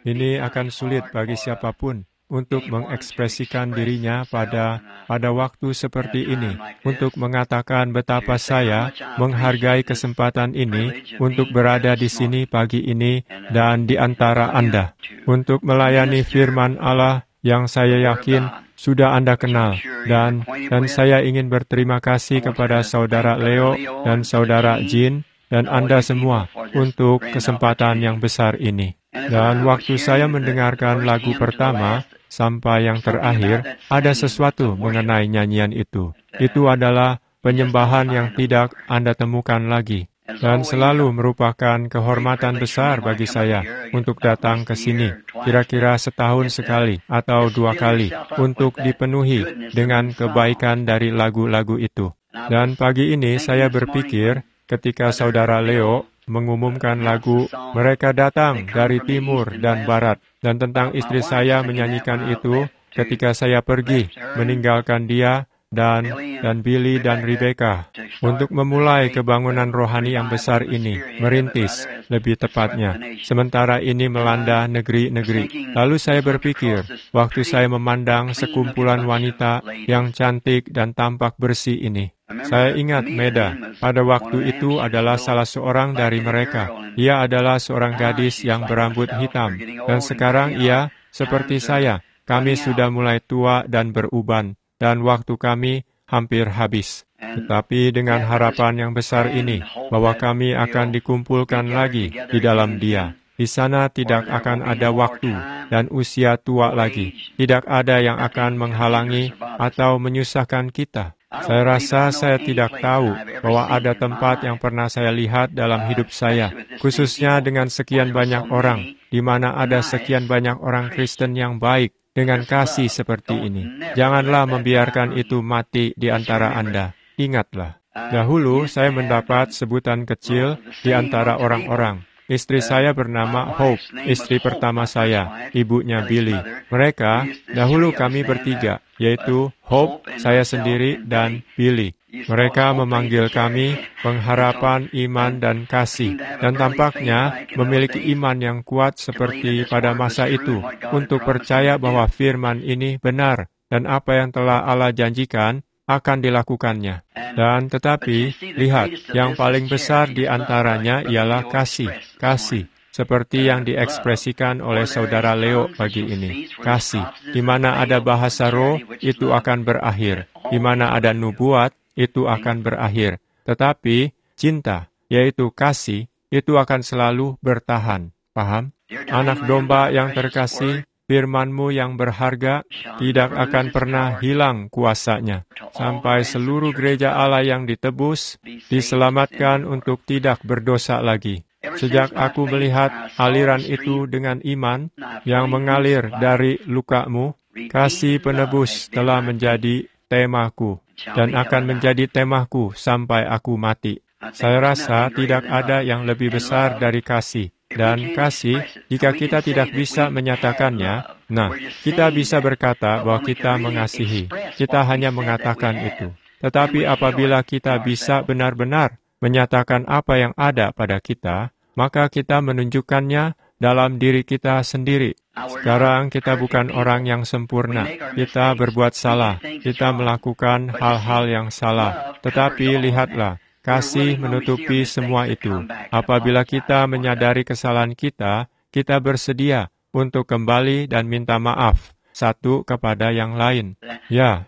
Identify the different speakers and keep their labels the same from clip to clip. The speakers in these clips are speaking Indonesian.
Speaker 1: Ini akan sulit bagi siapapun untuk mengekspresikan dirinya pada waktu seperti ini, untuk mengatakan betapa saya menghargai kesempatan ini untuk berada di sini pagi ini dan di antara Anda, untuk melayani firman Allah yang saya yakin sudah Anda kenal, dan saya ingin berterima kasih kepada Saudara Leo dan Saudara Jean dan Anda semua untuk kesempatan yang besar ini. Dan waktu saya mendengarkan lagu pertama sampai yang terakhir, ada sesuatu mengenai nyanyian itu. Itu adalah penyembahan yang tidak Anda temukan lagi. Dan selalu merupakan kehormatan besar bagi saya untuk datang ke sini, kira-kira setahun sekali atau 2 kali, untuk dipenuhi dengan kebaikan dari lagu-lagu itu. Dan pagi ini saya berpikir, ketika Saudara Leo mengumumkan lagu "Mereka Datang dari Timur dan Barat," dan tentang istri saya menyanyikan itu ketika saya pergi meninggalkan dia dan Billy dan Rebecca untuk memulai kebangunan rohani yang besar ini, merintis lebih tepatnya, sementara ini melanda negeri-negeri. Lalu saya berpikir, waktu saya memandang sekumpulan wanita yang cantik dan tampak bersih ini, saya ingat Meda. Pada waktu itu adalah salah seorang dari mereka. Ia adalah seorang gadis yang berambut hitam, dan sekarang ia seperti saya. Kami sudah mulai tua dan beruban, dan waktu kami hampir habis. Tetapi dengan harapan yang besar ini, bahwa kami akan dikumpulkan lagi di dalam Dia. Di sana tidak akan ada waktu dan usia tua lagi. Tidak ada yang akan menghalangi atau menyusahkan kita. Saya rasa saya tidak tahu bahwa ada tempat yang pernah saya lihat dalam hidup saya, khususnya dengan sekian banyak orang, di mana ada sekian banyak orang Kristen yang baik, dengan kasih seperti ini. Janganlah membiarkan itu mati di antara Anda. Ingatlah, dahulu saya mendapat sebutan kecil di antara orang-orang. Istri saya bernama Hope, istri pertama saya, ibunya Billy. Mereka, dahulu kami bertiga, yaitu Hope, saya sendiri, dan Billy. Mereka memanggil kami pengharapan, iman, dan kasih, dan tampaknya memiliki iman yang kuat seperti pada masa itu, untuk percaya bahwa firman ini benar, dan apa yang telah Allah janjikan akan dilakukannya. Dan tetapi, lihat, yang paling besar di antaranya ialah kasih. Kasih, seperti yang diekspresikan oleh Saudara Leo pagi ini. Kasih, di mana ada bahasa roh, itu akan berakhir. Di mana ada nubuat, itu akan berakhir. Tetapi, cinta, yaitu kasih, itu akan selalu bertahan. Paham? Anak domba yang terkasih, firman-Mu yang berharga tidak akan pernah hilang kuasanya, sampai seluruh gereja Allah yang ditebus, diselamatkan untuk tidak berdosa lagi. Sejak aku melihat aliran itu dengan iman yang mengalir dari luka-Mu, kasih penebus telah menjadi temaku, dan akan menjadi temaku sampai aku mati. Saya rasa tidak ada yang lebih besar dari kasih. Dan kasih, jika kita tidak bisa menyatakannya, kita bisa berkata bahwa kita mengasihi. Kita hanya mengatakan itu. Tetapi apabila kita bisa benar-benar menyatakan apa yang ada pada kita, maka kita menunjukkannya dalam diri kita sendiri. Sekarang kita bukan orang yang sempurna. Kita berbuat salah. Kita melakukan hal-hal yang salah. Tetapi lihatlah, kasih menutupi semua itu. Apabila kita menyadari kesalahan kita, kita bersedia untuk kembali dan minta maaf satu kepada yang lain. Ya,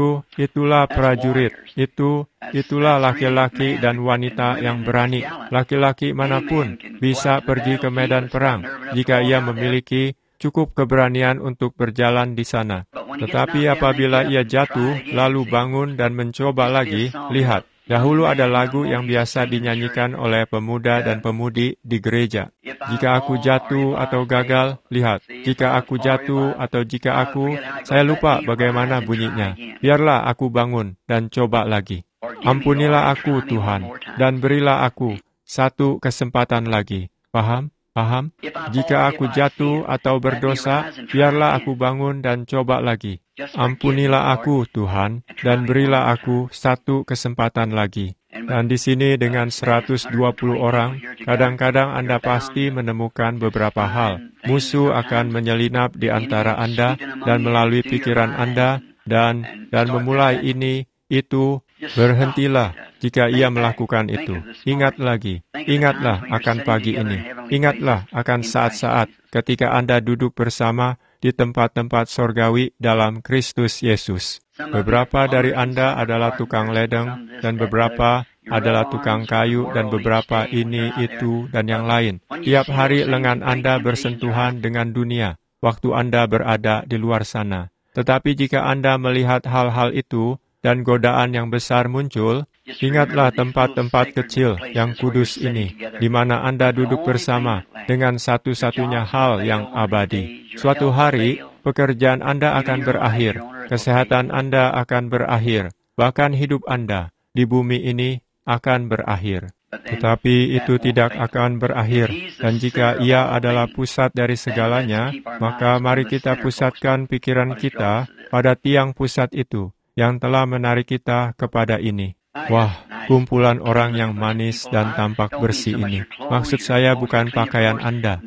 Speaker 1: itulah prajurit. Itulah laki-laki dan wanita yang berani. Laki-laki manapun bisa pergi ke medan perang jika ia memiliki cukup keberanian untuk berjalan di sana. Tetapi apabila ia jatuh, lalu bangun dan mencoba lagi, lihat, dahulu ada lagu yang biasa dinyanyikan oleh pemuda dan pemudi di gereja. Jika aku jatuh atau gagal, lihat. Jika aku jatuh atau jika saya lupa bagaimana bunyinya. Biarlah aku bangun dan coba lagi. Ampunilah aku, Tuhan, dan berilah aku satu kesempatan lagi. Paham? Paham? Jika aku jatuh atau berdosa, biarlah aku bangun dan coba lagi. Ampunilah aku, Tuhan, dan berilah aku satu kesempatan lagi. Dan di sini dengan 120 orang, kadang-kadang Anda pasti menemukan beberapa hal. Musuh akan menyelinap di antara Anda dan melalui pikiran Anda dan memulai ini, itu. Berhentilah jika ia melakukan itu. Ingatlah akan pagi ini. Ingatlah akan saat-saat ketika Anda duduk bersama di tempat-tempat sorgawi dalam Kristus Yesus. Beberapa dari Anda adalah tukang ledeng, dan beberapa adalah tukang kayu, dan beberapa ini, itu, dan yang lain. Tiap hari lengan Anda bersentuhan dengan dunia, waktu Anda berada di luar sana. Tetapi jika Anda melihat hal-hal itu, dan godaan yang besar muncul, ingatlah tempat-tempat kecil yang kudus ini, di mana Anda duduk bersama dengan satu-satunya hal yang abadi. Suatu hari, pekerjaan Anda akan berakhir, kesehatan Anda akan berakhir, bahkan hidup Anda di bumi ini akan berakhir. Tetapi itu tidak akan berakhir, dan jika Ia adalah pusat dari segalanya, maka mari kita pusatkan pikiran kita pada tiang pusat itu, yang telah menarik kita kepada ini. Wah, kumpulan orang yang manis dan tampak bersih ini. Maksud saya bukan pakaian Anda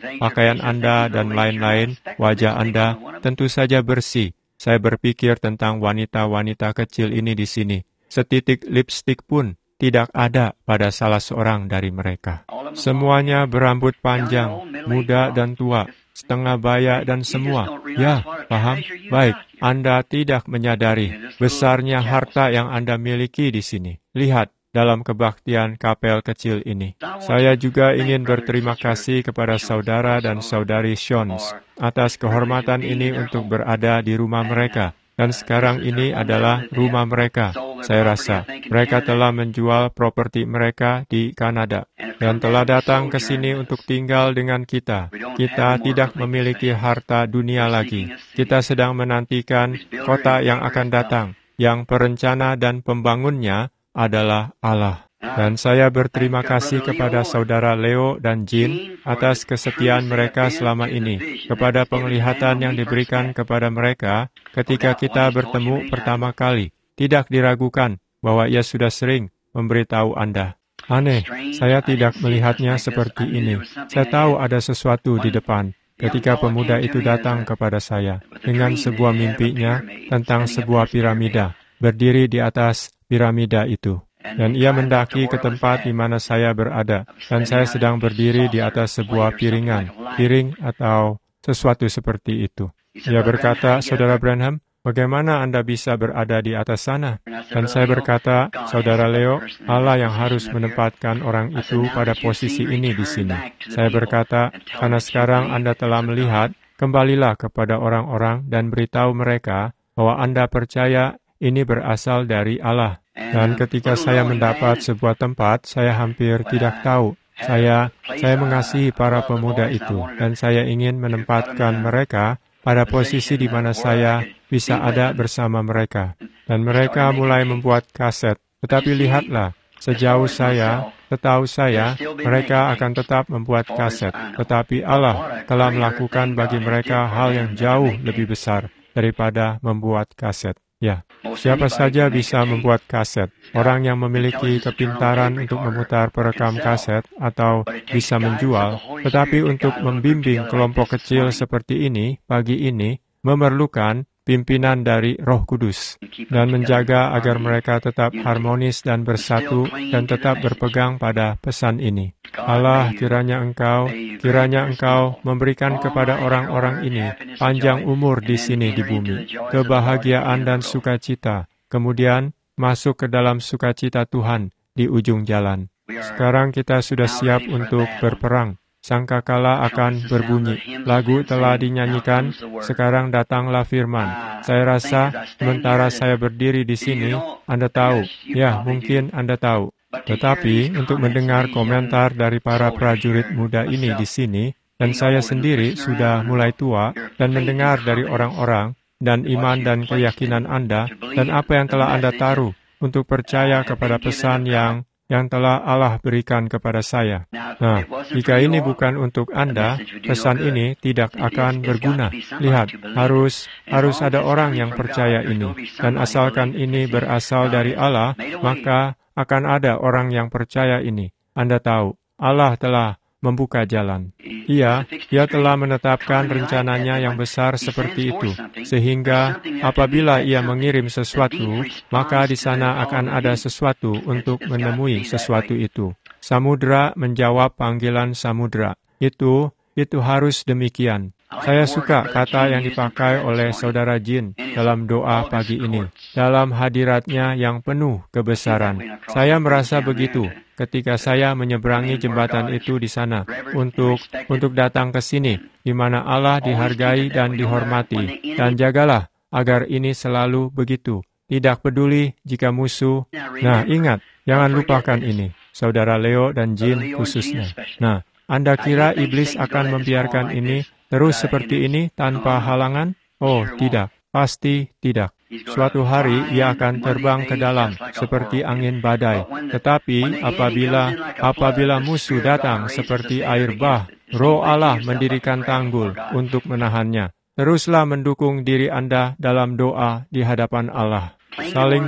Speaker 1: dan lain-lain, wajah Anda tentu saja bersih. Saya berpikir tentang wanita-wanita kecil ini di sini. Setitik lipstik pun tidak ada pada salah seorang dari mereka. Semuanya berambut panjang, muda dan tua, setengah baya dan semua. Ya, paham? Baik, Anda tidak menyadari besarnya harta yang Anda miliki di sini. Lihat, dalam kebaktian kapel kecil ini. Saya juga ingin berterima kasih kepada saudara dan saudari Shons atas kehormatan ini untuk berada di rumah mereka. Dan sekarang ini adalah rumah mereka. Saya rasa mereka telah menjual properti mereka di Kanada dan telah datang ke sini untuk tinggal dengan kita. Kita tidak memiliki harta dunia lagi. Kita sedang menantikan kota yang akan datang, yang perencana dan pembangunnya adalah Allah. Dan saya berterima kasih kepada saudara Leo dan Jean atas kesetiaan mereka selama ini, kepada penglihatan yang diberikan kepada mereka ketika kita bertemu pertama kali. Tidak diragukan bahwa ia sudah sering memberitahu Anda. Aneh, saya tidak melihatnya seperti ini. Saya tahu ada sesuatu di depan ketika pemuda itu datang kepada saya dengan sebuah mimpinya tentang sebuah piramida berdiri di atas piramida itu. Dan ia mendaki ke tempat di mana saya berada, dan saya sedang berdiri di atas sebuah piring atau sesuatu seperti itu. Ia berkata, Saudara Branham, bagaimana Anda bisa berada di atas sana? Dan saya berkata, Saudara Leo, Allah yang harus menempatkan orang itu pada posisi ini di sini. Saya berkata, karena sekarang Anda telah melihat, kembalilah kepada orang-orang dan beritahu mereka bahwa Anda percaya ini berasal dari Allah. Dan ketika saya mendapat sebuah tempat, saya hampir tidak tahu. Saya mengasihi para pemuda itu, dan saya ingin menempatkan mereka pada posisi di mana saya bisa ada bersama mereka. Dan mereka mulai membuat kaset. Tetapi lihatlah, setahu saya, mereka akan tetap membuat kaset. Tetapi Allah telah melakukan bagi mereka hal yang jauh lebih besar daripada membuat kaset. Ya, siapa saja bisa membuat kaset. Orang yang memiliki kepintaran untuk memutar perekam kaset atau bisa menjual, tetapi untuk membimbing kelompok kecil seperti ini, pagi ini, memerlukan pimpinan dari Roh Kudus dan menjaga agar mereka tetap harmonis dan bersatu dan tetap berpegang pada pesan ini. Allah, kiranya Engkau memberikan kepada orang-orang ini panjang umur di sini di bumi, kebahagiaan dan sukacita, kemudian masuk ke dalam sukacita Tuhan di ujung jalan. Sekarang kita sudah siap untuk berperang. Sangkakala akan berbunyi. Lagu telah dinyanyikan, sekarang datanglah firman. Saya rasa, sementara saya berdiri di sini, Anda tahu. Ya, mungkin Anda tahu. Tetapi, untuk mendengar komentar dari para prajurit muda ini di sini, dan saya sendiri sudah mulai tua, dan mendengar dari orang-orang, dan iman dan keyakinan Anda, dan apa yang telah Anda taruh, untuk percaya kepada pesan yang telah Allah berikan kepada saya. Nah, jika ini bukan untuk Anda, pesan ini tidak akan berguna. Lihat, harus ada orang yang percaya ini. Dan asalkan ini berasal dari Allah, maka akan ada orang yang percaya ini. Anda tahu, Allah telah membuka jalan. Dia telah menetapkan rencananya yang besar seperti itu, sehingga apabila Ia mengirim sesuatu, maka di sana akan ada sesuatu untuk menemui sesuatu itu. Samudra menjawab panggilan samudra. Itu harus demikian. Saya suka kata yang dipakai oleh Saudara Jin dalam doa pagi ini, dalam hadiratnya yang penuh kebesaran. Saya merasa begitu ketika saya menyeberangi jembatan itu di sana untuk datang ke sini, di mana Allah dihargai dan dihormati. Dan jagalah agar ini selalu begitu. Tidak peduli jika musuh. Nah, ingat, jangan lupakan ini, Saudara Leo dan Jin khususnya. Nah, Anda kira iblis akan membiarkan ini terus seperti ini tanpa halangan? Oh, tidak. Pasti tidak. Suatu hari ia akan terbang ke dalam seperti angin badai. Tetapi apabila musuh datang seperti air bah, Roh Allah mendirikan tanggul untuk menahannya. Teruslah mendukung diri Anda dalam doa di hadapan Allah. Saling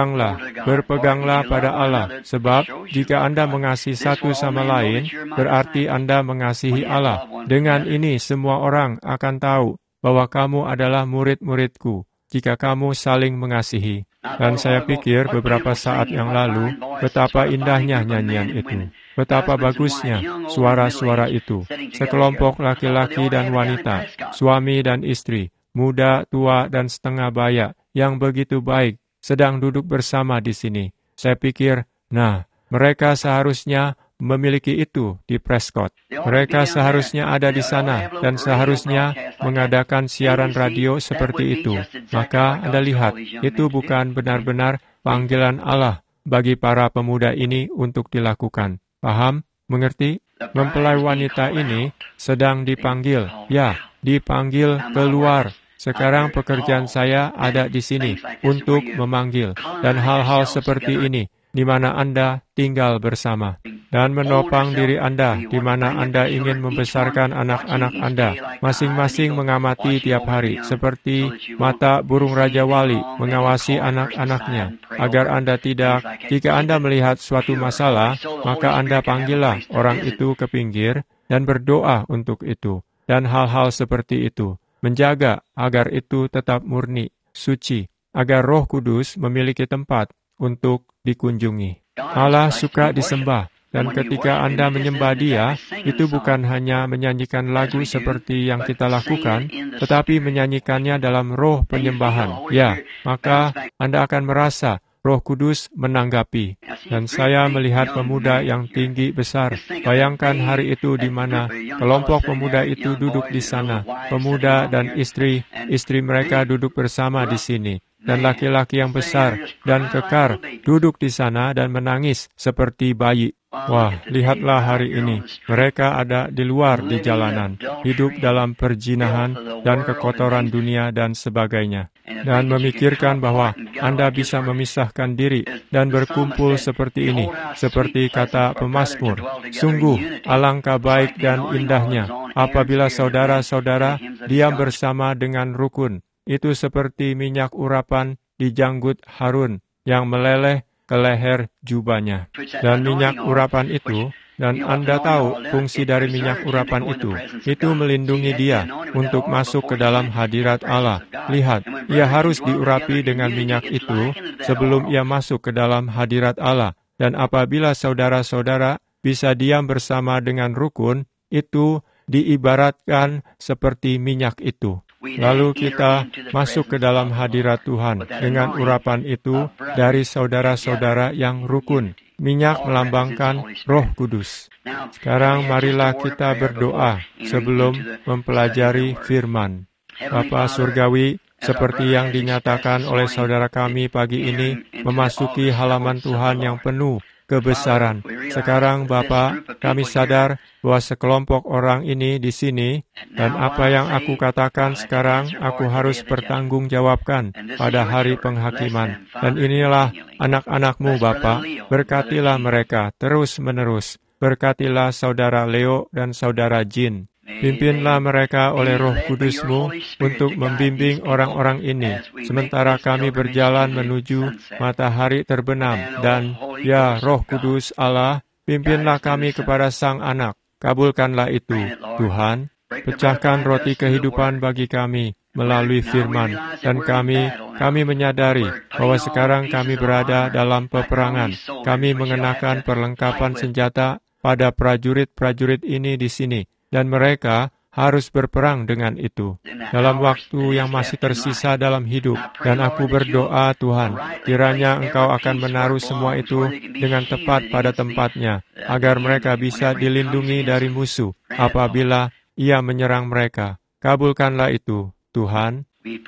Speaker 1: berpeganglah pada Allah, sebab jika Anda mengasihi satu sama lain, berarti Anda mengasihi Allah. Dengan ini semua orang akan tahu bahwa kamu adalah murid-muridku, jika kamu saling mengasihi. Dan saya pikir beberapa saat yang lalu, betapa indahnya nyanyian itu. Betapa bagusnya suara-suara itu. Sekelompok laki-laki dan wanita, suami dan istri, muda, tua, dan setengah baya, yang begitu baik, sedang duduk bersama di sini. Saya pikir, mereka seharusnya memiliki itu di Prescott. Mereka seharusnya ada di sana dan seharusnya mengadakan siaran radio seperti itu. Maka Anda lihat, itu bukan benar-benar panggilan Allah bagi para pemuda ini untuk dilakukan. Paham? Mengerti? Mempelai wanita ini sedang dipanggil. Ya, dipanggil keluar. Sekarang pekerjaan saya ada di sini untuk memanggil. Dan hal-hal seperti ini, di mana Anda tinggal bersama. Dan menopang diri Anda, di mana Anda ingin membesarkan anak-anak Anda. Masing-masing mengamati tiap hari, seperti mata burung Raja Wali mengawasi anak-anaknya. Agar Anda tidak, jika Anda melihat suatu masalah, maka Anda panggillah orang itu ke pinggir dan berdoa untuk itu. Dan hal-hal seperti itu. Menjaga agar itu tetap murni, suci, agar Roh Kudus memiliki tempat untuk dikunjungi. Allah suka disembah, dan ketika Anda menyembah Dia, itu bukan hanya menyanyikan lagu seperti yang kita lakukan, tetapi menyanyikannya dalam roh penyembahan. Ya, maka Anda akan merasa Roh Kudus menanggapi. Dan saya melihat pemuda yang tinggi besar. Bayangkan hari itu di mana kelompok pemuda itu duduk di sana. Pemuda dan istri mereka duduk bersama di sini. Dan laki-laki yang besar dan kekar duduk di sana dan menangis seperti bayi. Wah, lihatlah hari ini. Mereka ada di luar di jalanan, hidup dalam perjinahan dan kekotoran dunia dan sebagainya. Dan memikirkan bahwa Anda bisa memisahkan diri dan berkumpul seperti ini, seperti kata pemazmur. Sungguh, alangkah baik dan indahnya apabila saudara-saudara diam bersama dengan rukun. Itu seperti minyak urapan di janggut Harun yang meleleh ke leher jubahnya. Dan minyak urapan itu, dan Anda tahu fungsi dari minyak urapan itu melindungi dia untuk masuk ke dalam hadirat Allah. Lihat, ia harus diurapi dengan minyak itu sebelum ia masuk ke dalam hadirat Allah. Dan apabila saudara-saudara bisa diam bersama dengan rukun, itu diibaratkan seperti minyak itu. Lalu kita masuk ke dalam hadirat Tuhan dengan urapan itu dari saudara-saudara yang rukun. Minyak melambangkan Roh Kudus. Sekarang marilah kita berdoa sebelum mempelajari firman. Bapa Surgawi, seperti yang dinyatakan oleh saudara kami pagi ini, memasuki halaman Tuhan yang penuh kebesaran. Sekarang Bapa, kami sadar bahwa sekelompok orang ini di sini, dan apa yang aku katakan sekarang aku harus bertanggungjawabkan pada hari penghakiman. Dan inilah anak-anak-Mu Bapa, berkatilah mereka terus-menerus. Berkatilah saudara Leo dan saudara Jin. Pimpinlah mereka oleh Roh Kudus-Mu untuk membimbing orang-orang ini, sementara kami berjalan menuju matahari terbenam. Dan, ya Roh Kudus Allah, pimpinlah kami kepada Sang Anak. Kabulkanlah itu, Tuhan. Pecahkan roti kehidupan bagi kami melalui firman. Dan kami menyadari bahwa sekarang kami berada dalam peperangan. Kami mengenakan perlengkapan senjata pada prajurit-prajurit ini di sini. Dan mereka harus berperang dengan itu dalam waktu yang masih tersisa dalam hidup. Dan aku berdoa, Tuhan, kiranya Engkau akan menaruh semua itu dengan tepat pada tempatnya, agar mereka bisa dilindungi dari musuh apabila ia menyerang mereka. Kabulkanlah itu, Tuhan.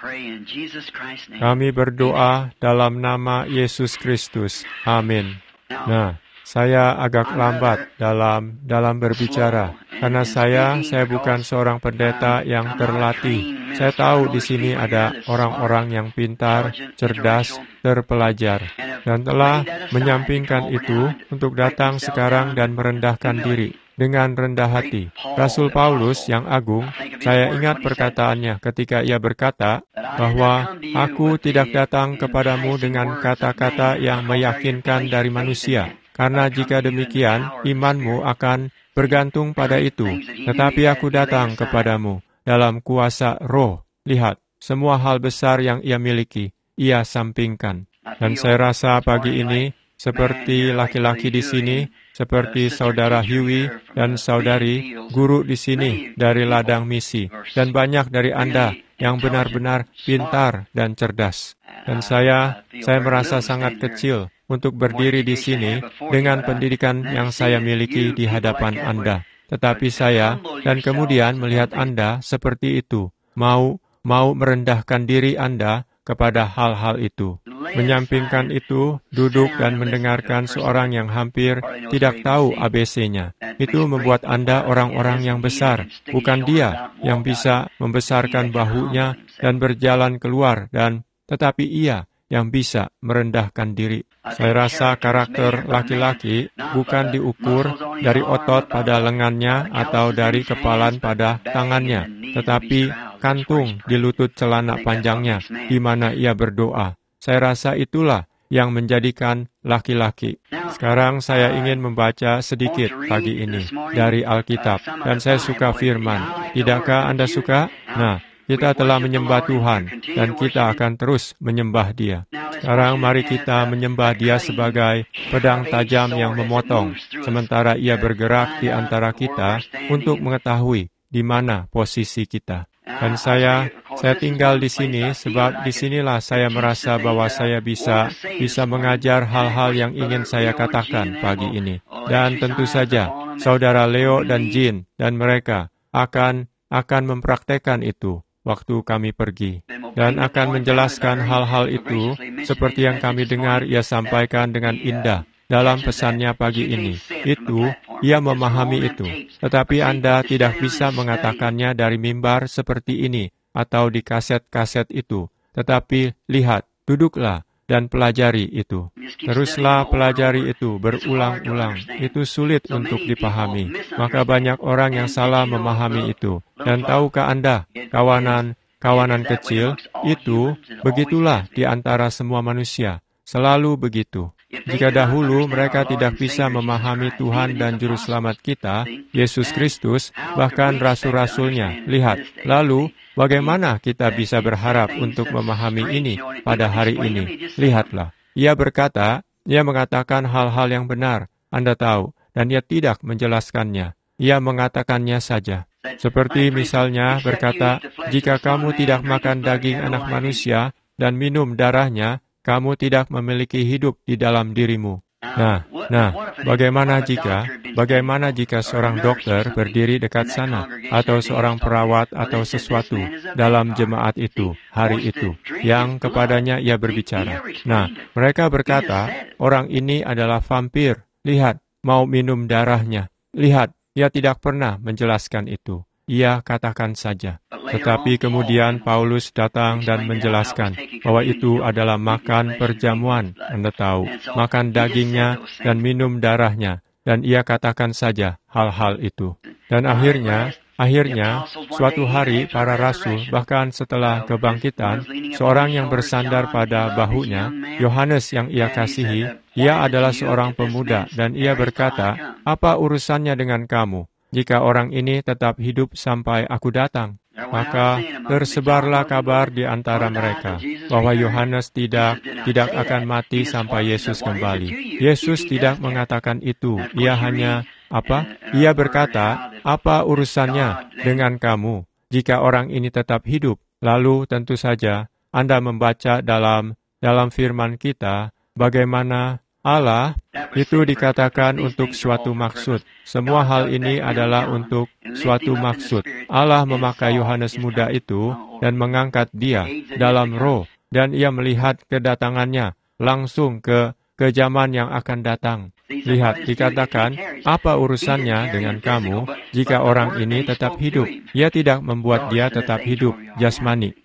Speaker 1: Kami berdoa dalam nama Yesus Kristus. Amin. Nah, saya agak lambat dalam berbicara, karena saya bukan seorang pendeta yang terlatih. Saya tahu di sini ada orang-orang yang pintar, cerdas, terpelajar, dan telah menyampingkan itu untuk datang sekarang dan merendahkan diri dengan rendah hati. Rasul Paulus yang agung, saya ingat perkataannya ketika ia berkata bahwa aku tidak datang kepadamu dengan kata-kata yang meyakinkan dari manusia. Karena jika demikian, imanmu akan bergantung pada itu. Tetapi aku datang kepadamu dalam kuasa Roh. Lihat, semua hal besar yang ia miliki, ia sampingkan. Dan saya rasa pagi ini, seperti laki-laki di sini, seperti saudara Huey dan saudari, guru di sini dari ladang misi, dan banyak dari Anda yang benar-benar pintar dan cerdas. Dan saya merasa sangat kecil untuk berdiri di sini dengan pendidikan yang saya miliki di hadapan Anda. Tetapi saya dan kemudian melihat Anda seperti itu, mau merendahkan diri Anda kepada hal-hal itu. Menyampingkan itu, duduk dan mendengarkan seorang yang hampir tidak tahu ABC-nya. Itu membuat Anda orang-orang yang besar, bukan dia yang bisa membesarkan bahunya dan berjalan keluar, tetapi ia yang bisa merendahkan diri. Saya rasa karakter laki-laki bukan diukur dari otot pada lengannya atau dari kepalan pada tangannya, tetapi kantung di lutut celana panjangnya, di mana ia berdoa. Saya rasa itulah yang menjadikan laki-laki. Sekarang saya ingin membaca sedikit pagi ini dari Alkitab, dan saya suka firman. Tidakkah Anda suka? Nah, kita telah menyembah Tuhan, dan kita akan terus menyembah Dia. Sekarang mari kita menyembah Dia sebagai pedang tajam yang memotong, sementara Ia bergerak di antara kita untuk mengetahui di mana posisi kita. Dan saya tinggal di sini sebab disinilah saya merasa bahwa saya bisa mengajar hal-hal yang ingin saya katakan pagi ini. Dan tentu saja, saudara Leo dan Jean dan mereka akan mempraktekkan itu waktu kami pergi, dan akan menjelaskan hal-hal itu seperti yang kami dengar ia sampaikan dengan indah dalam pesannya pagi ini. Itu, ia memahami itu. Tetapi Anda tidak bisa mengatakannya dari mimbar seperti ini atau di kaset-kaset itu. Tetapi lihat, duduklah dan pelajari itu. Teruslah pelajari itu berulang-ulang. Itu sulit untuk dipahami. Maka banyak orang yang salah memahami itu. Dan tahukah Anda, kawanan kecil, itu begitulah di antara semua manusia. Selalu begitu. Jika dahulu mereka tidak bisa memahami Tuhan dan Juru Selamat kita, Yesus Kristus, bahkan rasul-rasulnya, lihat, lalu bagaimana kita bisa berharap untuk memahami ini pada hari ini? Lihatlah, ia mengatakan hal-hal yang benar, Anda tahu, dan ia tidak menjelaskannya. Ia mengatakannya saja. Seperti misalnya berkata, jika kamu tidak makan daging anak manusia dan minum darahnya, kamu tidak memiliki hidup di dalam dirimu. Nah, bagaimana jika seorang dokter berdiri dekat sana, atau seorang perawat atau sesuatu dalam jemaat itu, hari itu, yang kepadanya ia berbicara. Nah, mereka berkata, orang ini adalah vampir. Lihat, mau minum darahnya. Lihat, ia tidak pernah menjelaskan itu. Ia katakan saja. Tetapi kemudian Paulus datang dan menjelaskan bahwa itu adalah makan perjamuan, Anda tahu, makan dagingnya dan minum darahnya, dan ia katakan saja hal-hal itu. Dan akhirnya, Akhirnya, suatu hari para rasul, bahkan setelah kebangkitan, seorang yang bersandar pada bahunya, Yohanes yang ia kasihi, ia adalah seorang pemuda, dan ia berkata, "Apa urusannya dengan kamu? Jika orang ini tetap hidup sampai aku datang." Maka tersebarlah kabar di antara mereka bahwa Yohanes tidak akan mati sampai Yesus kembali. Yesus tidak mengatakan itu. Ia hanya Ia berkata, "Apa urusannya dengan kamu jika orang ini tetap hidup?" Lalu tentu saja Anda membaca dalam firman kita bagaimana Allah itu dikatakan untuk suatu maksud. Semua hal ini adalah untuk suatu maksud. Allah memakai Yohanes muda itu dan mengangkat dia dalam roh, dan ia melihat kedatangannya langsung ke zaman yang akan datang. Lihat, dikatakan, "Apa urusannya dengan kamu jika orang ini tetap hidup?" Ia tidak membuat dia tetap hidup jasmani,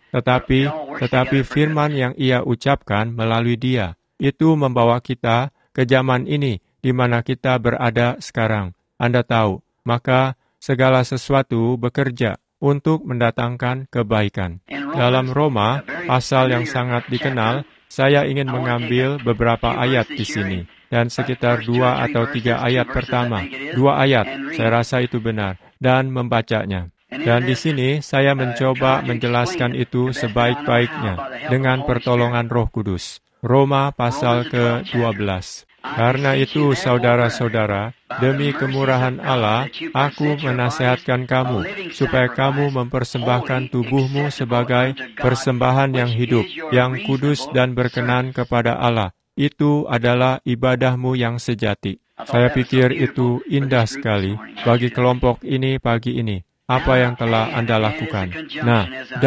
Speaker 1: tetapi firman yang ia ucapkan melalui dia itu membawa kita ke zaman ini di mana kita berada sekarang. Anda tahu, maka segala sesuatu bekerja untuk mendatangkan kebaikan. Dalam Roma, pasal yang sangat dikenal, saya ingin mengambil beberapa ayat di sini. Dan sekitar 2 atau 3 ayat pertama. 2 ayat, saya rasa itu benar. Dan membacanya. Dan di sini saya mencoba menjelaskan itu sebaik-baiknya dengan pertolongan Roh Kudus. Roma pasal ke-12. Karena itu, saudara-saudara, demi kemurahan Allah, aku menasihatkan kamu, supaya kamu mempersembahkan tubuhmu sebagai persembahan yang hidup, yang kudus dan berkenan kepada Allah. Itu adalah ibadahmu yang sejati. Saya pikir itu indah sekali bagi kelompok ini pagi ini. Apa yang telah Anda lakukan? Nah,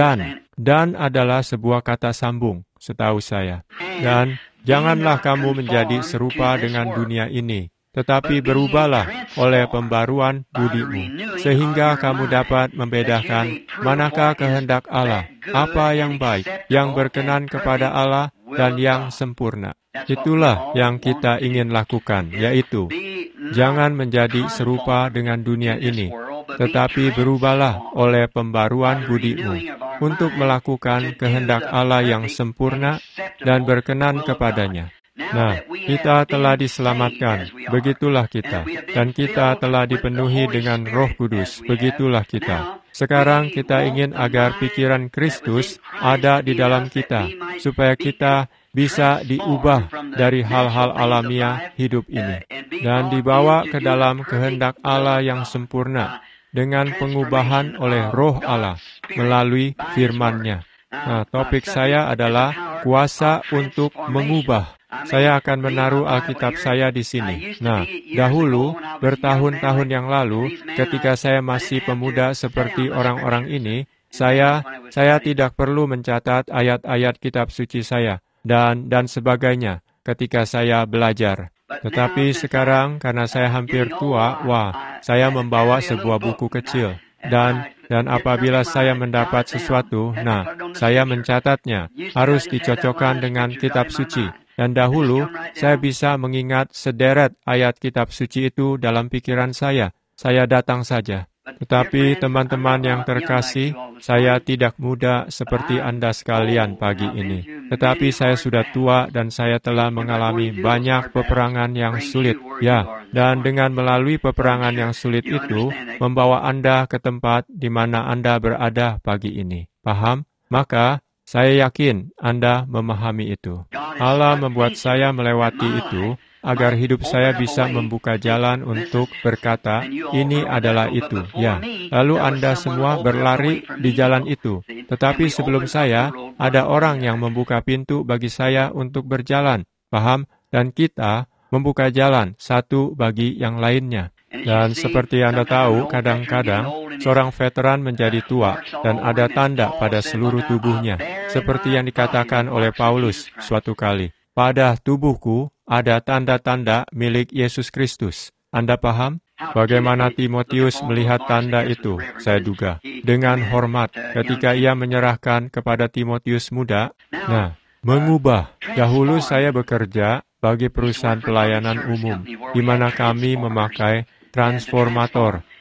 Speaker 1: dan adalah sebuah kata sambung, setahu saya. Dan janganlah kamu menjadi serupa dengan dunia ini, tetapi berubahlah oleh pembaruan budimu, sehingga kamu dapat membedakan manakah kehendak Allah, apa yang baik, yang berkenan kepada Allah, dan yang sempurna. Itulah yang kita ingin lakukan, yaitu jangan menjadi serupa dengan dunia ini, tetapi berubahlah oleh pembaruan budimu untuk melakukan kehendak Allah yang sempurna dan berkenan kepadanya. Nah, kita telah diselamatkan, begitulah kita, dan kita telah dipenuhi dengan Roh Kudus, begitulah kita. Sekarang kita ingin agar pikiran Kristus ada di dalam kita, supaya kita bisa diubah dari hal-hal alamiah hidup ini, dan dibawa ke dalam kehendak Allah yang sempurna, dengan pengubahan oleh Roh Allah melalui firman-Nya. Nah, topik saya adalah kuasa untuk mengubah. Saya akan menaruh Alkitab saya di sini. Nah, dahulu, bertahun-tahun yang lalu, ketika saya masih pemuda seperti orang-orang ini, saya tidak perlu mencatat ayat-ayat kitab suci saya, dan sebagainya ketika saya belajar. Tetapi sekarang, karena saya hampir tua, saya membawa sebuah buku kecil. Dan apabila saya mendapat sesuatu, saya mencatatnya. Harus dicocokkan dengan kitab suci. Dan dahulu, saya bisa mengingat sederet ayat kitab suci itu dalam pikiran saya. Saya datang saja. Tetapi teman-teman yang terkasih, saya tidak muda seperti Anda sekalian pagi ini. Tetapi saya sudah tua dan saya telah mengalami banyak peperangan yang sulit. Ya, dan dengan melalui peperangan yang sulit itu, membawa Anda ke tempat di mana Anda berada pagi ini. Paham? Maka, saya yakin Anda memahami itu. Allah membuat saya melewati itu, agar hidup saya bisa membuka jalan untuk berkata, ini adalah itu, ya. Lalu Anda semua berlari di jalan itu. Tetapi sebelum saya, ada orang yang membuka pintu bagi saya untuk berjalan. Paham? Dan kita membuka jalan satu bagi yang lainnya. Dan seperti Anda tahu, kadang-kadang seorang veteran menjadi tua dan ada tanda pada seluruh tubuhnya. Seperti yang dikatakan oleh Paulus suatu kali. Pada tubuhku ada tanda-tanda milik Yesus Kristus. Anda paham? Bagaimana Timotius melihat tanda itu, saya duga, dengan hormat ketika ia menyerahkan kepada Timotius muda. Nah, mengubah. Dahulu saya bekerja bagi perusahaan pelayanan umum, di mana kami memakai transformator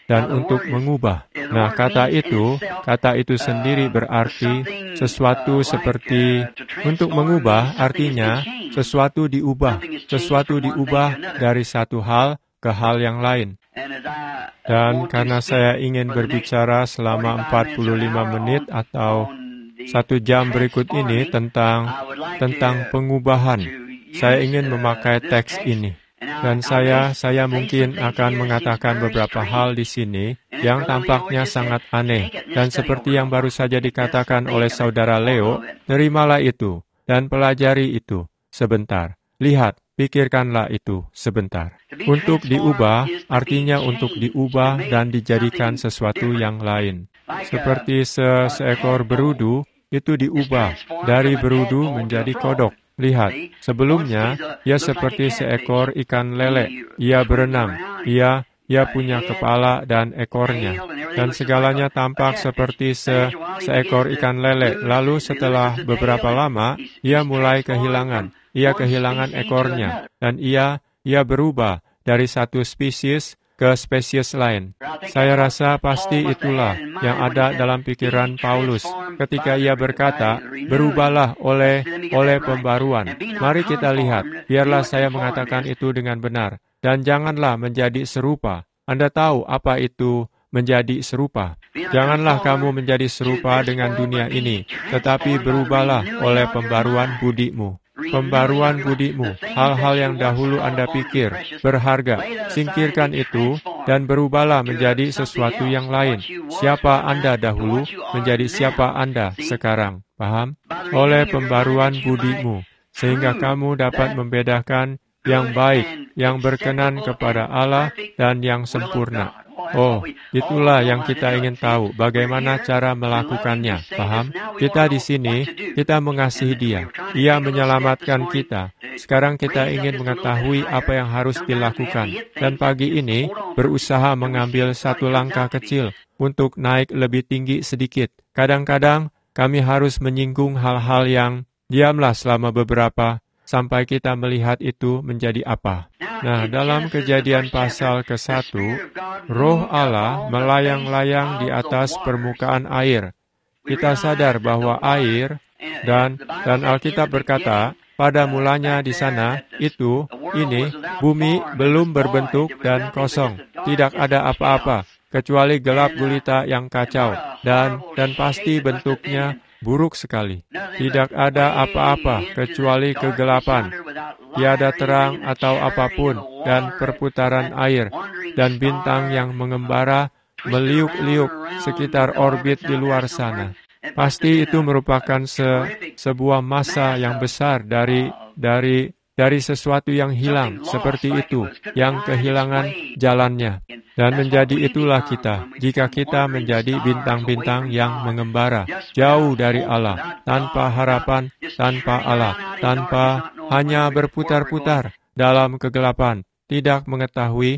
Speaker 1: dan untuk mengubah. Nah, kata itu sendiri berarti sesuatu seperti untuk mengubah, artinya sesuatu diubah dari satu hal ke hal yang lain. Dan karena saya ingin berbicara selama 45 menit atau 1 jam berikut ini tentang pengubahan, saya ingin memakai teks ini. Dan saya mungkin akan mengatakan beberapa hal di sini yang tampaknya sangat aneh. Dan seperti yang baru saja dikatakan oleh Saudara Leo, terimalah itu dan pelajari itu sebentar. Lihat, pikirkanlah itu sebentar. Untuk diubah, artinya untuk diubah dan dijadikan sesuatu yang lain. Seperti seekor berudu, itu diubah dari berudu menjadi kodok. Lihat, sebelumnya, ia seperti seekor ikan lele. Ia berenang, ia punya kepala dan ekornya. Dan segalanya tampak seperti seekor ikan lele. Lalu setelah beberapa lama, ia mulai kehilangan. Ia kehilangan ekornya. Dan ia berubah dari satu spesies ke spesies lain. Saya rasa pasti itulah yang ada dalam pikiran Paulus ketika ia berkata, berubahlah oleh pembaruan. Mari kita lihat, biarlah saya mengatakan itu dengan benar. Dan janganlah menjadi serupa. Anda tahu apa itu menjadi serupa? Janganlah kamu menjadi serupa dengan dunia ini, tetapi berubahlah oleh pembaruan budimu. Pembaruan budimu, hal-hal yang dahulu Anda pikir berharga, singkirkan itu dan berubahlah menjadi sesuatu yang lain. Siapa Anda dahulu menjadi siapa Anda sekarang. Paham? Oleh pembaruan budimu, sehingga kamu dapat membedakan yang baik, yang berkenan kepada Allah, dan yang sempurna. Oh, itulah yang kita ingin tahu, bagaimana cara melakukannya. Paham? Kita di sini, kita mengasihi Dia. Ia menyelamatkan kita. Sekarang kita ingin mengetahui apa yang harus dilakukan. Dan pagi ini, berusaha mengambil satu langkah kecil untuk naik lebih tinggi sedikit. Kadang-kadang, kami harus menyinggung hal-hal yang diamlah selama beberapa sampai kita melihat itu menjadi apa. Nah, dalam Kejadian pasal ke-1, Roh Allah melayang-layang di atas permukaan air. Kita sadar bahwa air dan Alkitab berkata, pada mulanya di sana, ini, bumi belum berbentuk dan kosong. Tidak ada apa-apa, kecuali gelap gulita yang kacau, dan pasti bentuknya buruk sekali. Tidak ada apa-apa kecuali kegelapan. Tiada terang atau apapun, dan perputaran air, dan bintang yang mengembara, meliuk-liuk sekitar orbit di luar sana. Pasti itu merupakan sebuah massa yang besar dari sesuatu yang hilang, seperti itu, yang kehilangan jalannya. Dan menjadi itulah kita, jika kita menjadi bintang-bintang yang mengembara, jauh dari Allah, tanpa harapan, tanpa Allah, tanpa hanya berputar-putar dalam kegelapan, tidak mengetahui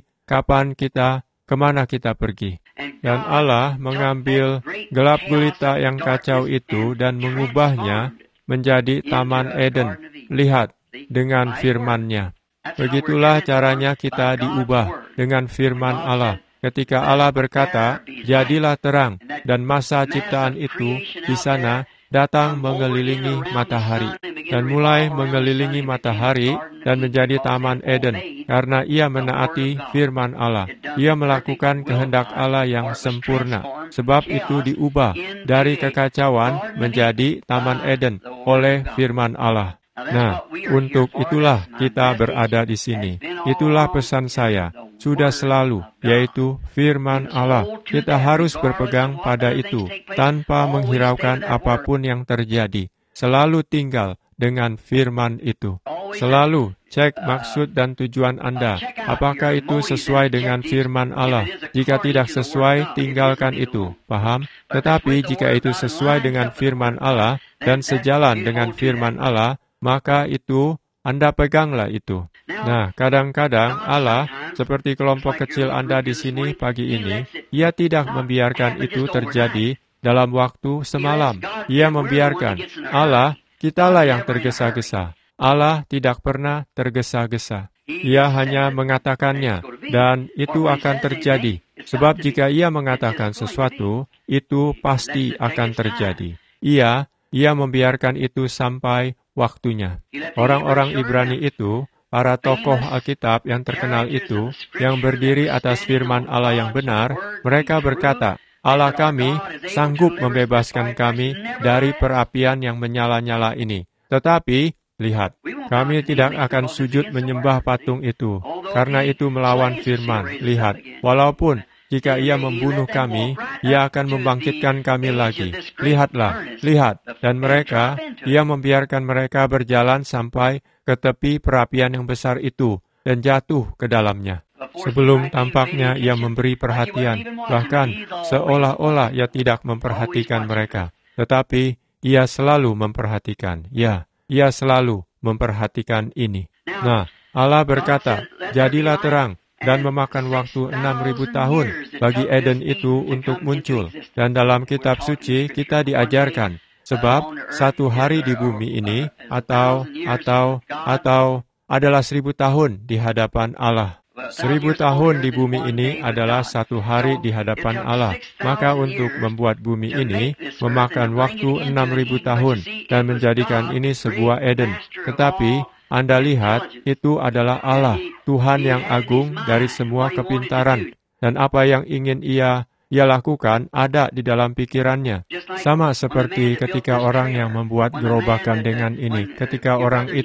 Speaker 1: kemana kita pergi. Dan Allah mengambil gelap gulita yang kacau itu dan mengubahnya menjadi Taman Eden. Lihat, dengan firman-Nya. Begitulah caranya kita diubah dengan firman Allah. Ketika Allah berkata, jadilah terang, dan masa ciptaan itu di sana datang mengelilingi matahari. Dan mulai mengelilingi matahari dan menjadi Taman Eden, karena ia menaati firman Allah. Ia melakukan kehendak Allah yang sempurna. Sebab itu diubah dari kekacauan menjadi Taman Eden oleh firman Allah. Nah, untuk itulah kita berada di sini. Itulah pesan saya. Sudah selalu, yaitu firman Allah. Kita harus berpegang pada itu, tanpa menghiraukan apapun yang terjadi. Selalu tinggal dengan firman itu. Selalu cek maksud dan tujuan Anda. Apakah itu sesuai dengan firman Allah? Jika tidak sesuai, tinggalkan itu. Paham? Tetapi jika itu sesuai dengan firman Allah dan sejalan dengan firman Allah, maka itu, Anda peganglah itu. Nah, kadang-kadang Allah, seperti kelompok kecil Anda di sini pagi ini, Ia tidak membiarkan itu terjadi dalam waktu semalam. Ia membiarkan. Allah, kitalah yang tergesa-gesa. Allah tidak pernah tergesa-gesa. Ia hanya mengatakannya, dan itu akan terjadi. Sebab jika Ia mengatakan sesuatu, itu pasti akan terjadi. Ia membiarkan itu sampai waktunya. Orang-orang Ibrani itu, para tokoh Alkitab yang terkenal itu, yang berdiri atas firman Allah yang benar, mereka berkata, Allah kami sanggup membebaskan kami dari perapian yang menyala-nyala ini. Tetapi, lihat, kami tidak akan sujud menyembah patung itu, karena itu melawan firman. Lihat, walaupun jika Ia membunuh kami, Ia akan membangkitkan kami lagi. Lihatlah, lihat, dan Ia membiarkan mereka berjalan sampai ke tepi perapian yang besar itu, dan jatuh ke dalamnya. Sebelum tampaknya Ia memberi perhatian, bahkan seolah-olah Ia tidak memperhatikan mereka. Tetapi Ia selalu memperhatikan. Ya, Ia selalu memperhatikan ini. Nah, Allah berkata, jadilah terang, dan memakan waktu 6.000 tahun bagi Eden itu untuk muncul. Dan dalam kitab suci kita diajarkan, sebab satu hari di bumi ini, atau adalah 1.000 tahun di hadapan Allah. 1.000 tahun di bumi ini adalah satu hari di hadapan Allah. Maka untuk membuat bumi ini memakan waktu 6.000 tahun dan menjadikan ini sebuah Eden. Tetapi Anda lihat, itu adalah Allah, Tuhan yang agung dari semua kepintaran. Dan apa yang ingin Ia lakukan ada di dalam pikirannya. Sama seperti ketika orang yang membuat gerobakan dengan ini. Ketika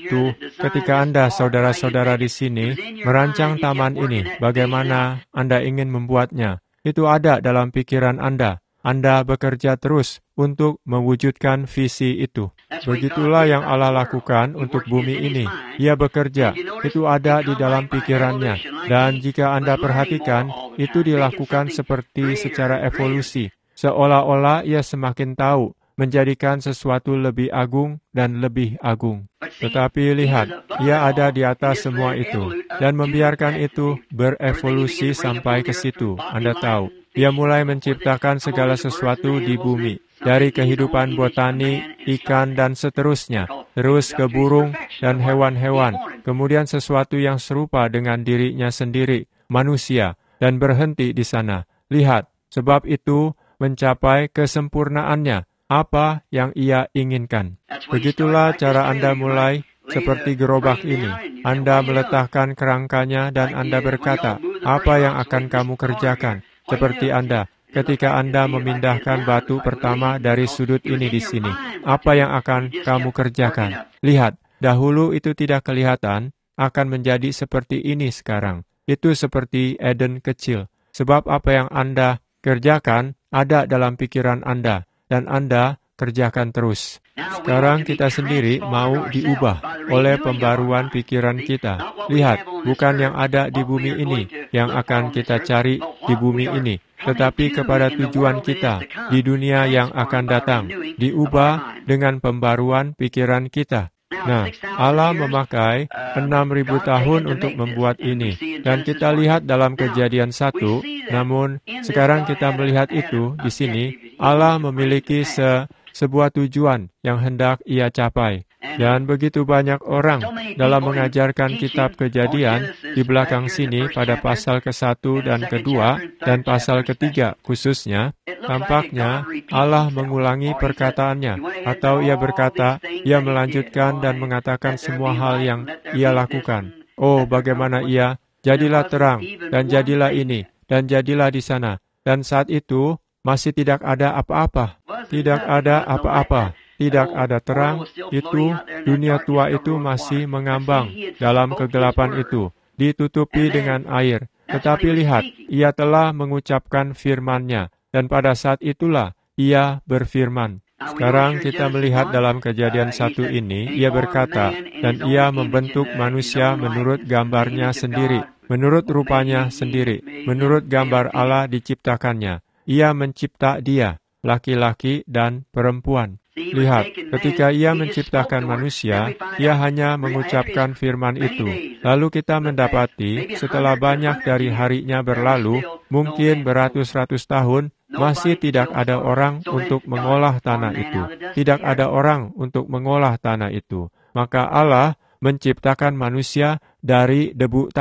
Speaker 1: Anda, saudara-saudara di sini, merancang taman ini, bagaimana Anda ingin membuatnya? Itu ada dalam pikiran Anda. Anda bekerja terus untuk mewujudkan visi itu. Begitulah yang Allah lakukan untuk bumi ini. Ia bekerja, itu ada di dalam pikirannya. Dan jika Anda perhatikan, itu dilakukan seperti secara evolusi. Seolah-olah Ia semakin tahu, menjadikan sesuatu lebih agung dan lebih agung. Tetapi lihat, Ia ada di atas semua itu, dan membiarkan itu berevolusi sampai ke situ. Anda tahu, Ia mulai menciptakan segala sesuatu di bumi, dari kehidupan botani, ikan, dan seterusnya, terus ke burung dan hewan-hewan, kemudian sesuatu yang serupa dengan dirinya sendiri, manusia, dan berhenti di sana. Lihat, sebab itu mencapai kesempurnaannya, apa yang Ia inginkan. Begitulah cara Anda mulai seperti gerobak ini. Anda meletakkan kerangkanya dan Anda berkata, apa yang akan kamu kerjakan? Seperti Anda, ketika Anda memindahkan batu pertama dari sudut ini di sini, apa yang akan kamu kerjakan? Lihat, dahulu itu tidak kelihatan, akan menjadi seperti ini sekarang. Itu seperti Eden kecil. Sebab apa yang Anda kerjakan ada dalam pikiran Anda, dan Anda kerjakan terus. Sekarang kita sendiri mau diubah oleh pembaruan pikiran kita. Lihat, bukan yang ada di bumi ini yang akan kita cari di bumi ini, tetapi kepada tujuan kita di dunia yang akan datang, diubah dengan pembaruan pikiran kita. Nah, Allah memakai 6.000 tahun untuk membuat ini. Dan kita lihat dalam Kejadian 1, namun sekarang kita melihat itu di sini, Allah memiliki sebuah tujuan yang hendak Ia capai. Dan begitu banyak orang dalam mengajarkan kitab Kejadian di belakang sini pada pasal ke-1 dan ke-2 dan pasal ke-3 khususnya, tampaknya Allah mengulangi perkataannya, atau Ia berkata, Ia melanjutkan dan mengatakan semua hal yang Ia lakukan. Oh, bagaimana Ia, jadilah terang, dan jadilah ini, dan jadilah di sana. Dan saat itu, masih tidak ada apa-apa. Tidak ada apa-apa. Tidak ada terang, itu, dunia tua itu masih mengambang dalam kegelapan itu, ditutupi dengan air. Tetapi lihat, Ia telah mengucapkan firman-Nya, dan pada saat itulah Ia berfirman. Sekarang kita melihat dalam Kejadian 1 ini, Ia berkata, dan Ia membentuk manusia menurut gambar-Nya sendiri, menurut rupanya sendiri, menurut gambar Allah diciptakannya. Ia mencipta dia, laki-laki dan perempuan. Lihat, ketika Ia menciptakan manusia, Ia hanya mengucapkan firman itu. Lalu kita mendapati, setelah banyak dari harinya berlalu, mungkin beratus-ratus tahun, masih tidak ada orang untuk mengolah tanah itu. Tidak ada orang untuk mengolah tanah itu. Maka Allah menciptakan manusia dari debu tanah.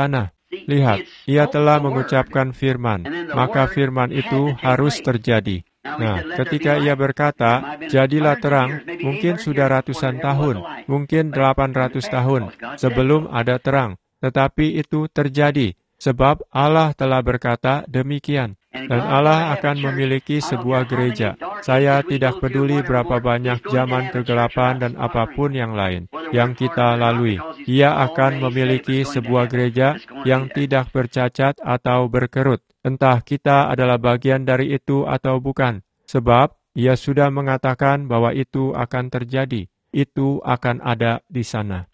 Speaker 1: Lihat, ia telah mengucapkan firman, maka firman itu harus terjadi. Nah, ketika ia berkata, jadilah terang, mungkin sudah ratusan tahun, mungkin 800 tahun sebelum ada terang. Tetapi itu terjadi, sebab Allah telah berkata demikian. Dan Allah akan memiliki sebuah gereja. Saya tidak peduli berapa banyak zaman kegelapan dan apapun yang lain yang kita lalui. Ia akan memiliki sebuah gereja yang tidak bercacat atau berkerut. Entah kita adalah bagian dari itu atau bukan. Sebab ia sudah mengatakan bahwa itu akan terjadi. Itu akan ada di sana.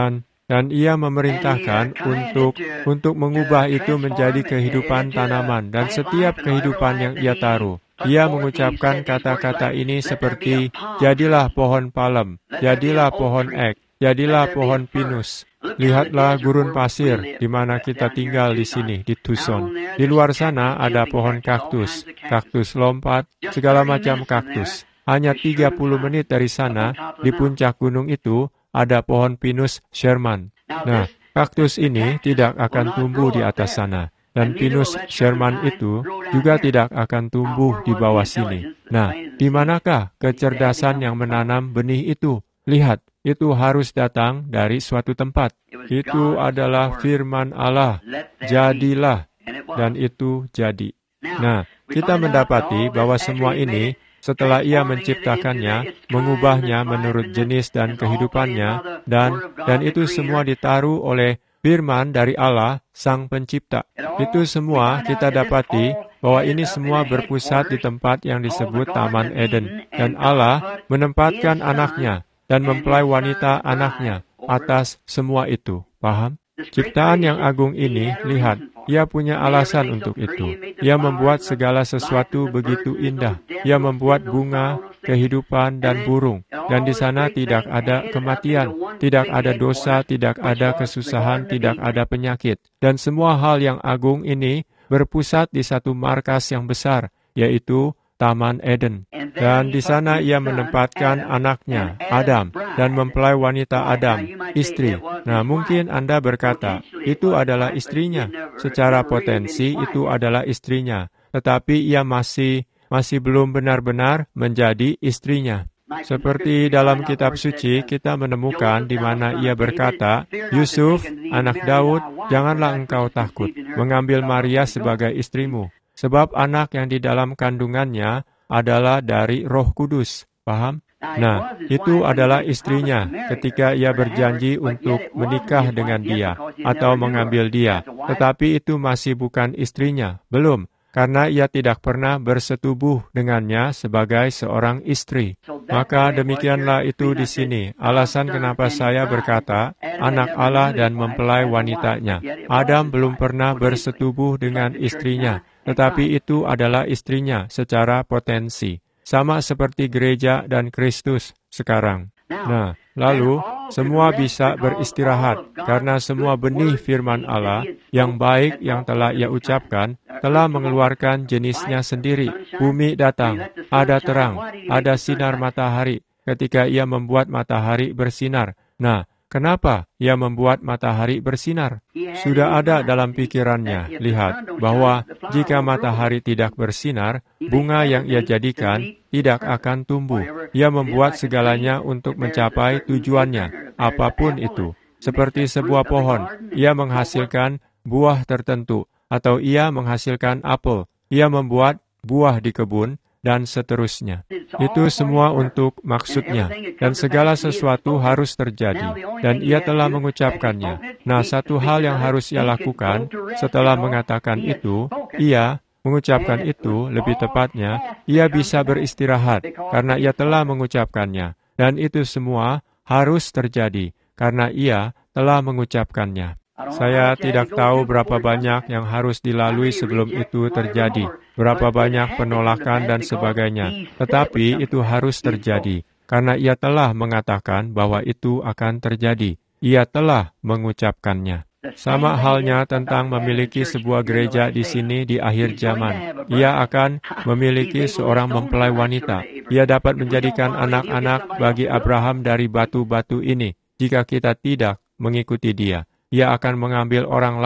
Speaker 1: Dan ia memerintahkan untuk mengubah itu menjadi kehidupan tanaman dan setiap kehidupan yang ia taruh. Ia mengucapkan kata-kata ini seperti, jadilah pohon palem, jadilah pohon ek, jadilah pohon pinus. Lihatlah gurun pasir di mana kita tinggal di sini, di Tucson. Di luar sana ada pohon kaktus, kaktus lompat, segala macam kaktus. Hanya 30 menit dari sana, di puncak gunung itu, ada pohon pinus Sherman. Nah, kaktus ini tidak akan tumbuh di atas sana. Dan pinus Sherman itu juga tidak akan tumbuh di bawah sini. Nah, di manakah kecerdasan yang menanam benih itu? Lihat, itu harus datang dari suatu tempat. Itu adalah firman Allah. Jadilah, dan itu jadi. Nah, kita mendapati bahwa semua ini setelah ia menciptakannya, mengubahnya menurut jenis dan kehidupannya, dan itu semua ditaruh oleh firman dari Allah, Sang Pencipta. Itu semua kita dapati bahwa ini semua berpusat di tempat yang disebut Taman Eden. Dan Allah menempatkan anaknya dan mempelai wanita anaknya atas semua itu. Paham? Ciptaan yang agung ini, lihat, ia punya alasan untuk itu. Ia membuat segala sesuatu begitu indah. Ia membuat bunga, kehidupan, dan burung. Dan di sana tidak ada kematian, tidak ada dosa, tidak ada kesusahan, tidak ada penyakit. Dan semua hal yang agung ini berpusat di satu markas yang besar, yaitu Taman Eden. Dan di sana ia menempatkan anaknya, Adam, dan mempelai wanita Adam, istri. Nah, mungkin Anda berkata, itu adalah istrinya. Secara potensi, itu adalah istrinya. Tetapi ia masih belum benar-benar menjadi istrinya. Seperti dalam kitab suci, kita menemukan di mana ia berkata, Yusuf, anak Daud, janganlah engkau takut mengambil Maria sebagai istrimu. Sebab anak yang di dalam kandungannya adalah dari Roh Kudus. Paham? Nah, itu adalah istrinya ketika ia berjanji untuk menikah dengan dia atau mengambil dia. Tetapi itu masih bukan istrinya. Belum. Karena ia tidak pernah bersetubuh dengannya sebagai seorang istri. Maka demikianlah itu di sini. Alasan kenapa saya berkata, anak Allah dan mempelai wanitanya. Adam belum pernah bersetubuh dengan istrinya. Tetapi itu adalah istrinya secara potensi. Sama seperti gereja dan Kristus sekarang. Nah, lalu semua bisa beristirahat karena semua benih firman Allah yang baik yang telah ia ucapkan telah mengeluarkan jenisnya sendiri. Bumi datang, ada terang, ada sinar matahari ketika ia membuat matahari bersinar. Nah, kenapa ia membuat matahari bersinar? Sudah ada dalam pikirannya, lihat, bahwa jika matahari tidak bersinar, bunga yang ia jadikan tidak akan tumbuh. Ia membuat segalanya untuk mencapai tujuannya, apapun itu. Seperti sebuah pohon, ia menghasilkan buah tertentu, atau ia menghasilkan apel. Ia membuat buah di kebun, dan seterusnya. Itu semua untuk maksudnya, dan segala sesuatu harus terjadi, dan ia telah mengucapkannya. Nah, satu hal yang harus ia lakukan setelah mengatakan itu, ia mengucapkan itu, lebih tepatnya, ia bisa beristirahat, karena ia telah mengucapkannya, dan itu semua harus terjadi, karena ia telah mengucapkannya. Saya tidak tahu berapa banyak yang harus dilalui sebelum itu terjadi, berapa banyak penolakan dan sebagainya. Tetapi itu harus terjadi, karena ia telah mengatakan bahwa itu akan terjadi. Ia telah mengucapkannya. Sama halnya tentang memiliki sebuah gereja di sini di akhir zaman. Ia akan memiliki seorang mempelai wanita. Ia dapat menjadikan anak-anak bagi Abraham dari batu-batu ini, jika kita tidak mengikuti dia. Ia akan mengambil orang lain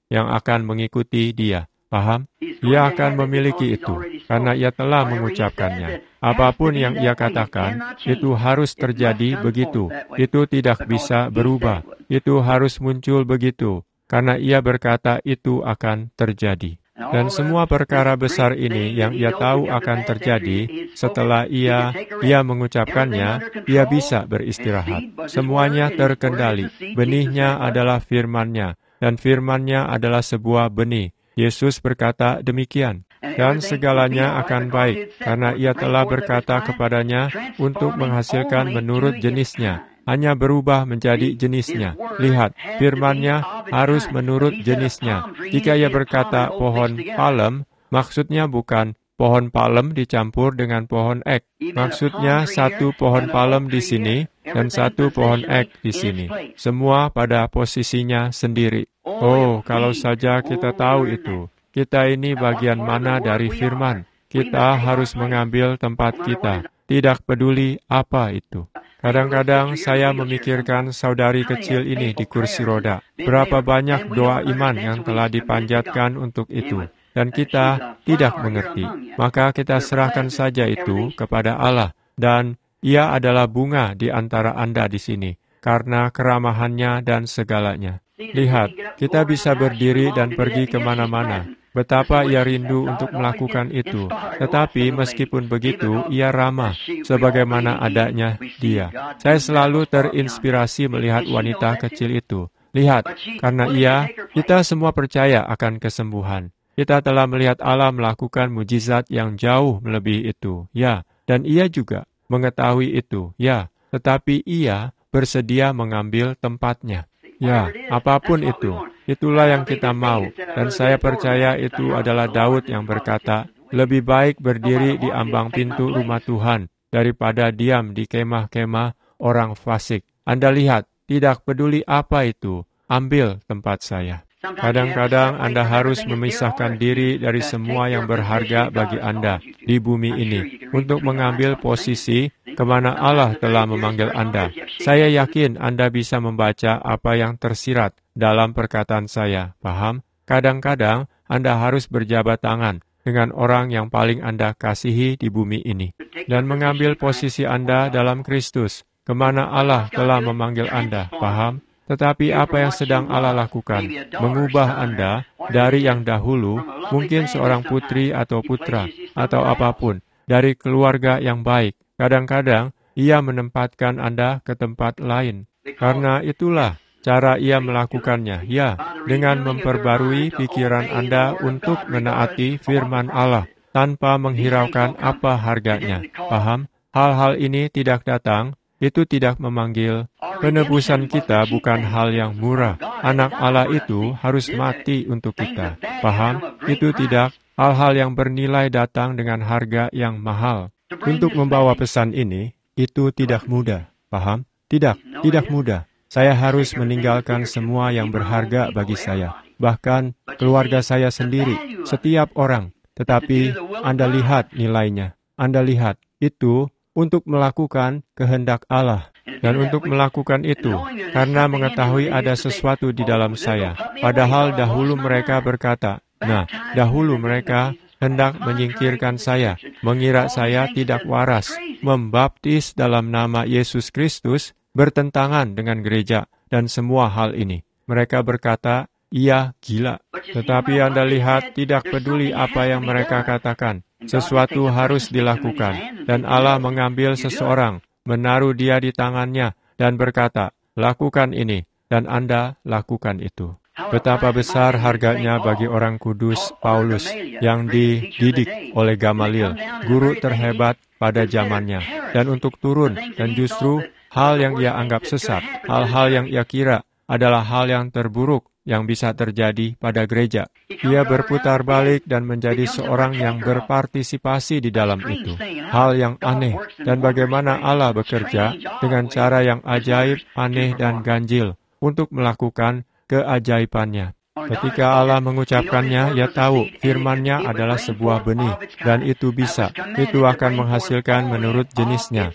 Speaker 1: yang akan mengikuti dia. Paham? Ia akan memiliki itu, karena ia telah mengucapkannya. Apapun yang ia katakan, itu harus terjadi begitu. Itu tidak bisa berubah. Itu harus muncul begitu, karena ia berkata itu akan terjadi. Dan semua perkara besar ini yang ia tahu akan terjadi, setelah ia mengucapkannya, ia bisa beristirahat. Semuanya terkendali. Benihnya adalah firman-Nya, dan firman-Nya adalah sebuah benih. Yesus berkata demikian, dan segalanya akan baik, karena ia telah berkata kepadanya untuk menghasilkan menurut jenisnya, hanya berubah menjadi jenisnya. Lihat, firman-Nya harus menurut jenisnya. Jika ia berkata pohon palem, maksudnya bukan pohon palem dicampur dengan pohon ek. Maksudnya satu pohon palem di sini dan satu pohon ek di sini. Semua pada posisinya sendiri. Oh, kalau saja kita tahu itu. Kita ini bagian mana dari firman. Kita harus mengambil tempat kita. Tidak peduli apa itu. Kadang-kadang saya memikirkan saudari kecil ini di kursi roda. Berapa banyak doa iman yang telah dipanjatkan untuk itu. Dan kita tidak mengerti. Maka kita serahkan saja itu kepada Allah. Dan ia adalah bunga di antara Anda di sini. Karena keramahannya dan segalanya. Lihat, kita bisa berdiri dan pergi kemana-mana. Betapa ia rindu untuk melakukan itu. Tetapi meskipun begitu, ia ramah, sebagaimana adanya dia. Saya selalu terinspirasi melihat wanita kecil itu. Lihat, karena kita semua percaya akan kesembuhan. Kita telah melihat Allah melakukan mujizat yang jauh melebihi itu. Ya, dan ia juga mengetahui itu. Ya, tetapi ia bersedia mengambil tempatnya. Ya, apapun itu, itulah yang kita mau. Dan saya percaya itu adalah Daud yang berkata, lebih baik berdiri di ambang pintu rumah Tuhan daripada diam di kemah-kemah orang fasik. Anda lihat, tidak peduli apa itu, ambil tempat saya. Kadang-kadang Anda harus memisahkan diri dari semua yang berharga bagi Anda di bumi ini untuk mengambil posisi kemana Allah telah memanggil Anda. Saya yakin Anda bisa membaca apa yang tersirat dalam perkataan saya. Paham? Kadang-kadang Anda harus berjabat tangan dengan orang yang paling Anda kasihi di bumi ini dan mengambil posisi Anda dalam Kristus, kemana Allah telah memanggil Anda. Paham? Tetapi apa yang sedang Allah lakukan? Mengubah Anda dari yang dahulu, mungkin seorang putri atau putra, atau apapun, dari keluarga yang baik. Kadang-kadang, ia menempatkan Anda ke tempat lain. Karena itulah cara ia melakukannya, ya, dengan memperbarui pikiran Anda untuk menaati firman Allah, tanpa menghiraukan apa harganya. Paham? Hal-hal ini tidak datang, itu tidak memanggil. Penebusan kita bukan hal yang murah. Anak Allah itu harus mati untuk kita. Paham? Itu tidak. Hal-hal yang bernilai datang dengan harga yang mahal. Untuk membawa pesan ini, itu tidak mudah. Paham? Tidak mudah. Saya harus meninggalkan semua yang berharga bagi saya. Bahkan keluarga saya sendiri, setiap orang. Tetapi Anda lihat nilainya. Anda lihat, itu untuk melakukan kehendak Allah. Dan untuk melakukan itu, karena mengetahui ada sesuatu di dalam saya. Padahal dahulu mereka berkata, dahulu mereka hendak menyingkirkan saya, mengira saya tidak waras, membaptis dalam nama Yesus Kristus, bertentangan dengan gereja, dan semua hal ini. Mereka berkata, ia gila. Tetapi Anda lihat, tidak peduli apa yang mereka katakan. Sesuatu harus dilakukan, dan Allah mengambil seseorang, menaruh dia di tangannya, dan berkata, lakukan ini, dan Anda lakukan itu. Betapa besar harganya bagi orang kudus Paulus yang dididik oleh Gamaliel, guru terhebat pada zamannya, dan untuk turun, dan justru hal yang ia anggap sesat, hal-hal yang ia kira adalah hal yang terburuk yang bisa terjadi pada gereja. Ia berputar balik dan menjadi seorang yang berpartisipasi di dalam itu. Hal yang aneh, dan bagaimana Allah bekerja dengan cara yang ajaib, aneh, dan ganjil untuk melakukan keajaibannya. Ketika Allah mengucapkannya, ia tahu firman-Nya adalah sebuah benih, dan itu bisa. Itu akan menghasilkan menurut jenisnya.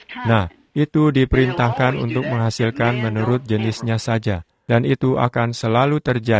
Speaker 1: Itu diperintahkan untuk menghasilkan menurut jenisnya saja. Dan itu akan selalu terjadi.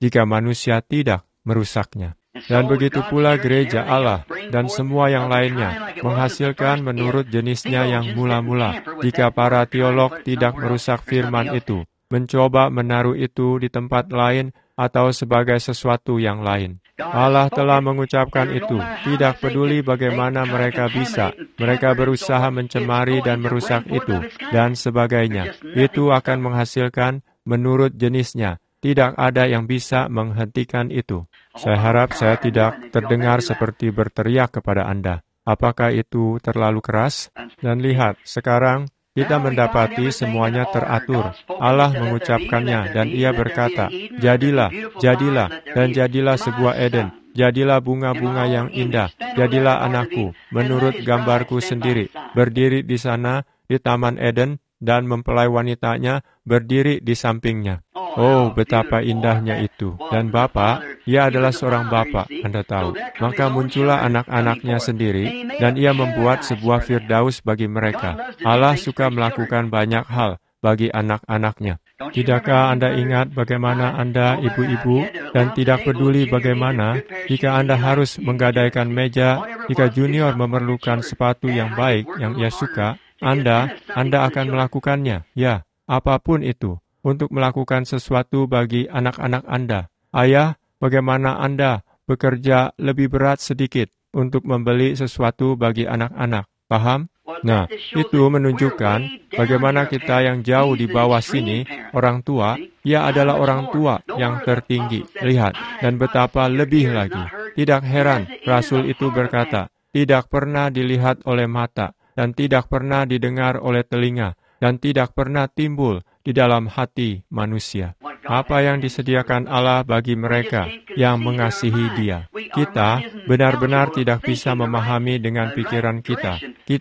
Speaker 1: jika manusia tidak merusaknya. Dan begitu pula gereja Allah dan semua yang lainnya menghasilkan menurut jenisnya yang mula-mula. Jika para teolog tidak merusak firman itu, mencoba menaruh itu di tempat lain atau sebagai sesuatu yang lain. Allah telah mengucapkan itu, tidak peduli bagaimana mereka bisa. Mereka berusaha mencemari dan merusak itu, dan sebagainya. Itu akan menghasilkan menurut jenisnya. Tidak ada yang bisa menghentikan itu. Saya harap saya tidak terdengar seperti berteriak kepada Anda. Apakah itu terlalu keras? Dan lihat, sekarang kita mendapati semuanya teratur. Allah mengucapkannya dan Ia berkata, jadilah, jadilah, dan jadilah sebuah Eden. Jadilah bunga-bunga yang indah. Jadilah anakku, menurut gambarku sendiri. Berdiri di sana, di Taman Eden, dan mempelai wanitanya berdiri di sampingnya. Oh, betapa indahnya itu. Dan Bapa, Ia adalah seorang Bapa, Anda tahu. Maka muncullah anak-anaknya sendiri, dan Ia membuat sebuah firdaus bagi mereka. Allah suka melakukan banyak hal bagi anak-anaknya. Tidakkah Anda ingat bagaimana Anda, ibu-ibu, dan tidak peduli bagaimana, jika Anda harus menggadaikan meja, jika junior memerlukan sepatu yang baik, yang ia suka, Anda akan melakukannya, ya, apapun itu, untuk melakukan sesuatu bagi anak-anak Anda. Ayah, bagaimana Anda bekerja lebih berat sedikit untuk membeli sesuatu bagi anak-anak, paham? Nah, itu menunjukkan bagaimana kita yang jauh di bawah sini, orang tua, ia adalah orang tua yang tertinggi. Lihat, dan betapa lebih lagi. Tidak heran, Rasul itu berkata, tidak pernah dilihat oleh mata, dan tidak pernah didengar oleh telinga, dan tidak pernah timbul di dalam hati manusia. Apa yang disediakan Allah bagi mereka yang mengasihi Dia. Kita benar-benar tidak bisa memahami dengan pikiran kita.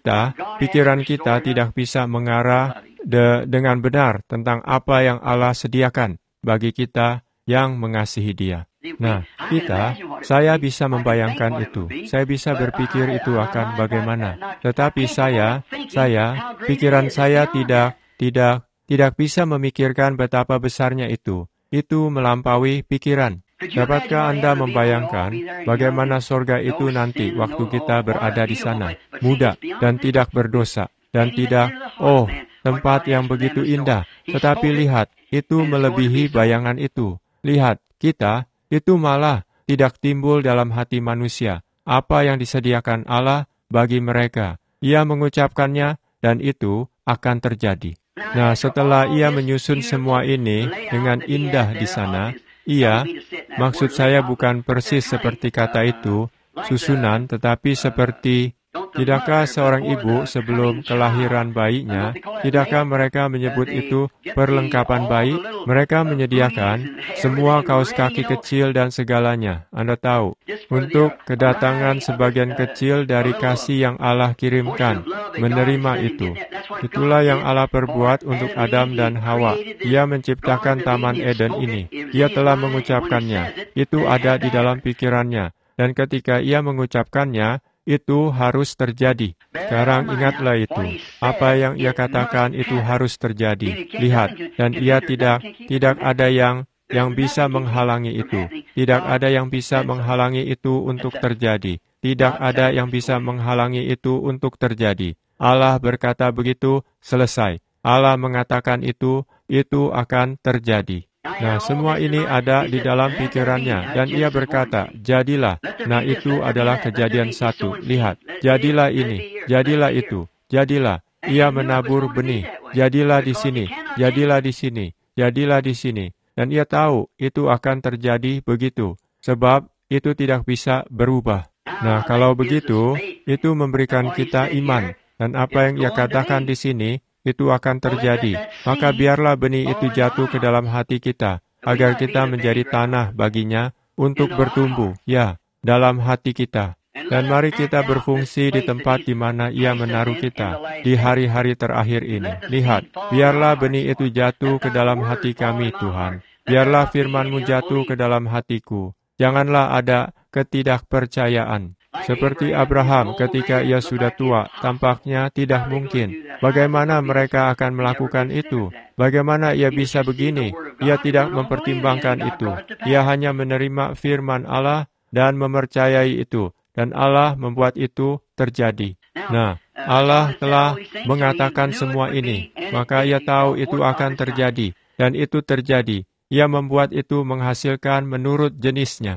Speaker 1: Pikiran kita tidak bisa mengarah dengan benar tentang apa yang Allah sediakan bagi kita yang mengasihi Dia. Nah, saya bisa membayangkan itu. Saya bisa berpikir itu akan bagaimana. Tetapi pikiran saya tidak bisa memikirkan betapa besarnya itu. Itu melampaui pikiran. Dapatkah Anda membayangkan bagaimana sorga itu nanti waktu kita berada di sana, muda dan tidak berdosa, dan tidak, tempat yang begitu indah. Tetapi lihat, itu melebihi bayangan itu. Lihat, kita itu malah tidak timbul dalam hati manusia. Apa yang disediakan Allah bagi mereka. Ia mengucapkannya dan itu akan terjadi. Nah, setelah Ia menyusun semua ini dengan indah di sana, maksud saya bukan persis seperti kata itu, susunan, tetapi seperti, tidakkah seorang ibu sebelum kelahiran bayinya, tidakkah mereka menyebut itu perlengkapan bayi? Mereka menyediakan semua kaos kaki kecil dan segalanya, Anda tahu, untuk kedatangan sebagian kecil dari kasih yang Allah kirimkan, menerima itu. Itulah yang Allah perbuat untuk Adam dan Hawa. Ia menciptakan Taman Eden ini. Ia telah mengucapkannya. Itu ada di dalam pikirannya. Dan ketika Ia mengucapkannya, itu harus terjadi. Sekarang ingatlah itu. Apa yang Ia katakan itu harus terjadi. Lihat, dan Ia tidak ada yang bisa menghalangi itu. Tidak ada yang bisa menghalangi itu untuk terjadi. Tidak ada yang bisa menghalangi itu untuk terjadi. Allah berkata begitu, selesai. Allah mengatakan itu akan terjadi. Nah, semua ini ada di dalam pikirannya, dan Ia berkata, jadilah. Nah, itu adalah kejadian 1. Lihat, jadilah ini, jadilah itu, jadilah. Ia menabur benih, jadilah di sini, jadilah di sini, jadilah di sini. Dan Ia tahu itu akan terjadi begitu, sebab itu tidak bisa berubah. Nah, kalau begitu, itu memberikan kita iman. Dan apa yang Ia katakan di sini, itu akan terjadi. Maka biarlah benih itu jatuh ke dalam hati kita, agar kita menjadi tanah baginya untuk bertumbuh, ya, dalam hati kita. Dan mari kita berfungsi di tempat di mana Ia menaruh kita di hari-hari terakhir ini. Lihat, biarlah benih itu jatuh ke dalam hati kami, Tuhan. Biarlah firman-Mu jatuh ke dalam hatiku. Janganlah ada ketidakpercayaan. Seperti Abraham ketika ia sudah tua, tampaknya tidak mungkin. Bagaimana mereka akan melakukan itu? Bagaimana ia bisa begini? Ia tidak mempertimbangkan itu. Ia hanya menerima firman Allah dan mempercayai itu. Dan Allah membuat itu terjadi. Nah, Allah telah mengatakan semua ini, maka Ia tahu itu akan terjadi. Dan itu terjadi. Ia membuat itu menghasilkan menurut jenisnya.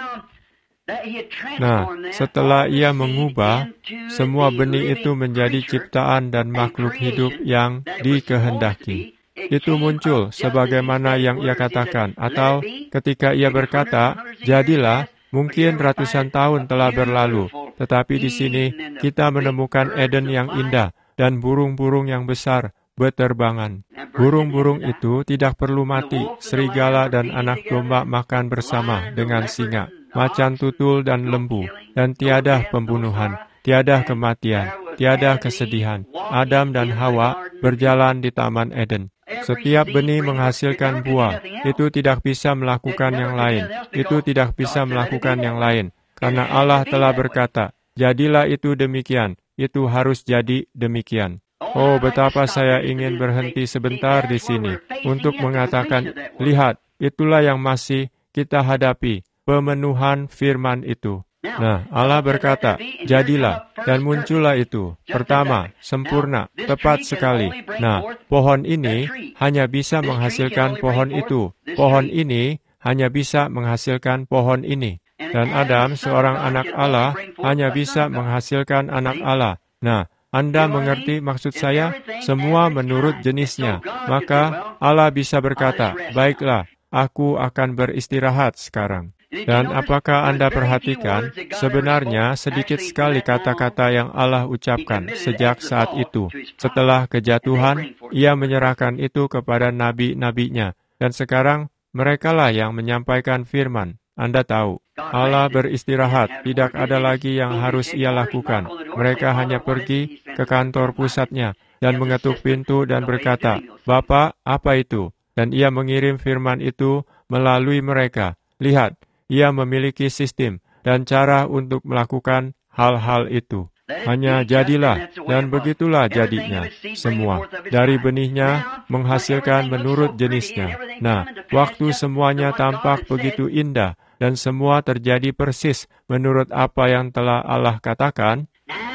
Speaker 1: Nah, setelah Ia mengubah, semua benih itu menjadi ciptaan dan makhluk hidup yang dikehendaki. Itu muncul sebagaimana yang Ia katakan, atau ketika Ia berkata, jadilah, mungkin ratusan tahun telah berlalu, tetapi di sini kita menemukan Eden yang indah dan burung-burung yang besar berterbangan. Burung-burung itu tidak perlu mati, serigala dan anak domba makan bersama dengan singa, macan tutul dan lembu, dan tiada pembunuhan, tiada kematian, tiada kesedihan. Adam dan Hawa berjalan di Taman Eden. Setiap benih menghasilkan buah. Itu tidak bisa melakukan yang lain. Itu tidak bisa melakukan yang lain. Karena Allah telah berkata, jadilah itu demikian. Itu harus jadi demikian. Oh, betapa saya ingin berhenti sebentar di sini untuk mengatakan, lihat, itulah yang masih kita hadapi, pemenuhan firman itu. Nah, Allah berkata, jadilah, dan muncullah itu. Pertama, sempurna, tepat sekali. Nah, pohon ini hanya bisa menghasilkan pohon itu. Pohon ini hanya bisa menghasilkan pohon ini. Dan Adam, seorang anak Allah, hanya bisa menghasilkan anak Allah. Nah, Anda mengerti maksud saya? Semua menurut jenisnya. Maka Allah bisa berkata, baiklah, aku akan beristirahat sekarang. Dan apakah Anda perhatikan, sebenarnya sedikit sekali kata-kata yang Allah ucapkan sejak saat itu. Setelah kejatuhan, Ia menyerahkan itu kepada nabi-nabinya. Dan sekarang, merekalah yang menyampaikan firman. Anda tahu, Allah beristirahat, tidak ada lagi yang harus Ia lakukan. Mereka hanya pergi ke kantor pusatnya dan mengetuk pintu dan berkata, Bapa, apa itu? Dan Ia mengirim firman itu melalui mereka. Lihat, Ia memiliki sistem dan cara untuk melakukan hal-hal itu. Hanya jadilah, dan begitulah jadinya. Semua dari benihnya menghasilkan menurut jenisnya. Nah, waktu semuanya tampak begitu indah, dan semua terjadi persis menurut apa yang telah Allah katakan.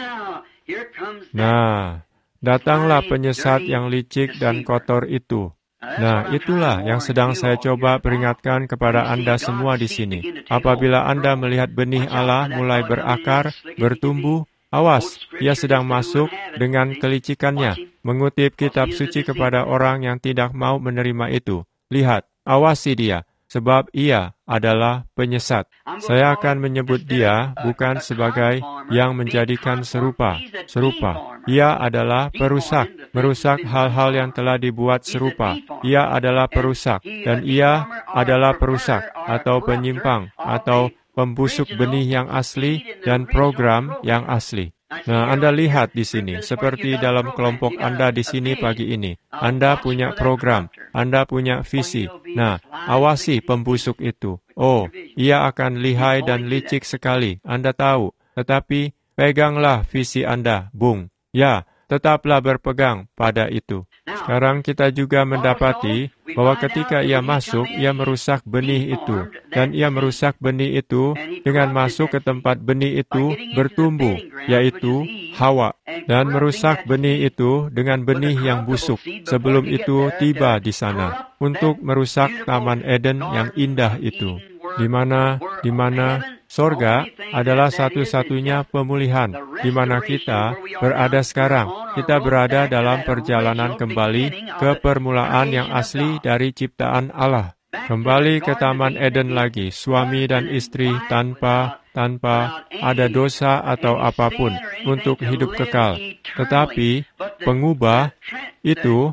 Speaker 1: Nah, datanglah penyesat yang licik dan kotor itu. Nah, itulah yang sedang saya coba peringatkan kepada Anda semua di sini. Apabila Anda melihat benih Allah mulai berakar, bertumbuh, awas, ia sedang masuk dengan kelicikannya, mengutip kitab suci kepada orang yang tidak mau menerima itu. Lihat, awasi dia, sebab ia adalah penyesat. Saya akan menyebut dia bukan sebagai yang menjadikan serupa. Ia adalah perusak, merusak hal-hal yang telah dibuat serupa. Ia adalah perusak, dan ia adalah perusak, atau penyimpang, atau pembusuk benih yang asli, dan program yang asli. Nah, Anda lihat di sini, seperti dalam kelompok Anda di sini pagi ini. Anda punya program, Anda punya visi. Nah, awasi pembusuk itu. Oh, ia akan lihai dan licik sekali, Anda tahu. Tetapi, peganglah visi Anda, Bung. Ya, tetaplah berpegang pada itu. Sekarang kita juga mendapati bahwa ketika ia masuk, ia merusak benih itu. Dan ia merusak benih itu dengan masuk ke tempat benih itu bertumbuh, yaitu Hawa. Dan merusak benih itu dengan benih yang busuk sebelum itu tiba di sana untuk merusak Taman Eden yang indah itu. Di mana sorga adalah satu-satunya pemulihan, di mana kita berada sekarang. Kita berada dalam perjalanan kembali ke permulaan yang asli dari ciptaan Allah. Kembali ke Taman Eden lagi, suami dan istri tanpa ada dosa atau apapun untuk hidup kekal. Tetapi pengubah itu,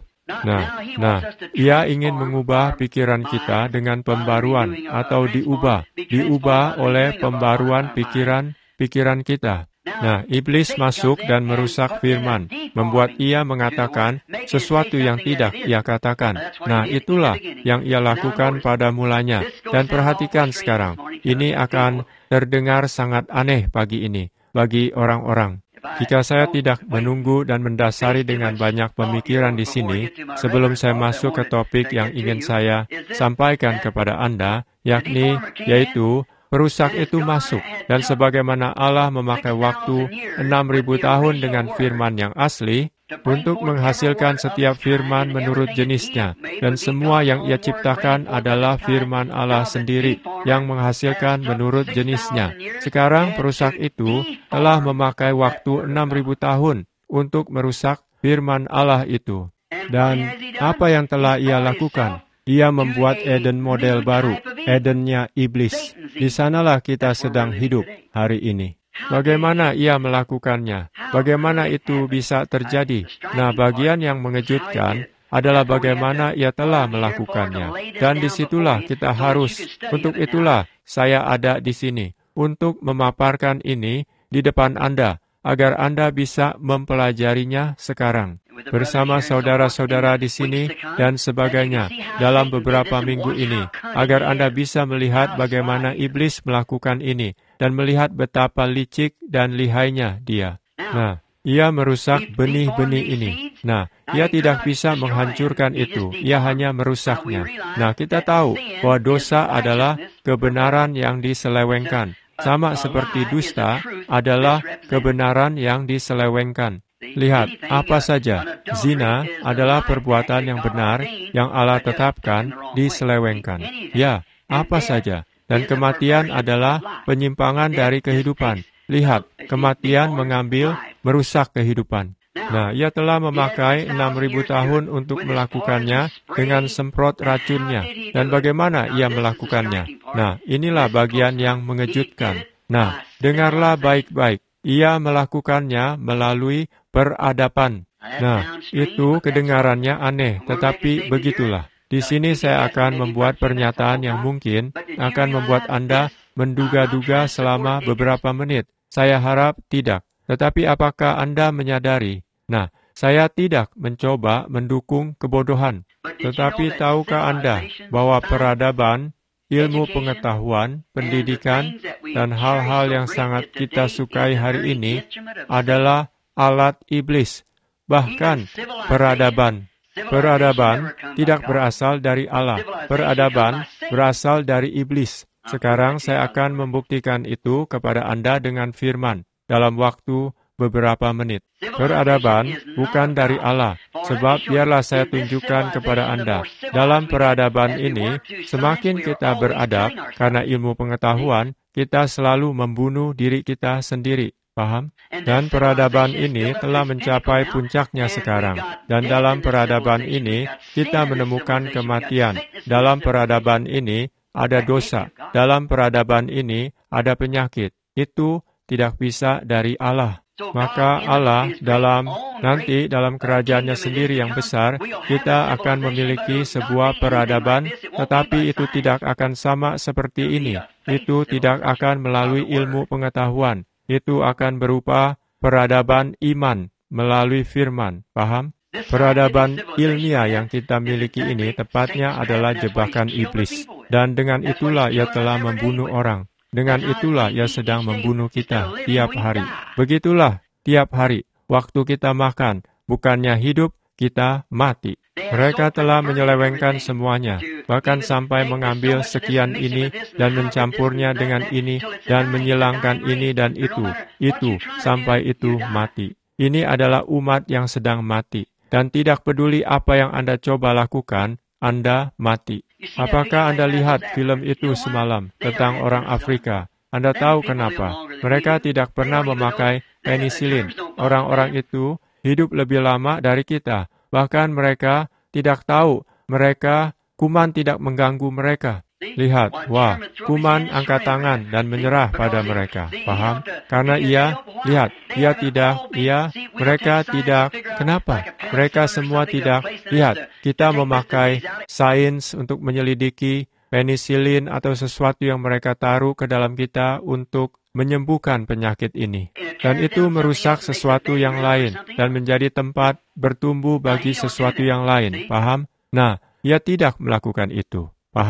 Speaker 1: ia ingin mengubah pikiran kita dengan pembaruan atau diubah oleh pembaruan pikiran kita. Nah, iblis masuk dan merusak firman, membuat ia mengatakan sesuatu yang tidak ia katakan. Nah, itulah yang ia lakukan pada mulanya. Dan perhatikan sekarang, ini akan terdengar sangat aneh pagi ini bagi orang-orang. jika saya tidak menunggu dan mendasari dengan banyak pemikiran di sini, sebelum saya masuk ke topik yang ingin saya sampaikan kepada Anda, yaitu perusak itu masuk, dan sebagaimana Allah memakai waktu 6.000 tahun dengan firman yang asli, untuk menghasilkan setiap firman menurut jenisnya, dan semua yang Ia ciptakan adalah firman Allah sendiri yang menghasilkan menurut jenisnya. Sekarang perusak itu telah memakai waktu 6.000 tahun untuk merusak firman Allah itu. Dan apa yang telah Ia lakukan? Ia membuat Eden model baru, Edennya iblis. Di sanalah kita sedang hidup hari ini. Bagaimana ia melakukannya? Bagaimana itu bisa terjadi? Nah, bagian yang mengejutkan adalah bagaimana ia telah melakukannya. Dan disitulah kita harus, untuk itulah saya ada di sini, untuk memaparkan ini di depan Anda, agar Anda bisa mempelajarinya sekarang. Bersama saudara-saudara di sini dan sebagainya dalam beberapa minggu ini, agar Anda bisa melihat bagaimana iblis melakukan ini dan melihat betapa licik dan lihainya dia. Nah, ia merusak benih-benih ini. Nah, ia tidak bisa menghancurkan itu, ia hanya merusaknya. Nah, kita tahu bahwa dosa adalah kebenaran yang diselewengkan. Sama seperti dusta adalah kebenaran yang diselewengkan. Lihat, apa saja, zina adalah perbuatan yang benar yang Allah tetapkan diselewengkan. Ya, apa saja. Dan kematian adalah penyimpangan dari kehidupan. Lihat, kematian merusak kehidupan. Nah, ia telah memakai 6.000 tahun untuk melakukannya dengan semprot racunnya. Dan bagaimana ia melakukannya? Nah, inilah bagian yang mengejutkan. Nah, dengarlah baik-baik. Ia melakukannya melalui peradaban. Nah, itu kedengarannya aneh, tetapi begitulah. Di sini saya akan membuat pernyataan yang mungkin akan membuat Anda menduga-duga selama beberapa menit. Saya harap tidak. Tetapi apakah Anda menyadari? Nah, saya tidak mencoba mendukung kebodohan. Tetapi tahukah Anda bahwa peradaban, ilmu pengetahuan, pendidikan, dan hal-hal yang sangat kita sukai hari ini adalah alat iblis. Bahkan peradaban tidak berasal dari Allah. Peradaban berasal dari iblis. Sekarang saya akan membuktikan itu kepada Anda dengan firman dalam waktu beberapa menit. Peradaban bukan dari Allah, sebab biarlah saya tunjukkan kepada Anda. Dalam peradaban ini, semakin kita beradab, karena ilmu pengetahuan, kita selalu membunuh diri kita sendiri. Paham? Dan peradaban ini telah mencapai puncaknya sekarang. Dan dalam peradaban ini, kita menemukan kematian. Dalam peradaban ini, ada dosa. Dalam peradaban ini, ada penyakit. Itu tidak bisa dari Allah. Maka Allah nanti dalam kerajaannya sendiri yang besar, kita akan memiliki sebuah peradaban, tetapi itu tidak akan sama seperti ini. Itu tidak akan melalui ilmu pengetahuan. Itu akan berupa peradaban iman melalui firman. Paham? Peradaban ilmiah yang kita miliki ini tepatnya adalah jebakan iblis. Dan dengan itulah ia telah membunuh orang. Dengan itulah ia sedang membunuh kita tiap hari. Begitulah tiap hari. Waktu kita makan, bukannya hidup, kita mati. Mereka telah menyelewengkan semuanya, bahkan sampai mengambil sekian ini dan mencampurnya dengan ini dan menyilangkan ini dan itu, sampai itu mati. Ini adalah umat yang sedang mati. Dan tidak peduli apa yang Anda coba lakukan, Anda mati. Apakah Anda lihat film itu semalam tentang orang Afrika? Anda tahu kenapa? Mereka tidak pernah memakai penisilin. Orang-orang itu hidup lebih lama dari kita. Bahkan mereka tidak tahu, kuman tidak mengganggu mereka. Lihat, wah, kuman angkat tangan dan menyerah pada mereka. Paham? Karena mereka tidak. Kenapa? Mereka semua tidak. Lihat, kita memakai sains untuk menyelidiki penisilin atau sesuatu yang mereka taruh ke dalam kita untuk menyembuhkan penyakit ini. Dan itu merusak sesuatu yang lain dan menjadi tempat bertumbuh bagi sesuatu yang lain. Paham? Nah, ia tidak melakukan itu. Paham?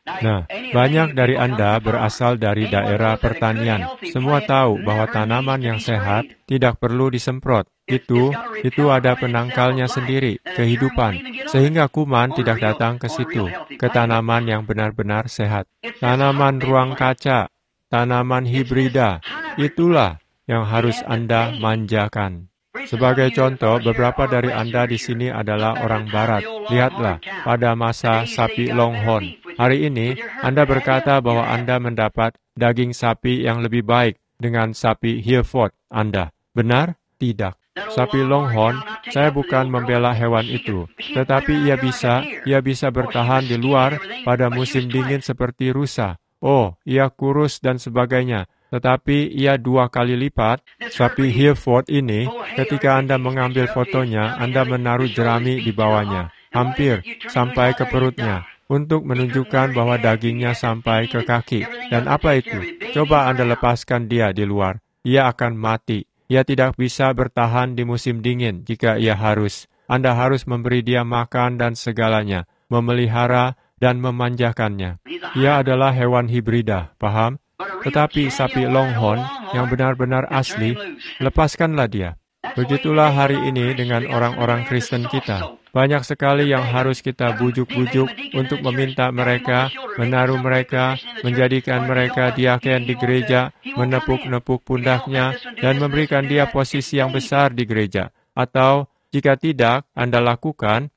Speaker 1: Nah, banyak dari Anda berasal dari daerah pertanian. Semua tahu bahwa tanaman yang sehat tidak perlu disemprot. Itu ada penangkalnya sendiri, kehidupan. Sehingga kuman tidak datang ke situ, ke tanaman yang benar-benar sehat. Tanaman ruang kaca, tanaman hibrida, itulah yang harus Anda manjakan. Sebagai contoh, beberapa dari Anda di sini adalah orang Barat. Lihatlah, pada masa sapi Longhorn. Hari ini, Anda berkata bahwa Anda mendapat daging sapi yang lebih baik dengan sapi Hereford Anda. Benar? Tidak. Sapi Longhorn, saya bukan membela hewan itu. Tetapi ia bisa bertahan di luar pada musim dingin seperti rusa. Oh, ia kurus dan sebagainya. Tetapi ia 2 kali lipat. Sapi Hereford ini, ketika Anda mengambil fotonya, Anda menaruh jerami di bawahnya, hampir sampai ke perutnya, untuk menunjukkan bahwa dagingnya sampai ke kaki. Dan apa itu? Coba Anda lepaskan dia di luar. Ia akan mati. Ia tidak bisa bertahan di musim dingin jika ia harus. Anda harus memberi dia makan dan segalanya, memelihara dan memanjakannya. Ia adalah hewan hibrida, paham? Tetapi sapi Longhorn yang benar-benar asli, lepaskanlah dia. Begitulah hari ini dengan orang-orang Kristen kita. Banyak sekali yang harus kita bujuk-bujuk untuk meminta mereka, menaruh mereka, menjadikan mereka diaken di gereja, menepuk-nepuk pundaknya, dan memberikan dia posisi yang besar di gereja. Atau, jika tidak, Anda lakukan,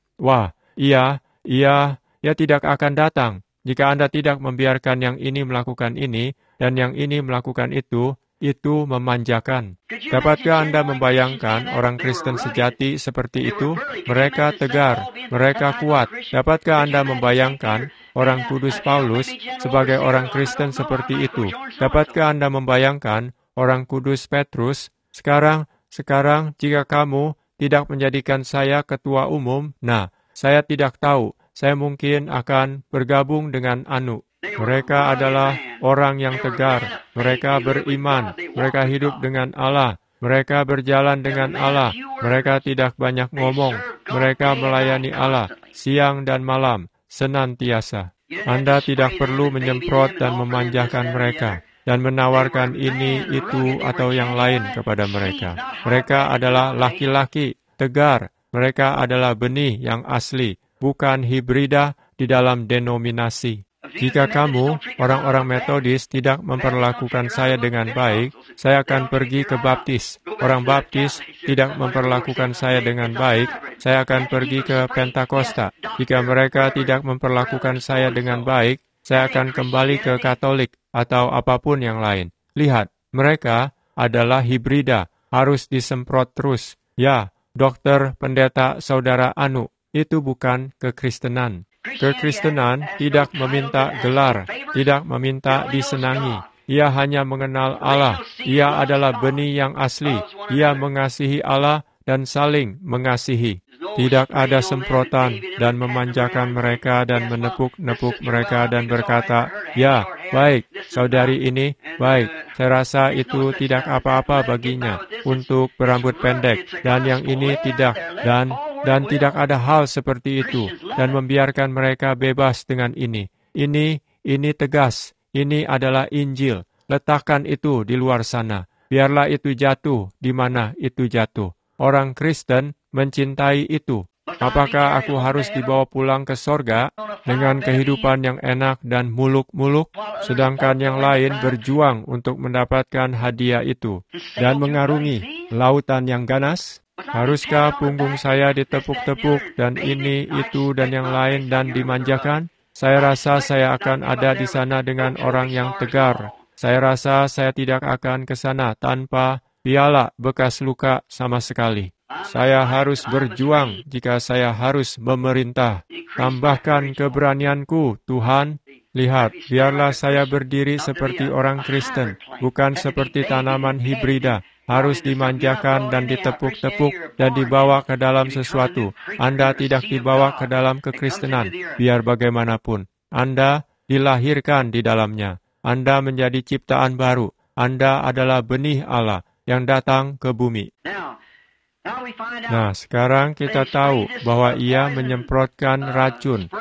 Speaker 1: ia tidak akan datang. Jika Anda tidak membiarkan yang ini melakukan ini, dan yang ini melakukan itu memanjakan. Dapatkah Anda membayangkan orang Kristen sejati seperti itu? Mereka tegar, mereka kuat. Dapatkah Anda membayangkan orang kudus Paulus sebagai orang Kristen seperti itu? Dapatkah Anda membayangkan orang kudus Petrus? Sekarang, jika kamu tidak menjadikan saya ketua umum, saya tidak tahu. Saya mungkin akan bergabung dengan Anu. Mereka adalah orang yang tegar. Mereka beriman. Mereka hidup dengan Allah. Mereka berjalan dengan Allah. Mereka tidak banyak ngomong. Mereka melayani Allah siang dan malam, senantiasa. Anda tidak perlu menyemprot dan memanjakan mereka dan menawarkan ini, itu, atau yang lain kepada mereka. Mereka adalah laki-laki tegar. Mereka adalah benih yang asli, bukan hibrida di dalam denominasi. Jika kamu, orang-orang Metodis, tidak memperlakukan saya dengan baik, saya akan pergi ke Baptis. Orang Baptis tidak memperlakukan saya dengan baik, saya akan pergi ke Pentakosta. Jika mereka tidak memperlakukan saya dengan baik, saya akan kembali ke Katolik atau apapun yang lain. Lihat, mereka adalah hibrida, harus disemprot terus. Ya, dokter, pendeta, saudara Anu, itu bukan kekristenan. Kekristenan tidak meminta gelar, tidak meminta disenangi. Ia hanya mengenal Allah. Ia adalah benih yang asli. Ia mengasihi Allah dan saling mengasihi. Tidak ada semprotan dan memanjakan mereka dan menepuk-nepuk mereka dan berkata, "Ya, baik, saudari ini, baik. Saya rasa itu tidak apa-apa baginya untuk berambut pendek, dan yang ini tidak, dan tidak ada hal seperti itu, dan membiarkan mereka bebas dengan ini. Ini tegas, ini adalah Injil. Letakkan itu di luar sana. Biarlah itu jatuh di mana itu jatuh. Orang Kristen mencintai itu. Apakah aku harus dibawa pulang ke sorga dengan kehidupan yang enak dan muluk-muluk, sedangkan yang lain berjuang untuk mendapatkan hadiah itu dan mengarungi lautan yang ganas? Haruskah punggung saya ditepuk-tepuk dan ini, itu, dan yang lain dan dimanjakan? Saya rasa saya akan ada di sana dengan orang yang tegar. Saya rasa saya tidak akan ke sana tanpa piala bekas luka sama sekali. Saya harus berjuang jika saya harus memerintah. Tambahkan keberanianku, Tuhan. Lihat, biarlah saya berdiri seperti orang Kristen, bukan seperti tanaman hibrida. Harus dimanjakan dan ditepuk-tepuk dan dibawa ke dalam sesuatu. Anda tidak dibawa ke dalam kekristenan, biar bagaimanapun. Anda dilahirkan di dalamnya. Anda menjadi ciptaan baru. Anda adalah benih Allah yang datang ke bumi. Nah, sekarang kita tahu bahwa ia menyemprotkan racun.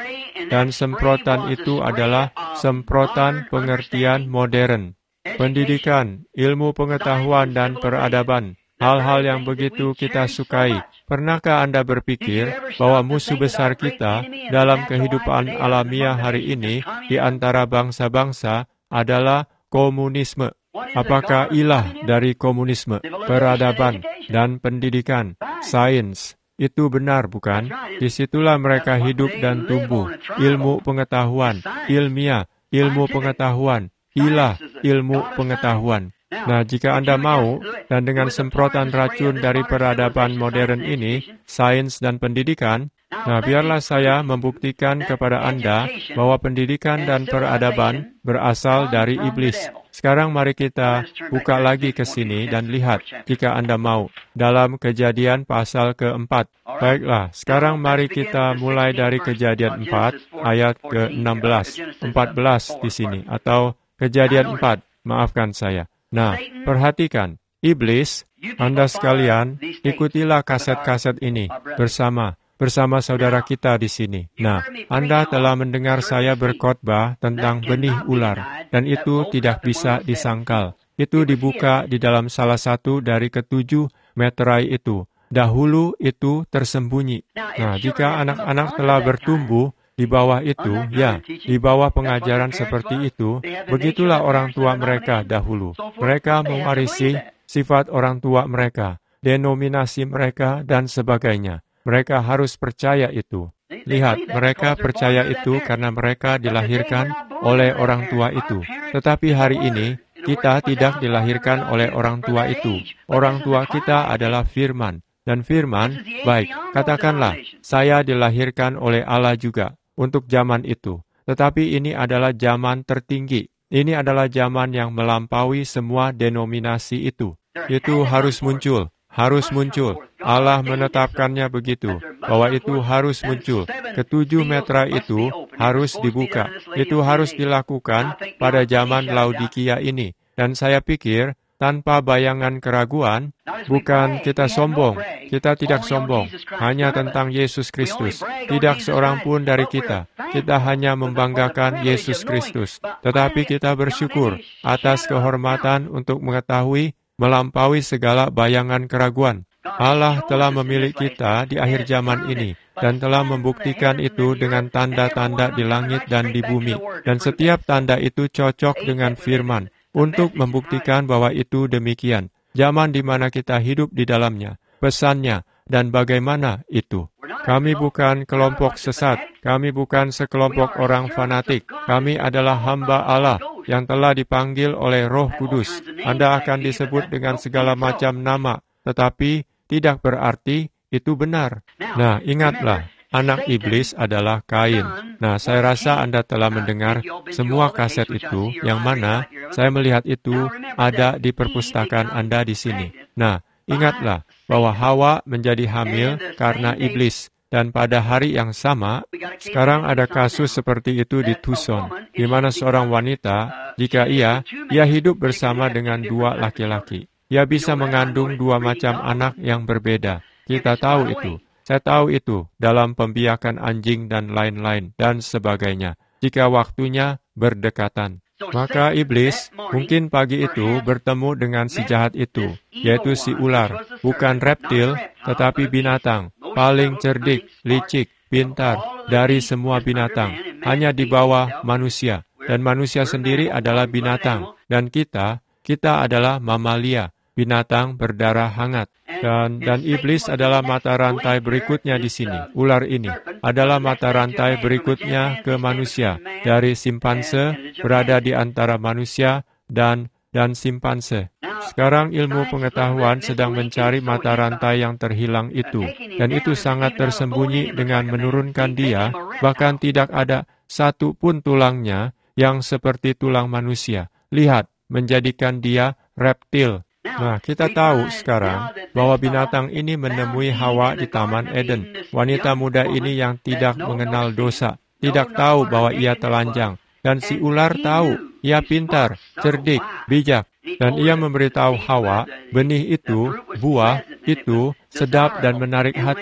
Speaker 1: Dan semprotan itu adalah semprotan pengertian modern. Pendidikan, ilmu pengetahuan, dan peradaban. Hal-hal yang begitu kita sukai. Pernahkah Anda berpikir bahwa musuh besar kita dalam kehidupan alamiah hari ini di antara bangsa-bangsa adalah komunisme? Apakah ilah dari komunisme, peradaban, dan pendidikan, sains? Itu benar, bukan? Disitulah mereka hidup dan tumbuh. Ilmu pengetahuan, ilmiah, ilmu pengetahuan, ilah, ilmu pengetahuan. Nah, jika Anda mau, dan dengan semprotan racun dari peradaban modern ini, sains dan pendidikan, nah, biarlah saya membuktikan kepada Anda bahwa pendidikan dan peradaban berasal dari iblis. Sekarang mari kita buka lagi ke sini dan lihat, jika Anda mau, dalam Kejadian pasal ke-4. Baiklah, sekarang mari kita mulai dari Kejadian 4, ayat ke-16, 14 di sini, atau Kejadian 4, maafkan saya. Nah, perhatikan, iblis, Anda sekalian, ikutilah kaset-kaset ini bersama saudara kita di sini. Nah, Anda telah mendengar saya berkhotbah tentang benih ular, dan itu tidak bisa disangkal. Itu dibuka di dalam salah satu dari ketujuh meterai itu. Dahulu itu tersembunyi. Nah, jika anak-anak telah bertumbuh di bawah itu, ya, di bawah pengajaran seperti itu, begitulah orang tua mereka dahulu. Mereka mewarisi sifat orang tua mereka, denominasi mereka, dan sebagainya. Mereka harus percaya itu. Lihat, mereka percaya itu karena mereka dilahirkan oleh orang tua itu. Tetapi hari ini, kita tidak dilahirkan oleh orang tua itu. Orang tua kita adalah firman. Dan firman, baik, katakanlah, saya dilahirkan oleh Allah juga untuk zaman itu. Tetapi ini adalah zaman tertinggi. Ini adalah zaman yang melampaui semua denominasi itu. Itu harus muncul. Harus muncul. Allah menetapkannya begitu, bahwa itu harus muncul. Ketujuh meterai itu harus dibuka. Itu harus dilakukan pada zaman Laodikia ini. Dan saya pikir, tanpa bayangan keraguan, bukan kita sombong. Kita tidak sombong. Hanya tentang Yesus Kristus. Tidak seorang pun dari kita. Kita hanya membanggakan Yesus Kristus. Tetapi kita bersyukur atas kehormatan untuk mengetahui melampaui segala bayangan keraguan. Allah telah memilih kita di akhir zaman ini dan telah membuktikan itu dengan tanda-tanda di langit dan di bumi. Dan setiap tanda itu cocok dengan firman untuk membuktikan bahwa itu demikian. Zaman di mana kita hidup di dalamnya, pesannya, dan bagaimana itu. Kami bukan kelompok sesat. Kami bukan sekelompok orang fanatik. Kami adalah hamba Allah yang telah dipanggil oleh Roh Kudus. Anda akan disebut dengan segala macam nama, tetapi tidak berarti itu benar. Nah, ingatlah, anak iblis adalah Kain. Nah, saya rasa Anda telah mendengar semua kaset itu, yang mana saya melihat itu ada di perpustakaan Anda di sini. Nah, ingatlah bahwa Hawa menjadi hamil karena iblis. Dan pada hari yang sama, sekarang ada kasus seperti itu di Tucson, di mana seorang wanita, jika ia hidup bersama dengan dua laki-laki, ia bisa mengandung dua macam anak yang berbeda. Kita tahu itu. Saya tahu itu dalam pembiakan anjing dan lain-lain dan sebagainya. Jika waktunya berdekatan. Maka iblis mungkin pagi itu bertemu dengan si jahat itu, yaitu si ular, bukan reptil, tetapi binatang, paling cerdik, licik, pintar dari semua binatang, hanya di bawah manusia. Dan manusia sendiri adalah binatang, dan kita adalah mamalia, binatang berdarah hangat. Dan iblis adalah mata rantai berikutnya di sini. Ular ini adalah mata rantai berikutnya ke manusia. Dari simpanse berada di antara manusia dan simpanse. Sekarang ilmu pengetahuan sedang mencari mata rantai yang terhilang itu. Dan itu sangat tersembunyi dengan menurunkan dia, bahkan tidak ada satu pun tulangnya yang seperti tulang manusia. Lihat, menjadikan dia reptil. Nah, kita tahu sekarang bahwa binatang ini menemui Hawa di Taman Eden. Wanita muda ini yang tidak mengenal dosa, tidak tahu bahwa ia telanjang. Dan si ular tahu, ia pintar, cerdik, bijak. Dan ia memberitahu Hawa, benih itu, buah itu, sedap dan menarik hati.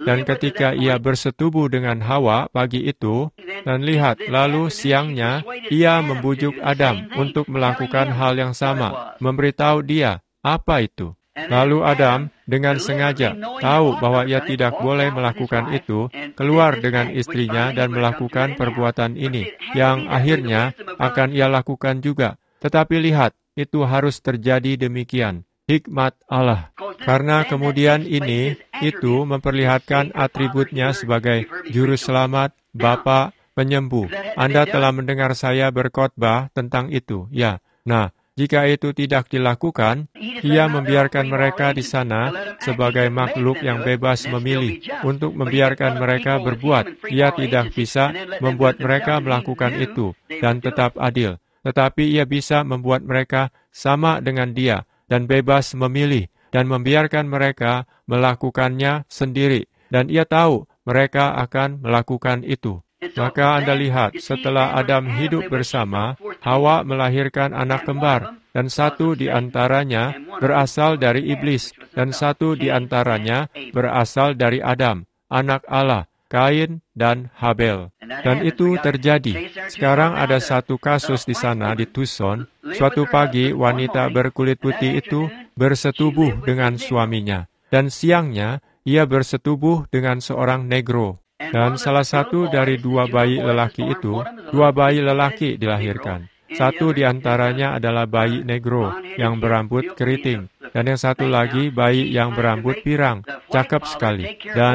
Speaker 1: Dan ketika ia bersetubuh dengan Hawa pagi itu, dan lihat, lalu siangnya ia membujuk Adam untuk melakukan hal yang sama, memberitahu dia apa itu. Lalu Adam dengan sengaja tahu bahwa ia tidak boleh melakukan itu, keluar dengan istrinya dan melakukan perbuatan ini, yang akhirnya akan ia lakukan juga. Tetapi lihat, itu harus terjadi demikian. Hikmat Allah. Karena kemudian itu memperlihatkan atributnya sebagai Juru Selamat, Bapa, Penyembuh. Anda telah mendengar saya berkhotbah tentang itu, ya. Nah, jika itu tidak dilakukan, ia membiarkan mereka di sana sebagai makhluk yang bebas memilih untuk membiarkan mereka berbuat. Ia tidak bisa membuat mereka melakukan itu dan tetap adil. Tetapi ia bisa membuat mereka sama dengan dia dan bebas memilih dan membiarkan mereka melakukannya sendiri. Dan ia tahu mereka akan melakukan itu. Maka Anda lihat, setelah Adam hidup bersama, Hawa melahirkan anak kembar, dan satu di antaranya berasal dari iblis, dan satu di antaranya berasal dari Adam, anak Allah, Kain dan Habel. Dan itu terjadi. Sekarang ada satu kasus di sana di Tucson. Suatu pagi, wanita berkulit putih itu bersetubuh dengan suaminya, dan siangnya ia bersetubuh dengan seorang negro. Dan salah satu dari dua bayi lelaki itu, dua bayi lelaki dilahirkan. Satu di antaranya adalah bayi negro yang berambut keriting, dan yang satu lagi bayi yang berambut pirang, cakep sekali.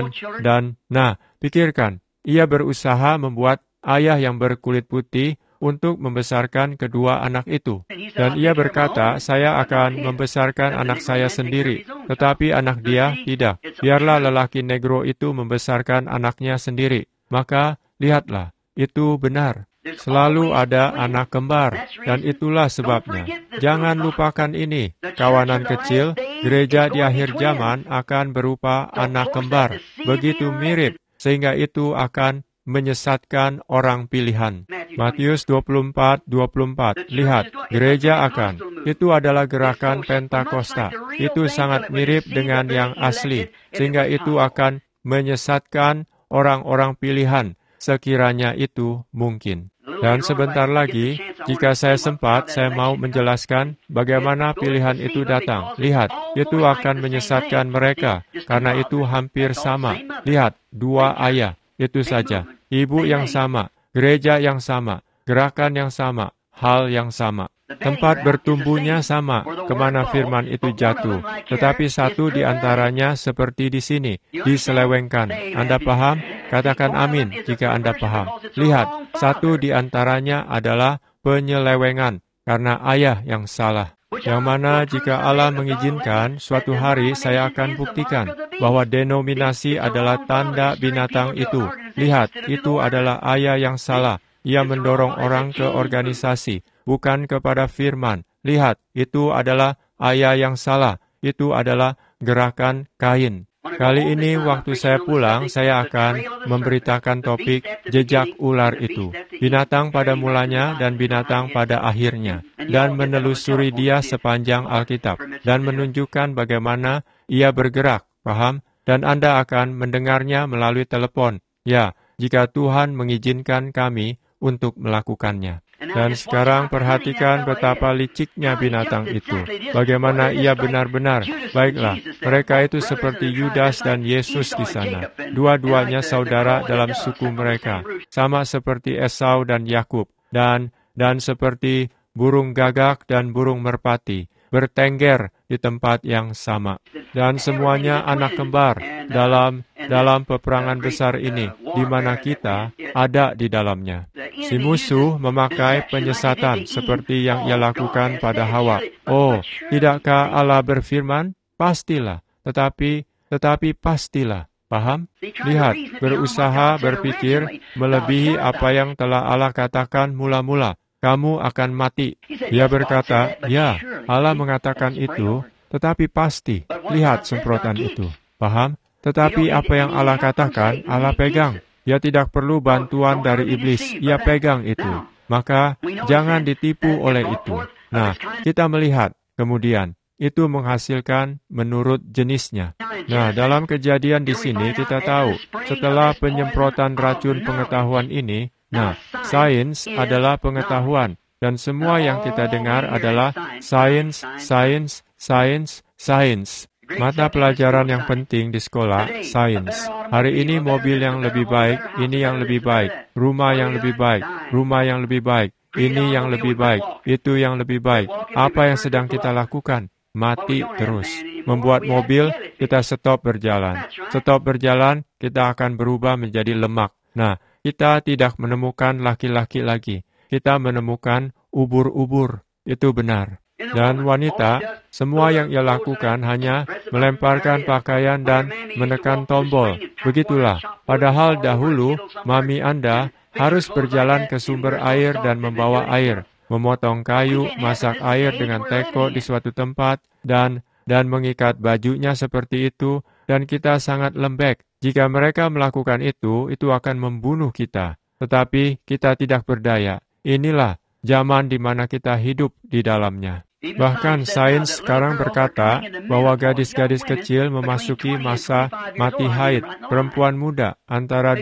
Speaker 1: Nah, pikirkan, ia berusaha membuat ayah yang berkulit putih untuk membesarkan kedua anak itu. Dan ia berkata, saya akan membesarkan anak saya sendiri, tetapi anak dia tidak. Biarlah lelaki negro itu membesarkan anaknya sendiri. Maka, lihatlah, itu benar. Selalu ada anak kembar, dan itulah sebabnya. Jangan lupakan ini, kawanan kecil, gereja di akhir zaman akan berupa anak kembar. Begitu mirip, sehingga itu akan menyesatkan orang pilihan. Matius 24:24. Lihat, gereja akan. Itu adalah gerakan Pentakosta. Itu sangat mirip dengan yang asli, sehingga itu akan menyesatkan orang-orang pilihan, sekiranya itu mungkin. Dan sebentar lagi, jika saya sempat, saya mau menjelaskan bagaimana pilihan itu datang. Lihat, itu akan menyesatkan mereka, karena itu hampir sama. Lihat, dua ayah. Itu saja. Ibu yang sama, gereja yang sama, gerakan yang sama, hal yang sama. Tempat bertumbuhnya sama, kemana firman itu jatuh. Tetapi satu di antaranya seperti di sini, diselewengkan. Anda paham? Katakan amin jika Anda paham. Lihat, satu di antaranya adalah penyelewengan, karena ayah yang salah. Yang mana jika Allah mengizinkan, suatu hari saya akan buktikan bahwa denominasi adalah tanda binatang itu. Lihat, itu adalah ayah yang salah. Ia mendorong orang ke organisasi, bukan kepada firman. Lihat, itu adalah ayah yang salah. Itu adalah gerakan Kain. Kali ini waktu saya pulang, saya akan memberitakan topik jejak ular itu. Binatang pada mulanya dan binatang pada akhirnya. Dan menelusuri dia sepanjang Alkitab. Dan menunjukkan bagaimana ia bergerak. Paham? Dan Anda akan mendengarnya melalui telepon. Ya, jika Tuhan mengizinkan kami untuk melakukannya. Dan sekarang perhatikan betapa liciknya binatang itu. Bagaimana ia benar-benar. Baiklah, mereka itu seperti Yudas dan Yesus di sana. Dua-duanya saudara dalam suku mereka. Sama seperti Esau dan Yakub. Dan seperti burung gagak dan burung merpati. Bertengger di tempat yang sama. Dan semuanya anak kembar dalam peperangan besar ini, di mana kita ada di dalamnya. Si musuh memakai penyesatan seperti yang ia lakukan pada Hawa. Oh, tidakkah Allah berfirman? Pastilah, tetapi pastilah. Paham? Lihat, berusaha berpikir melebihi apa yang telah Allah katakan mula-mula. Kamu akan mati. Dia berkata, ya, Allah mengatakan itu, tetapi pasti. Lihat semprotan itu. Paham? Tetapi apa yang Allah katakan, Allah pegang. Dia tidak perlu bantuan dari iblis. Ia pegang itu. Maka, jangan ditipu oleh itu. Nah, kita melihat. Kemudian, itu menghasilkan menurut jenisnya. Nah, dalam kejadian di sini kita tahu, setelah penyemprotan racun pengetahuan ini, nah, sains adalah pengetahuan, dan semua yang kita dengar adalah sains, sains, sains, sains. Mata pelajaran yang penting di sekolah, sains. Hari ini mobil yang lebih baik, ini yang lebih baik, rumah yang lebih baik, rumah yang lebih baik, ini yang lebih baik, itu yang lebih baik. Apa yang sedang kita lakukan? Mati terus. Membuat mobil, kita stop berjalan. Stop berjalan, kita akan berubah menjadi lemak. Nah, kita tidak menemukan laki-laki lagi. Kita menemukan ubur-ubur. Itu benar. Dan wanita, semua yang ia lakukan hanya melemparkan pakaian dan menekan tombol. Begitulah. Padahal dahulu, mami Anda harus berjalan ke sumber air dan membawa air, memotong kayu, masak air dengan teko di suatu tempat, dan mengikat bajunya seperti itu, dan kita sangat lembek. Jika mereka melakukan itu akan membunuh kita. Tetapi kita tidak berdaya. Inilah zaman di mana kita hidup di dalamnya. Bahkan sains sekarang berkata bahwa gadis-gadis kecil memasuki masa mati haid, perempuan muda antara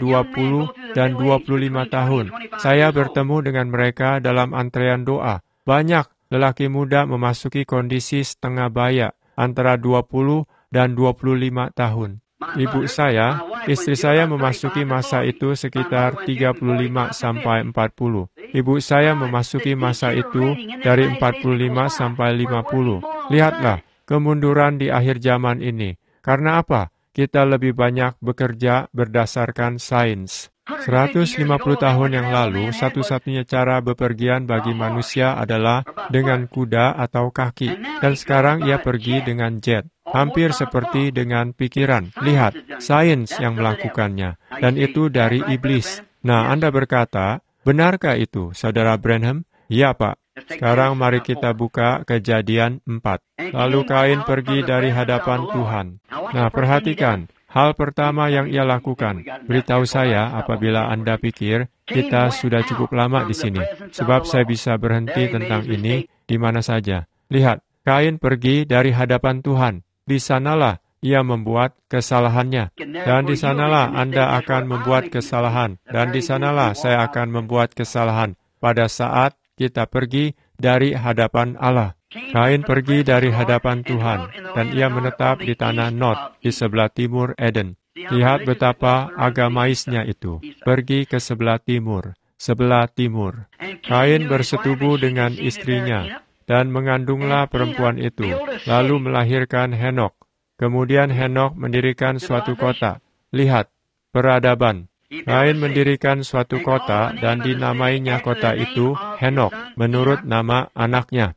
Speaker 1: 20 dan 25 tahun. Saya bertemu dengan mereka dalam antrean doa. Banyak lelaki muda memasuki kondisi setengah baya antara 20 dan 25 tahun. Ibu saya, istri saya memasuki masa itu sekitar 35 sampai 40. Ibu saya memasuki masa itu dari 45 sampai 50. Lihatlah, kemunduran di akhir zaman ini. Karena apa? Kita lebih banyak bekerja berdasarkan sains. 150 tahun yang lalu, satu-satunya cara bepergian bagi manusia adalah dengan kuda atau kaki. Dan sekarang ia pergi dengan jet. Hampir seperti dengan pikiran. Lihat, sains yang melakukannya. Dan itu dari iblis. Nah, Anda berkata, benarkah itu, Saudara Branham? Ya, Pak. Sekarang mari kita buka Kejadian 4. Lalu Kain pergi dari hadapan Tuhan. Nah, perhatikan. Hal pertama yang ia lakukan, beritahu saya apabila Anda pikir kita sudah cukup lama di sini, sebab saya bisa berhenti tentang ini di mana saja. Lihat, Kain pergi dari hadapan Tuhan. Di sanalah ia membuat kesalahannya. Dan di sanalah Anda akan membuat kesalahan. Dan di sanalah saya akan membuat kesalahan pada saat kita pergi dari hadapan Allah. Kain pergi dari hadapan Tuhan, dan ia menetap di tanah Nod, di sebelah timur Eden. Lihat betapa agamaisnya itu. Pergi ke sebelah timur, sebelah timur. Kain bersetubuh dengan istrinya, dan mengandunglah perempuan itu, lalu melahirkan Henok. Kemudian Henok mendirikan suatu kota. Lihat, peradaban. Kain mendirikan suatu kota, dan dinamainya kota itu Henok, menurut nama anaknya.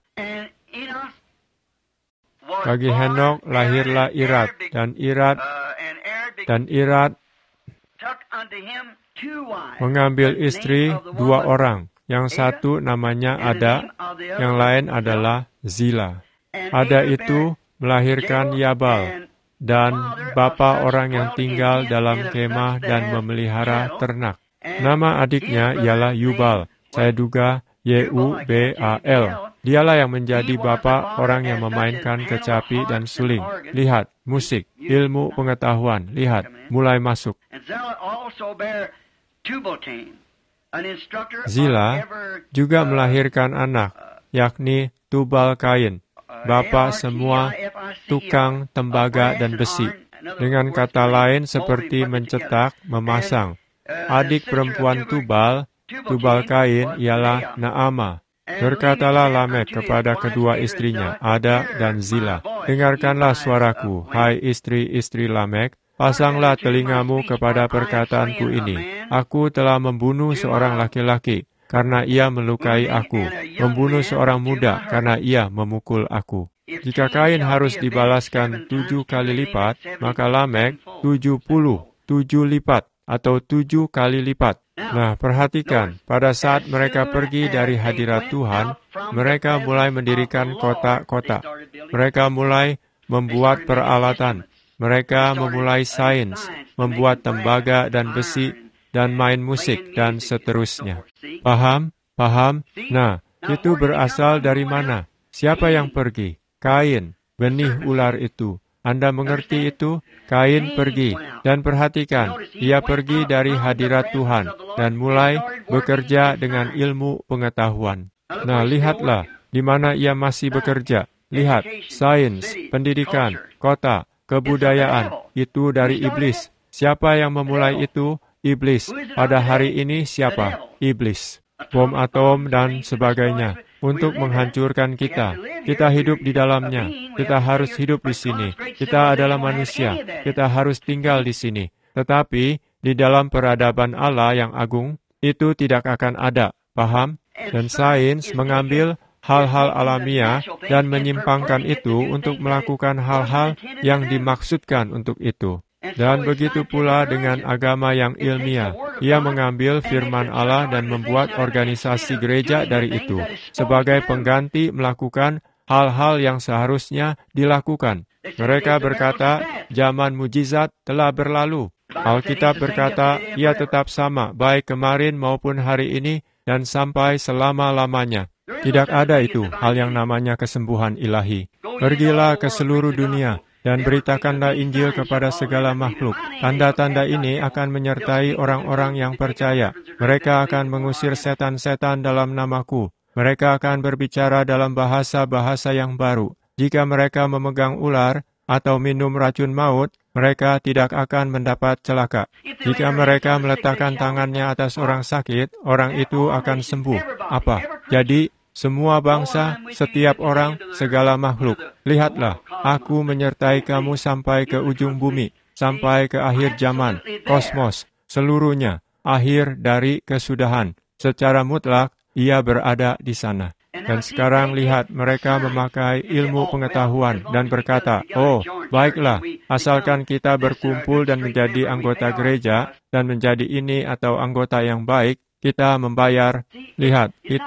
Speaker 1: Bagi Henok lahirlah Irad, dan Irad mengambil istri 2 orang. Yang satu namanya Ada, yang lain adalah Zila. Ada itu melahirkan Yabal, dan bapa orang yang tinggal dalam kemah dan memelihara ternak. Nama adiknya ialah Yubal. Saya duga Yubal. Dialah yang menjadi bapa orang yang memainkan kecapi dan suling. Lihat, musik, ilmu pengetahuan. Lihat, mulai masuk. Zila juga melahirkan anak, yakni Tubal Kain, bapa semua tukang tembaga dan besi. Dengan kata lain seperti mencetak, memasang. Adik perempuan Tubal Kain ialah Naama. Berkatalah Lamek kepada kedua istrinya, Ada dan Zila, dengarkanlah suaraku, hai istri-istri Lamek, pasanglah telingamu kepada perkataanku ini. Aku telah membunuh seorang laki-laki, karena ia melukai aku, membunuh seorang muda, karena ia memukul aku. Jika Kain harus dibalaskan 7 kali lipat, maka Lamek 77 lipat, atau 7 kali lipat. Nah, perhatikan, pada saat mereka pergi dari hadirat Tuhan, mereka mulai mendirikan kota-kota. Mereka mulai membuat peralatan. Mereka memulai sains, membuat tembaga dan besi, dan main musik, dan seterusnya. Paham? Paham? Nah, itu berasal dari mana? Siapa yang pergi? Kain. benih ular itu. Anda mengerti itu? Kain pergi, dan perhatikan, ia pergi dari hadirat Tuhan, dan mulai bekerja dengan ilmu pengetahuan. Nah, lihatlah, di mana ia masih bekerja. Lihat, sains, pendidikan, kota, kebudayaan, itu dari iblis. Siapa yang memulai itu? Iblis. Pada hari ini siapa? Iblis. Bom atom dan sebagainya untuk menghancurkan kita. Kita hidup di dalamnya. Kita harus hidup di sini. Kita adalah manusia. Kita harus tinggal di sini. Tetapi di dalam peradaban Allah yang agung, itu tidak akan ada. Paham? Dan sains mengambil hal-hal alamiah dan menyimpangkan itu untuk melakukan hal-hal yang dimaksudkan untuk itu. Dan begitu pula dengan agama yang ilmiah. Ia mengambil firman Allah dan membuat organisasi gereja dari itu, sebagai pengganti melakukan hal-hal yang seharusnya dilakukan. Mereka berkata, zaman mujizat telah berlalu. Alkitab berkata, ia tetap sama, baik kemarin maupun hari ini, dan sampai selama-lamanya. Tidak ada itu, hal yang namanya kesembuhan ilahi. Pergilah ke seluruh dunia, dan beritakanlah Injil kepada segala makhluk. Tanda-tanda ini akan menyertai orang-orang yang percaya. Mereka akan mengusir setan-setan dalam namaku. Mereka akan berbicara dalam bahasa-bahasa yang baru. Jika mereka memegang ular atau minum racun maut, mereka tidak akan mendapat celaka. Jika mereka meletakkan tangannya atas orang sakit, orang itu akan sembuh. Apa? Jadi, semua bangsa, setiap orang, segala makhluk. Lihatlah, aku menyertai kamu sampai ke ujung bumi, sampai ke akhir zaman, kosmos, seluruhnya, akhir dari kesudahan. Secara mutlak, ia berada di sana. Dan sekarang lihat, mereka memakai ilmu pengetahuan dan berkata, oh, baiklah, asalkan kita berkumpul dan menjadi anggota gereja, dan menjadi ini atau anggota yang baik, kita membayar. Lihat,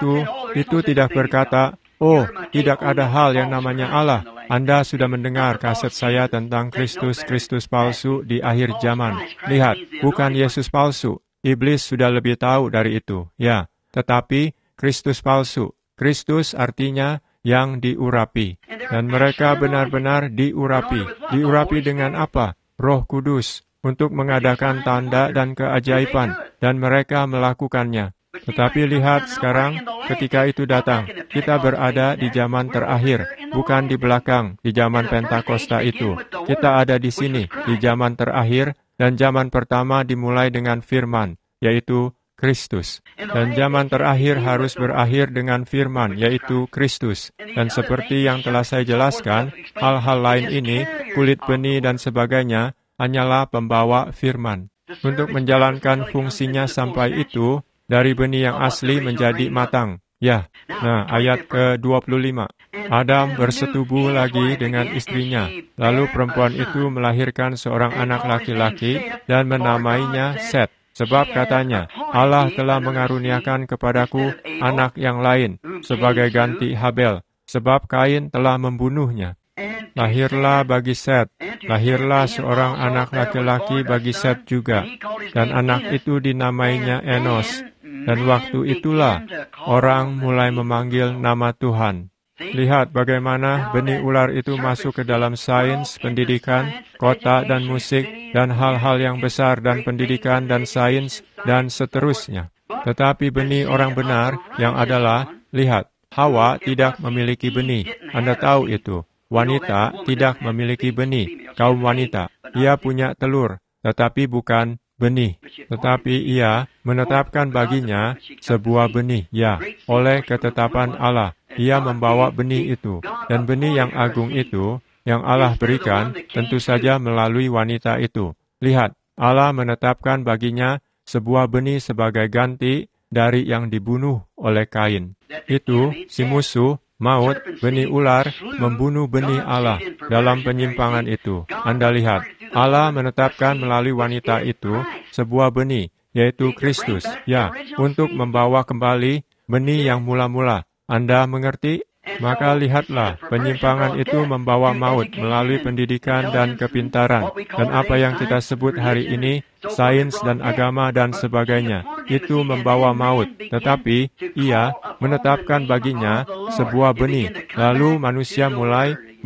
Speaker 1: itu tidak berkata, oh, tidak ada hal yang namanya Allah. Anda sudah mendengar kaset saya tentang Kristus palsu di akhir zaman. Lihat, bukan Yesus palsu. Iblis sudah lebih tahu dari itu. Ya, tetapi Kristus palsu. Kristus artinya yang diurapi. Dan mereka benar-benar diurapi. Diurapi dengan apa? Roh Kudus. Untuk mengadakan tanda dan keajaiban, dan mereka melakukannya. Tetapi lihat sekarang, ketika itu datang, kita berada di zaman terakhir, bukan di belakang, di zaman Pentakosta itu. Kita ada di sini, di zaman terakhir, dan zaman pertama dimulai dengan firman, yaitu Kristus. Dan zaman terakhir harus berakhir dengan firman, yaitu Kristus. Dan seperti yang telah saya jelaskan, hal-hal lain ini, kulit benih dan sebagainya, hanyalah pembawa firman. Untuk menjalankan fungsinya sampai itu, dari benih yang asli menjadi matang. Ya, nah ayat ke-25. Adam bersetubuh lagi dengan istrinya. Lalu perempuan itu melahirkan seorang anak laki-laki dan menamainya Set. Sebab katanya, Allah telah mengaruniakan kepadaku anak yang lain sebagai ganti Habel. Sebab Kain telah membunuhnya. Lahirlah bagi Set, lahirlah seorang anak laki-laki bagi Set juga, dan anak itu dinamainya Enos. Dan waktu itulah orang mulai memanggil nama Tuhan. Lihat bagaimana benih ular itu masuk ke dalam sains, pendidikan, kota dan musik, dan hal-hal yang besar dan pendidikan dan sains, dan seterusnya. Tetapi benih orang benar yang adalah, lihat, Hawa tidak memiliki benih. Anda tahu itu. Wanita tidak memiliki benih, kaum wanita. Ia punya telur, tetapi bukan benih. Tetapi ia menetapkan baginya sebuah benih, ya, oleh ketetapan Allah. Ia membawa benih itu, dan benih yang agung itu, yang Allah berikan, tentu saja melalui wanita itu. Lihat, Allah menetapkan baginya sebuah benih sebagai ganti dari yang dibunuh oleh Kain. Itu, si musuh, maut, benih ular, membunuh benih Allah dalam penyimpangan itu. Anda lihat, Allah menetapkan melalui wanita itu sebuah benih, yaitu Kristus, ya, untuk membawa kembali benih yang mula-mula. Anda mengerti? Maka lihatlah, penyimpangan itu membawa maut melalui pendidikan dan kepintaran. Dan apa yang kita sebut hari ini, sains dan agama dan sebagainya, itu membawa maut. Tetapi ia menetapkan baginya sebuah benih. Lalu manusia mulai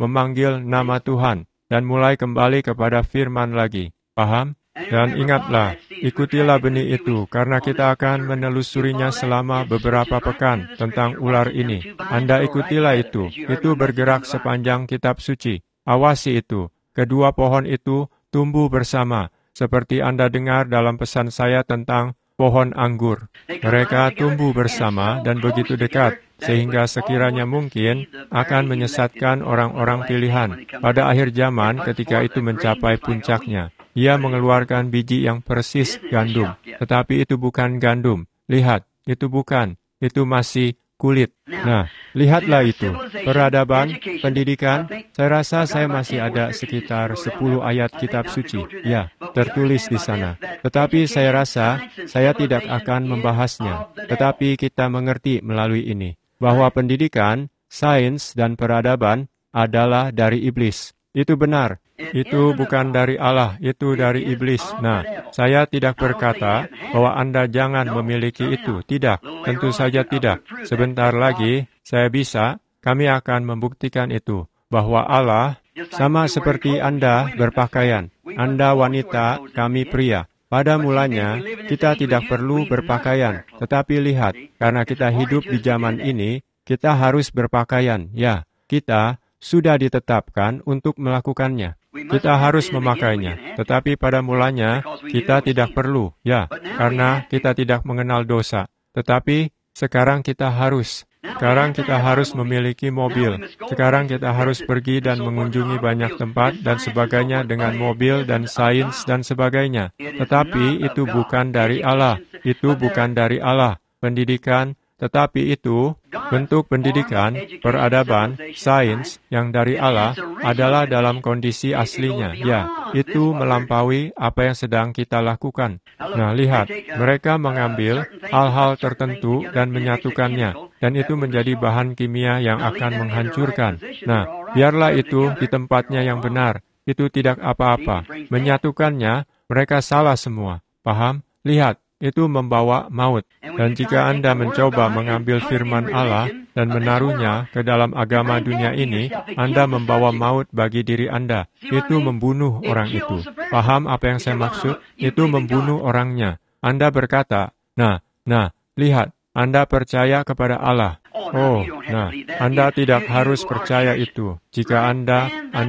Speaker 1: memanggil nama Tuhan, dan mulai kembali kepada firman lagi. Paham? Dan ingatlah, ikutilah benih itu, karena kita akan menelusurinya selama beberapa pekan tentang ular ini. Anda ikutilah itu bergerak sepanjang kitab suci. Awasi itu, kedua pohon itu tumbuh bersama, seperti Anda dengar dalam pesan saya tentang pohon anggur. Mereka tumbuh bersama dan begitu dekat, sehingga sekiranya mungkin akan menyesatkan orang-orang pilihan. Pada akhir zaman ketika itu mencapai puncaknya, ia mengeluarkan biji yang persis gandum, tetapi itu bukan gandum. Lihat, itu bukan, itu masih kulit. Nah, lihatlah itu. Peradaban, pendidikan, saya rasa saya masih ada sekitar 10 ayat kitab suci. Ya, tertulis di sana. Tetapi saya rasa saya tidak akan membahasnya. Tetapi kita mengerti melalui ini, bahwa pendidikan, sains, dan peradaban adalah dari iblis. Itu benar. Itu bukan dari Allah, itu dari iblis. Nah, saya tidak berkata bahwa Anda jangan memiliki itu. Tidak, tentu saja tidak. Sebentar lagi, kami akan membuktikan itu, bahwa Allah sama seperti Anda berpakaian. Anda wanita, kami pria. Pada mulanya, kita tidak perlu berpakaian. Tetapi lihat, karena kita hidup di zaman ini, kita harus berpakaian. Ya, kita sudah ditetapkan untuk melakukannya. Kita harus memakainya, tetapi pada mulanya kita tidak perlu, ya, karena kita tidak mengenal dosa. Tetapi sekarang kita harus. Sekarang kita harus memiliki mobil. Sekarang kita harus pergi dan mengunjungi banyak tempat dan sebagainya dengan mobil dan sains dan sebagainya. Tetapi itu bukan dari Allah. Itu bukan dari Allah. Pendidikan, tetapi itu bentuk pendidikan, peradaban, sains yang dari Allah adalah dalam kondisi aslinya. Ya, itu melampaui apa yang sedang kita lakukan. Nah, lihat, mereka mengambil hal-hal tertentu dan menyatukannya, dan itu menjadi bahan kimia yang akan menghancurkan. Nah, biarlah itu di tempatnya yang benar. Itu tidak apa-apa. Menyatukannya, mereka salah semua. Paham? Lihat. Itu membawa maut. Dan jika Anda mencoba mengambil firman Allah dan menaruhnya ke dalam agama dunia ini, Anda membawa maut bagi diri Anda. Itu membunuh orang itu. Paham apa yang saya maksud? Itu membunuh orangnya. Anda berkata, nah, lihat, Anda percaya kepada Allah. Oh, nah, Anda tidak harus percaya itu. Jika Anda,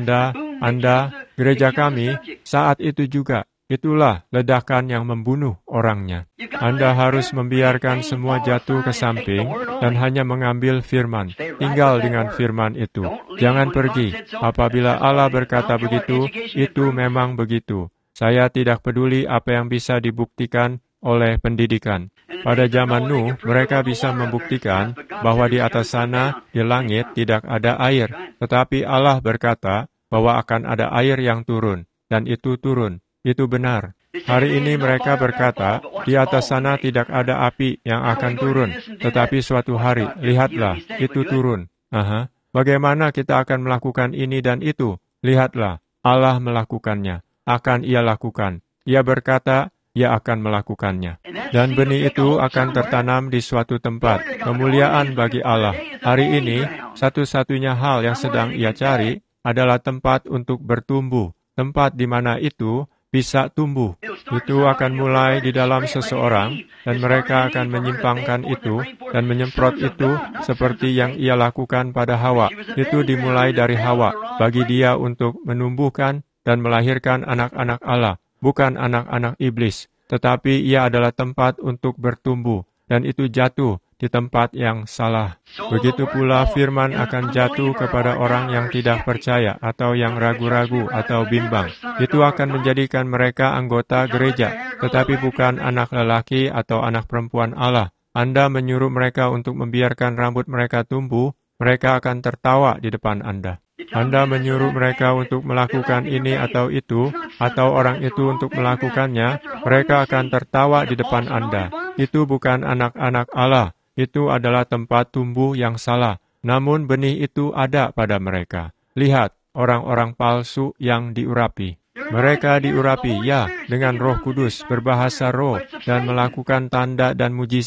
Speaker 1: gereja kami, saat itu juga, itulah ledakan yang membunuh orangnya. Anda harus membiarkan semua jatuh ke samping dan hanya mengambil firman. Tinggal dengan firman itu. Jangan pergi. Apabila Allah berkata begitu, itu memang begitu. Saya tidak peduli apa yang bisa dibuktikan oleh pendidikan. Pada zaman Nuh, mereka bisa membuktikan bahwa di atas sana, di langit, tidak ada air. Tetapi Allah berkata bahwa akan ada air yang turun, dan itu turun. Itu benar. Hari ini mereka berkata, di atas sana tidak ada api yang akan turun. Tetapi suatu hari, lihatlah, itu turun. Bagaimana kita akan melakukan ini dan itu? Lihatlah, Allah melakukannya. Akan Ia lakukan. Ia berkata, Ia akan melakukannya. Dan benih itu akan tertanam di suatu tempat. Kemuliaan bagi Allah. Hari ini, satu-satunya hal yang sedang Ia cari adalah tempat untuk bertumbuh. Tempat di mana itu bisa tumbuh. Itu akan mulai di dalam seseorang, dan mereka akan menyimpangkan itu dan menyemprot itu seperti yang ia lakukan pada Hawa. Itu dimulai dari Hawa, bagi dia untuk menumbuhkan dan melahirkan anak-anak Allah, bukan anak-anak iblis. Tetapi ia adalah tempat untuk bertumbuh, dan itu jatuh di tempat yang salah. Begitu pula firman akan jatuh kepada orang yang tidak percaya atau yang ragu-ragu atau bimbang. Itu akan menjadikan mereka anggota gereja, tetapi bukan anak lelaki atau anak perempuan Allah. Anda menyuruh mereka untuk membiarkan rambut mereka tumbuh, mereka akan tertawa di depan Anda. Anda menyuruh mereka untuk melakukan ini atau itu, atau orang itu untuk melakukannya, mereka akan tertawa di depan Anda. Itu bukan anak-anak Allah. Itu adalah tempat tumbuh yang salah. Namun benih itu ada pada mereka. Lihat, orang-orang palsu yang diurapi. Mereka diurapi, ya, dengan Roh Kudus, berbahasa roh, dan melakukan tanda dan mujizat.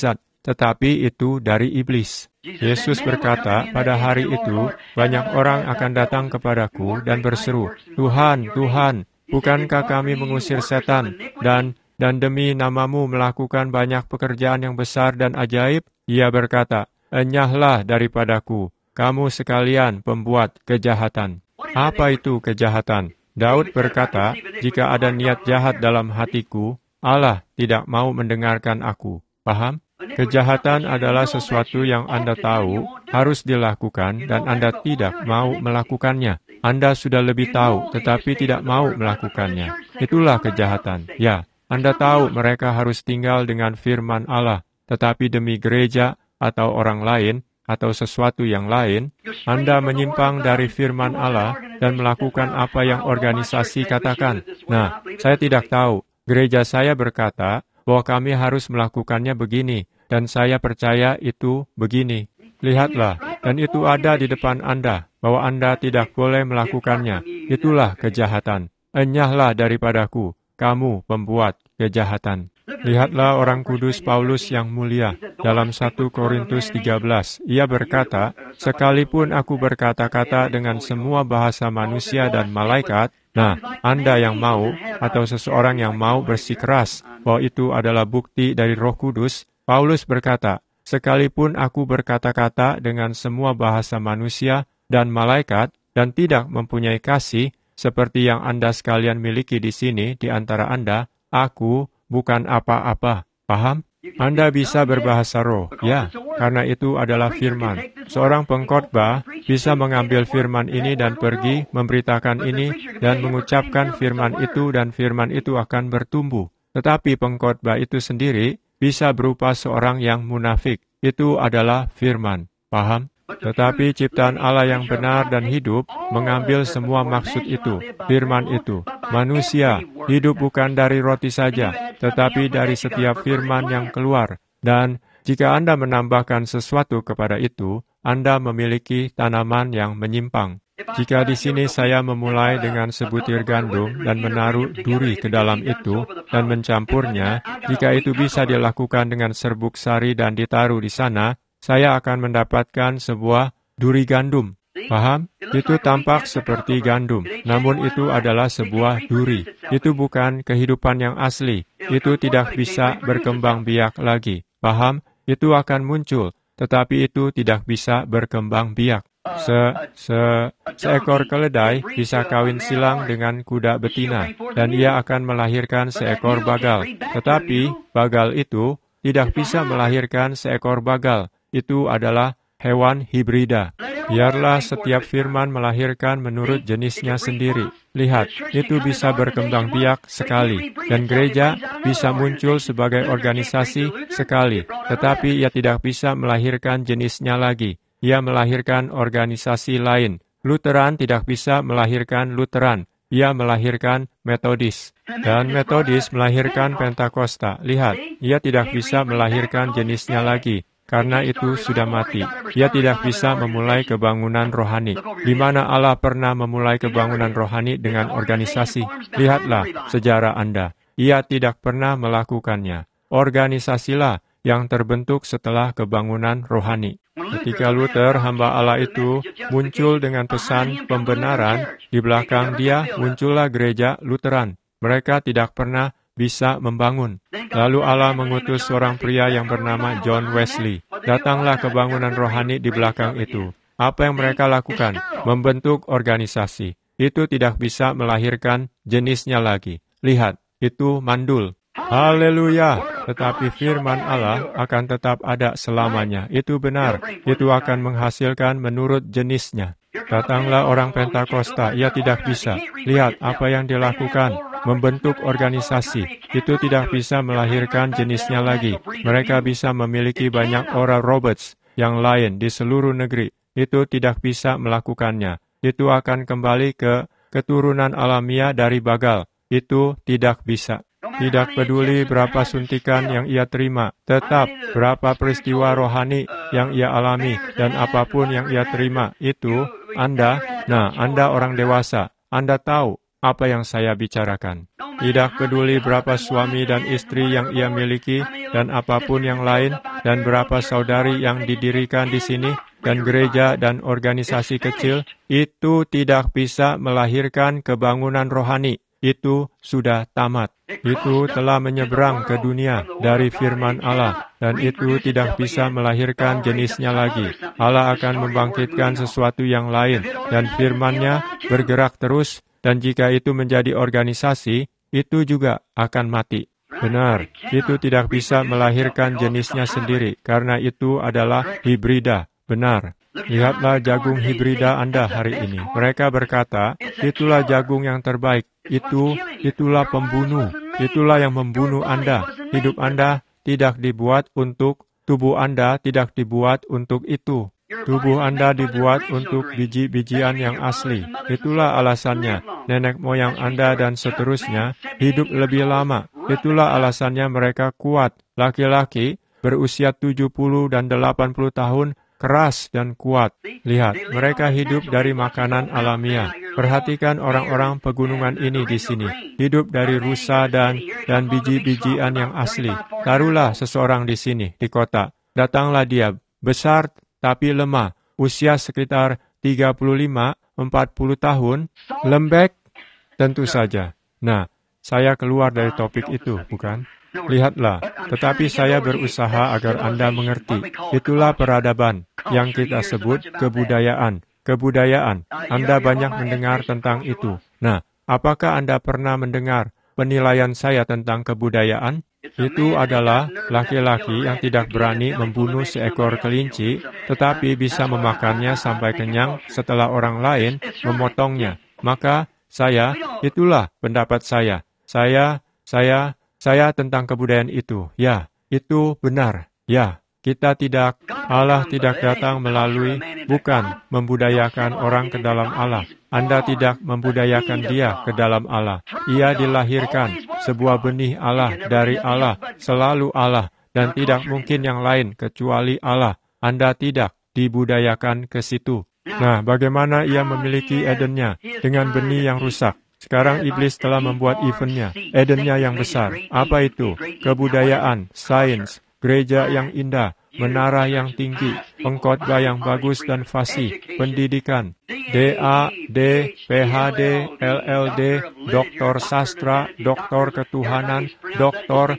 Speaker 1: tetapi itu dari iblis. Yesus berkata, pada hari itu, banyak orang akan datang kepadaku dan berseru, Tuhan, Tuhan, bukankah kami mengusir setan dan demi namamu melakukan banyak pekerjaan yang besar dan ajaib? Ia berkata, enyahlah daripadaku, kamu sekalian pembuat kejahatan. Apa itu kejahatan? Daud berkata, jika ada niat jahat dalam hatiku, Allah tidak mau mendengarkan aku. Paham? Kejahatan adalah sesuatu yang Anda tahu harus dilakukan dan Anda tidak mau melakukannya. Anda sudah lebih tahu tetapi tidak mau melakukannya. Itulah kejahatan. Ya, Anda tahu mereka harus tinggal dengan firman Allah, tetapi demi gereja atau orang lain atau sesuatu yang lain, Anda menyimpang dari firman Allah dan melakukan apa yang organisasi katakan. Nah, saya tidak tahu. Gereja saya berkata bahwa kami harus melakukannya begini, dan saya percaya itu begini. Lihatlah, dan itu ada di depan Anda, bahwa Anda tidak boleh melakukannya. Itulah kejahatan. Enyahlah daripadaku, kamu pembuat kejahatan. Lihatlah orang kudus Paulus yang mulia. Dalam 1 Korintus 13, ia berkata, sekalipun aku berkata-kata dengan semua bahasa manusia dan malaikat, nah, Anda yang mau, atau seseorang yang mau bersikeras, bahwa itu adalah bukti dari Roh Kudus, Paulus berkata, sekalipun aku berkata-kata dengan semua bahasa manusia dan malaikat, dan tidak mempunyai kasih, seperti yang Anda sekalian miliki di sini, di antara Anda, aku bukan apa-apa. Paham? Anda bisa berbahasa roh, ya, karena itu adalah firman. Seorang pengkhotbah bisa mengambil firman ini dan pergi, memberitakan ini, dan mengucapkan firman itu, dan firman itu akan bertumbuh. Tetapi pengkhotbah itu sendiri bisa berupa seorang yang munafik. Itu adalah firman. Paham? Tetapi ciptaan Allah yang benar dan hidup mengambil semua maksud itu, firman itu. Manusia hidup bukan dari roti saja, tetapi dari setiap firman yang keluar. Dan jika Anda menambahkan sesuatu kepada itu, Anda memiliki tanaman yang menyimpang. Jika di sini saya memulai dengan sebutir gandum dan menaruh duri ke dalam itu dan mencampurnya, jika itu bisa dilakukan dengan serbuk sari dan ditaruh di sana, saya akan mendapatkan sebuah duri gandum. Paham? Itu tampak seperti gandum, namun itu adalah sebuah duri. Itu bukan kehidupan yang asli. Itu tidak bisa berkembang biak lagi. Paham? Itu akan muncul, tetapi itu tidak bisa berkembang biak. Seekor keledai bisa kawin silang dengan kuda betina, dan ia akan melahirkan seekor bagal. Tetapi bagal itu tidak bisa melahirkan seekor bagal. Itu adalah hewan hibrida. Biarlah setiap firman melahirkan menurut jenisnya sendiri. Lihat, itu bisa berkembang biak sekali, dan gereja bisa muncul sebagai organisasi sekali, tetapi ia tidak bisa melahirkan jenisnya lagi. Ia melahirkan organisasi lain. Lutheran tidak bisa melahirkan Lutheran. Ia melahirkan Metodis. Dan Metodis melahirkan Pentakosta. Lihat, ia tidak bisa melahirkan jenisnya lagi, karena itu sudah mati. Ia tidak bisa memulai kebangunan rohani. Di mana Allah pernah memulai kebangunan rohani dengan organisasi? Lihatlah sejarah Anda. Ia tidak pernah melakukannya. Organisasilah yang terbentuk setelah kebangunan rohani. Ketika Luther, hamba Allah itu, muncul dengan pesan pembenaran, di belakang dia muncullah gereja Lutheran. Mereka tidak pernah bisa membangun. Lalu Allah mengutus seorang pria yang bernama John Wesley. Datanglah kebangunan rohani di belakang itu. Apa yang mereka lakukan? Membentuk organisasi. Itu tidak bisa melahirkan jenisnya lagi. Lihat, itu mandul. Haleluya! Tetapi firman Allah akan tetap ada selamanya. Itu benar. Itu akan menghasilkan menurut jenisnya. Datanglah orang Pentakosta. Ia tidak bisa. Lihat apa yang dilakukan. Membentuk organisasi. Itu tidak bisa melahirkan jenisnya lagi. Mereka bisa memiliki banyak Oral Roberts yang lain di seluruh negeri. Itu tidak bisa melakukannya. Itu akan kembali ke keturunan alamiah dari bagal. Itu tidak bisa. Tidak peduli berapa suntikan yang ia terima, tetap berapa peristiwa rohani yang ia alami, dan apapun yang ia terima, itu Anda orang dewasa. Anda tahu apa yang saya bicarakan. Tidak peduli berapa suami dan istri yang ia miliki dan apapun yang lain, dan berapa saudari yang didirikan di sini, dan gereja dan organisasi kecil, itu tidak bisa melahirkan kebangunan rohani. Itu sudah tamat. Itu telah menyeberang ke dunia dari firman Allah, dan itu tidak bisa melahirkan jenisnya lagi. Allah akan membangkitkan sesuatu yang lain, dan firman-Nya bergerak terus, dan jika itu menjadi organisasi, itu juga akan mati. Benar, itu tidak bisa melahirkan jenisnya sendiri, karena itu adalah hibrida. Benar. Lihatlah jagung hibrida Anda hari ini. Mereka berkata, itulah jagung yang terbaik. Itulah pembunuh. Itulah yang membunuh Anda. Hidup Anda tidak dibuat untuk, tubuh Anda tidak dibuat untuk itu. Tubuh Anda dibuat untuk biji-bijian yang asli. Itulah alasannya. Nenek moyang Anda dan seterusnya hidup lebih lama. Itulah alasannya mereka kuat. Laki-laki berusia 70 dan 80 tahun keras dan kuat. Lihat, mereka hidup dari makanan alamiah. Perhatikan orang-orang pegunungan ini di sini. Hidup dari rusa dan biji-bijian yang asli. Taruhlah seseorang di sini, di kota. Datanglah dia, besar tapi lemah. Usia sekitar 35-40 tahun. Lembek? Tentu saja. Nah, saya keluar dari topik itu, bukan? Lihatlah, tetapi saya berusaha agar Anda mengerti. Itulah peradaban yang kita sebut kebudayaan. Kebudayaan, Anda banyak mendengar tentang itu. Nah, apakah Anda pernah mendengar penilaian saya tentang kebudayaan? Itu adalah laki-laki yang tidak berani membunuh seekor kelinci, tetapi bisa memakannya sampai kenyang setelah orang lain memotongnya. Maka, itulah pendapat saya. Saya tentang kebudayaan itu. Ya, itu benar. Ya, Allah tidak datang melalui, bukan membudayakan orang ke dalam Allah. Anda tidak membudayakan dia ke dalam Allah. Ia dilahirkan, sebuah benih Allah dari Allah, selalu Allah, dan tidak mungkin yang lain kecuali Allah. Anda tidak dibudayakan ke situ. Nah, bagaimana ia memiliki Edennya dengan benih yang rusak? Sekarang iblis telah membuat eventnya, Edennya yang besar. Apa itu? Kebudayaan, sains, gereja yang indah, menara yang tinggi, pengkhotbah yang bagus dan fasih, pendidikan, DA.D, PhD, LLD, doktor sastra, doktor ketuhanan, doktor.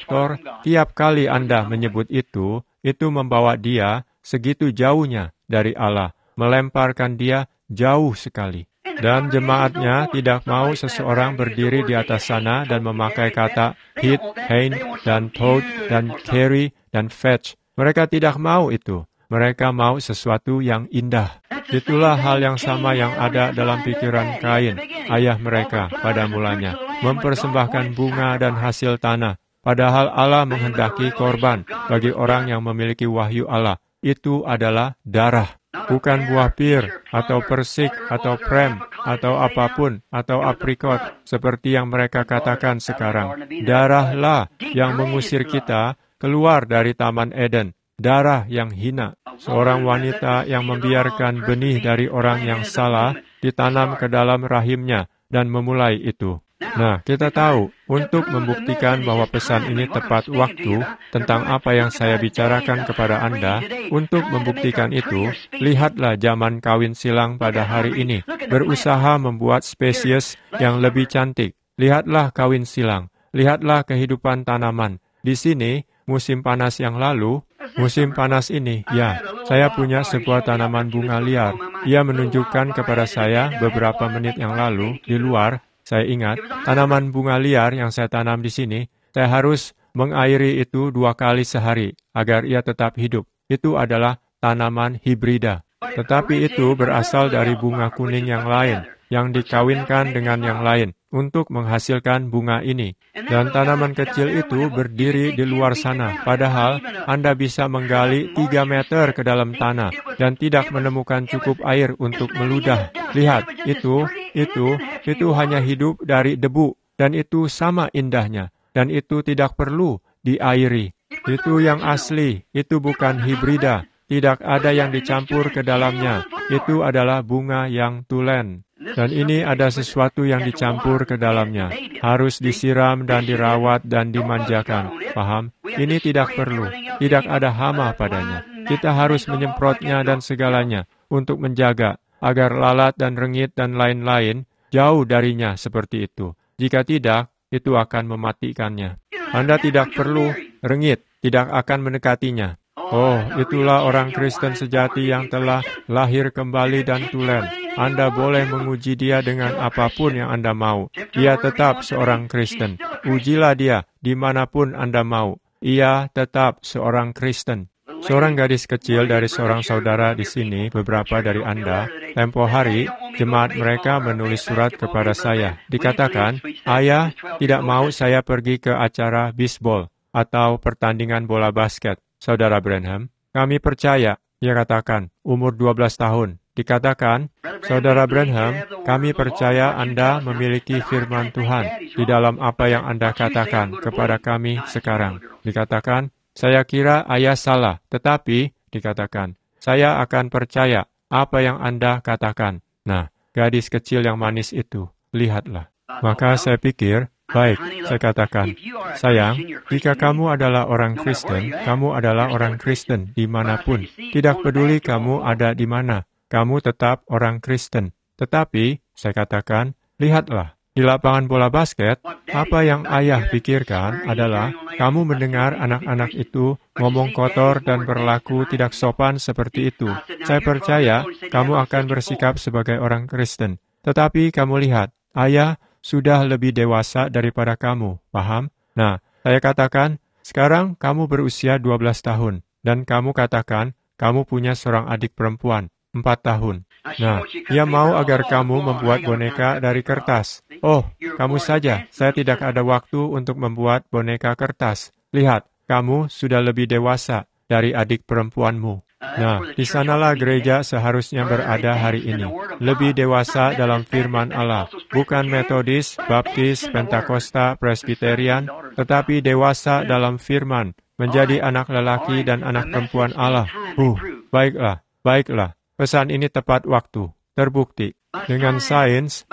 Speaker 1: Tiap kali Anda menyebut itu membawa dia segitu jauhnya dari Allah, melemparkan dia jauh sekali. Dan jemaatnya tidak mau seseorang berdiri di atas sana dan memakai kata hit, hain, dan toad, dan carry, dan fetch. Mereka tidak mau itu. Mereka mau sesuatu yang indah. Itulah hal yang sama yang ada dalam pikiran Kain, ayah mereka pada mulanya. Mempersembahkan bunga dan hasil tanah. Padahal Allah menghendaki korban bagi orang yang memiliki wahyu Allah. Itu adalah darah. Bukan buah pir, atau persik, atau prem, atau apapun, atau aprikot, seperti yang mereka katakan sekarang. Darahlah yang mengusir kita keluar dari Taman Eden. Darah yang hina. Seorang wanita yang membiarkan benih dari orang yang salah ditanam ke dalam rahimnya dan memulai itu. Nah, kita tahu, untuk membuktikan bahwa pesan ini tepat waktu tentang apa yang saya bicarakan kepada Anda, untuk membuktikan itu, lihatlah zaman kawin silang pada hari ini, berusaha membuat spesies yang lebih cantik. Lihatlah kawin silang, lihatlah kehidupan tanaman. Di sini, musim panas yang lalu, musim panas ini, ya, saya punya sebuah tanaman bunga liar. Ia menunjukkan kepada saya beberapa menit yang lalu, di luar. Saya ingat, tanaman bunga liar yang saya tanam di sini, saya harus mengairi itu 2 kali sehari agar ia tetap hidup. Itu adalah tanaman hibrida. Tetapi itu berasal dari bunga kuning yang lain, yang dikawinkan dengan yang lain untuk menghasilkan bunga ini. Dan tanaman kecil itu berdiri di luar sana, padahal Anda bisa menggali 3 meter ke dalam tanah dan tidak menemukan cukup air untuk meludah. Lihat, itu hanya hidup dari debu, dan itu sama indahnya, dan itu tidak perlu diairi. Itu yang asli, itu bukan hibrida. Tidak ada yang dicampur ke dalamnya. Itu adalah bunga yang tulen. Dan ini ada sesuatu yang dicampur ke dalamnya. Harus disiram dan dirawat dan dimanjakan. Paham? Ini tidak perlu. Tidak ada hama padanya. Kita harus menyemprotnya dan segalanya untuk menjaga agar lalat dan rengit dan lain-lain jauh darinya seperti itu. Jika tidak, itu akan mematikannya. Anda tidak perlu rengit, tidak akan mendekatinya. Oh, itulah orang Kristen sejati yang telah lahir kembali dan tulen. Anda boleh menguji dia dengan apapun yang Anda mau. Ia tetap seorang Kristen. Ujilah dia dimanapun Anda mau. Ia tetap seorang Kristen. Seorang gadis kecil dari seorang saudara di sini, beberapa dari Anda, tempo hari, jemaat mereka menulis surat kepada saya. Dikatakan, "Ayah tidak mau saya pergi ke acara bisbol atau pertandingan bola basket." Saudara Branham, kami percaya, ia katakan, umur 12 tahun. Dikatakan, Saudara Branham, kami percaya Anda memiliki firman Tuhan di dalam apa yang Anda katakan kepada kami sekarang. Dikatakan, saya kira ayah salah, tetapi, dikatakan, saya akan percaya apa yang Anda katakan. Nah, gadis kecil yang manis itu, lihatlah. Maka saya pikir, baik, saya katakan, sayang, jika kamu adalah orang Kristen, kamu adalah orang Kristen dimanapun. Tidak peduli kamu ada di mana, kamu tetap orang Kristen. Tetapi, saya katakan, lihatlah, di lapangan bola basket, apa yang ayah pikirkan adalah kamu mendengar anak-anak itu ngomong kotor dan berlaku tidak sopan seperti itu. Saya percaya kamu akan bersikap sebagai orang Kristen. Tetapi kamu lihat, ayah sudah lebih dewasa daripada kamu, paham? Nah, saya katakan, sekarang kamu berusia 12 tahun, dan kamu katakan kamu punya seorang adik perempuan, 4 tahun. Nah, ia mau agar kamu membuat boneka dari kertas. Oh, kamu saja, saya tidak ada waktu untuk membuat boneka kertas. Lihat, kamu sudah lebih dewasa dari adik perempuanmu. Nah, di sanalah gereja seharusnya berada hari ini. Lebih dewasa dalam firman Allah. Bukan Metodis, Baptis, Pentakosta, Presbyterian, tetapi dewasa dalam firman. Menjadi anak lelaki dan anak perempuan Allah. Baiklah, baiklah. Pesan ini tepat waktu. Terbukti. Dengan sains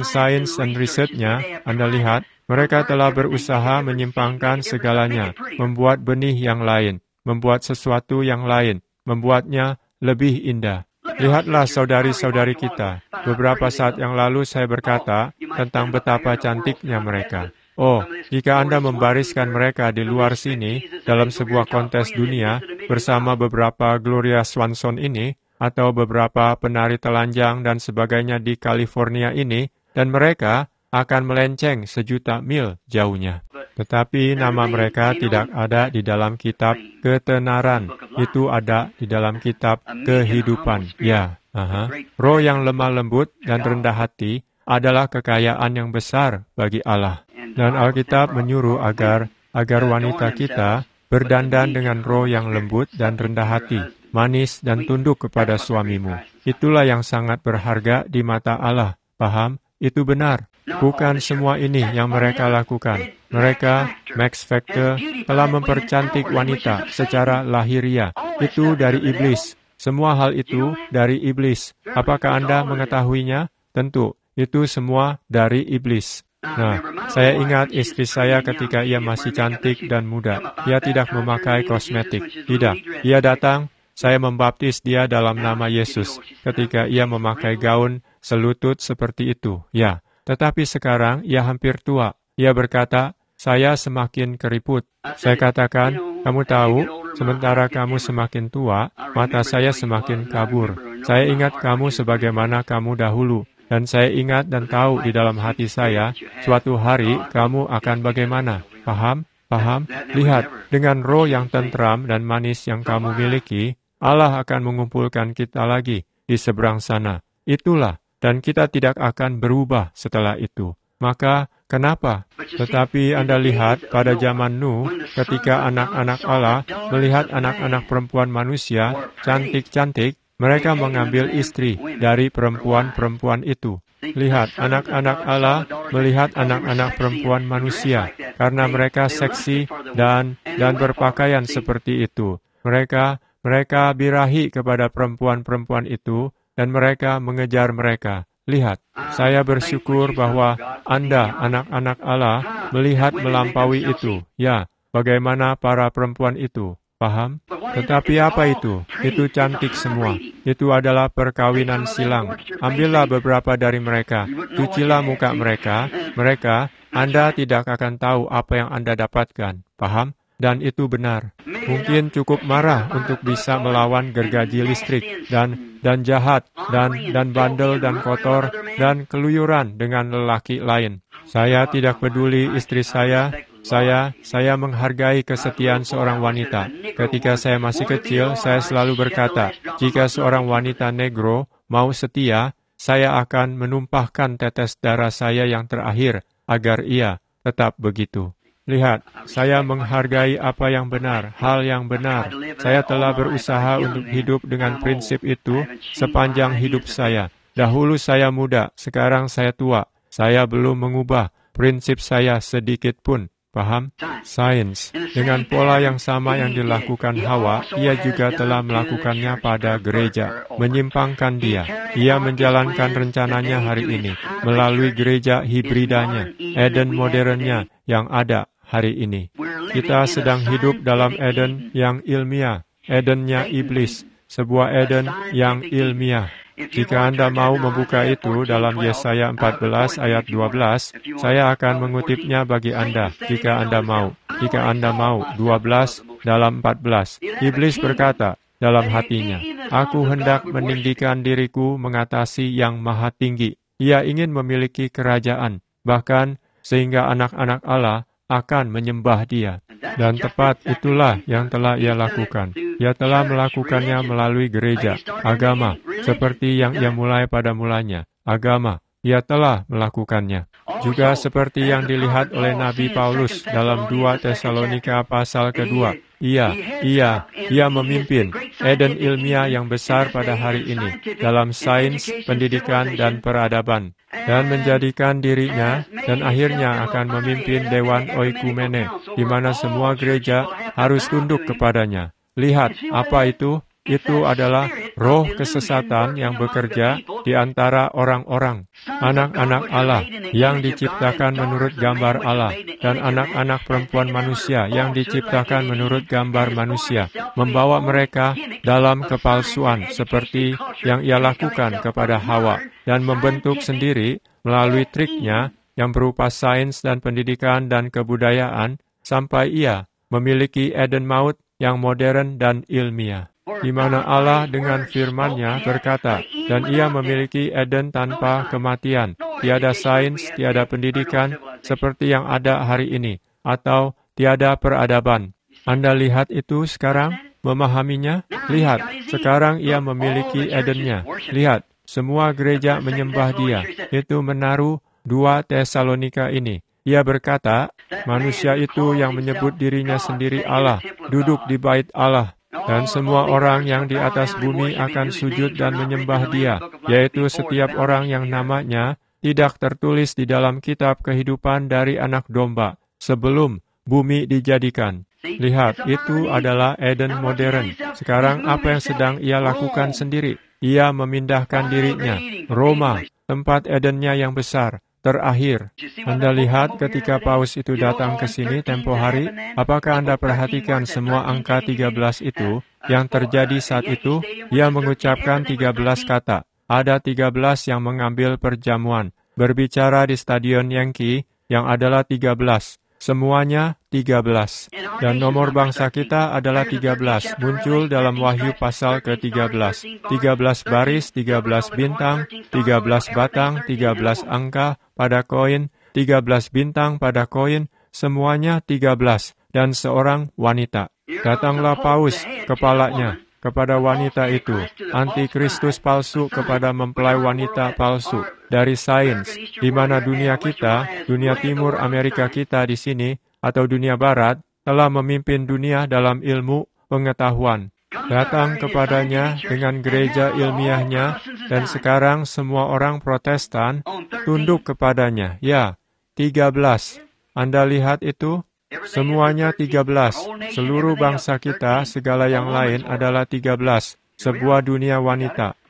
Speaker 1: dan risetnya, Anda lihat, mereka telah berusaha menyimpangkan segalanya, membuat benih yang lain, membuat sesuatu yang lain, membuatnya lebih indah. Lihatlah saudari-saudari kita. Beberapa saat yang lalu saya berkata tentang betapa cantiknya mereka. Oh, jika Anda membariskan mereka di luar sini, dalam sebuah kontes dunia, bersama beberapa Gloria Swanson ini, atau beberapa penari telanjang dan sebagainya di California ini, dan mereka akan melenceng 1.000.000 mil jauhnya. Tetapi nama mereka tidak ada di dalam kitab ketenaran. Itu ada di dalam kitab kehidupan. Ya, roh yang lemah lembut dan rendah hati adalah kekayaan yang besar bagi Allah. Dan Alkitab menyuruh agar wanita kita berdandan dengan roh yang lembut dan rendah hati, manis dan tunduk kepada suamimu. Itulah yang sangat berharga di mata Allah. Paham? Itu benar. Bukan semua ini yang mereka lakukan. Mereka, Max Factor, telah mempercantik wanita secara lahiriah. Itu dari iblis. Semua hal itu dari iblis. Apakah Anda mengetahuinya? Tentu, itu semua dari iblis. Nah, saya ingat istri saya ketika ia masih cantik dan muda. Ia tidak memakai kosmetik. Tidak, ia datang, saya membaptis dia dalam nama Yesus. Ketika ia memakai gaun selutut seperti itu, ya. Tetapi sekarang ia hampir tua. Ia berkata, saya semakin keriput. Saya katakan, kamu tahu, sementara kamu semakin tua, mata saya semakin kabur. Saya ingat kamu sebagaimana kamu dahulu. Dan saya ingat dan tahu di dalam hati saya, suatu hari kamu akan bagaimana. Paham? Paham? Lihat, dengan roh yang tentram dan manis yang kamu miliki, Allah akan mengumpulkan kita lagi di seberang sana. Itulah, dan kita tidak akan berubah setelah itu. Maka, kenapa? Tetapi Anda lihat pada zaman Nuh, ketika anak-anak Allah melihat anak-anak perempuan manusia cantik-cantik, mereka mengambil istri dari perempuan-perempuan itu. Lihat, anak-anak Allah melihat anak-anak perempuan manusia, karena mereka seksi dan berpakaian seperti itu. Mereka birahi kepada perempuan-perempuan itu, dan mereka mengejar mereka. Lihat, saya bersyukur bahwa Anda, anak-anak Allah, melihat melampaui itu. Ya, bagaimana para perempuan itu. Paham? Tetapi apa itu? Itu cantik semua. Itu adalah perkawinan silang. Ambillah beberapa dari mereka. Cucilah muka mereka. Anda tidak akan tahu apa yang Anda dapatkan. Paham? Dan itu benar. Mungkin cukup marah untuk bisa melawan gergaji listrik dan jahat dan bandel dan kotor dan keluyuran dengan lelaki lain. Saya tidak peduli istri saya. Saya menghargai kesetiaan seorang wanita. Ketika saya masih kecil, saya selalu berkata, jika seorang wanita negro mau setia, saya akan menumpahkan tetes darah saya yang terakhir agar ia tetap begitu. Lihat, saya menghargai apa yang benar, hal yang benar. Saya telah berusaha untuk hidup dengan prinsip itu sepanjang hidup saya. Dahulu saya muda, sekarang saya tua. Saya belum mengubah prinsip saya sedikit pun. Paham? Sains. Dengan pola yang sama yang dilakukan Hawa, ia juga telah melakukannya pada gereja. Menyimpangkan dia. Ia menjalankan rencananya hari ini melalui gereja hibridanya, Eden modernnya yang ada hari ini. Kita sedang hidup dalam Eden yang ilmiah, Edennya iblis, sebuah Eden yang ilmiah. Jika Anda mau membuka itu dalam Yesaya 14 ayat 12, saya akan mengutipnya bagi Anda jika Anda mau. Jika Anda mau, 12 dalam 14. Iblis berkata dalam hatinya, "Aku hendak meninggikan diriku mengatasi yang maha tinggi." Ia ingin memiliki kerajaan, bahkan sehingga anak-anak Allah akan menyembah dia. Dan tepat itulah yang telah ia lakukan. Ia telah melakukannya melalui gereja, agama, seperti yang ia mulai pada mulanya. Agama, ia telah melakukannya. Juga seperti yang dilihat oleh Nabi Paulus dalam 2 Tesalonika pasal kedua. Ia memimpin Eden ilmiah yang besar pada hari ini dalam sains, pendidikan, dan peradaban. Dan menjadikan dirinya dan akhirnya akan memimpin Dewan Oikumene, di mana semua gereja harus tunduk kepadanya. Lihat, apa itu? Itu adalah roh kesesatan yang bekerja di antara orang-orang, anak-anak Allah yang diciptakan menurut gambar Allah, dan anak-anak perempuan manusia yang diciptakan menurut gambar manusia, membawa mereka dalam kepalsuan seperti yang ia lakukan kepada Hawa, dan membentuk sendiri melalui triknya yang berupa sains dan pendidikan dan kebudayaan, sampai ia memiliki Eden maut yang modern dan ilmiah, di mana Allah dengan firman-Nya berkata, dan ia memiliki Eden tanpa kematian, tiada sains, tiada pendidikan, seperti yang ada hari ini, atau tiada peradaban. Anda lihat itu sekarang, memahaminya? Lihat, sekarang ia memiliki Edennya. Lihat, semua gereja menyembah dia. Itu menaruh 2 Tesalonika ini. Ia berkata, manusia itu yang menyebut dirinya sendiri Allah, duduk di bait Allah, dan semua orang yang di atas bumi akan sujud dan menyembah dia, yaitu setiap orang yang namanya tidak tertulis di dalam kitab kehidupan dari anak domba, sebelum bumi dijadikan. Lihat, itu adalah Eden modern. Sekarang apa yang sedang ia lakukan sendiri? Ia memindahkan dirinya, Roma, tempat Edennya yang besar, terakhir. Anda lihat ketika paus itu datang ke sini tempo hari, apakah Anda perhatikan semua angka 13 itu? Yang terjadi saat itu, ia mengucapkan 13 kata. Ada 13 yang mengambil perjamuan, berbicara di Stadion Yankee yang adalah 13. Semuanya 13. Dan nomor bangsa kita adalah 13. Muncul dalam Wahyu pasal ke-13. 13 baris, 13 bintang, 13 batang, 13 angka pada koin, 13 bintang pada koin, semuanya 13. Dan seorang wanita. Datanglah paus, kepalanya, kepada wanita itu, antikristus palsu kepada mempelai wanita palsu, dari sains, di mana dunia kita, dunia timur Amerika kita di sini, atau dunia barat, telah memimpin dunia dalam ilmu pengetahuan. Datang kepadanya dengan gereja ilmiahnya, dan sekarang semua orang Protestan tunduk kepadanya. Ya, 13. Anda lihat itu? Semuanya 13. Seluruh bangsa kita, segala yang lain adalah 13. Sebuah dunia wanita.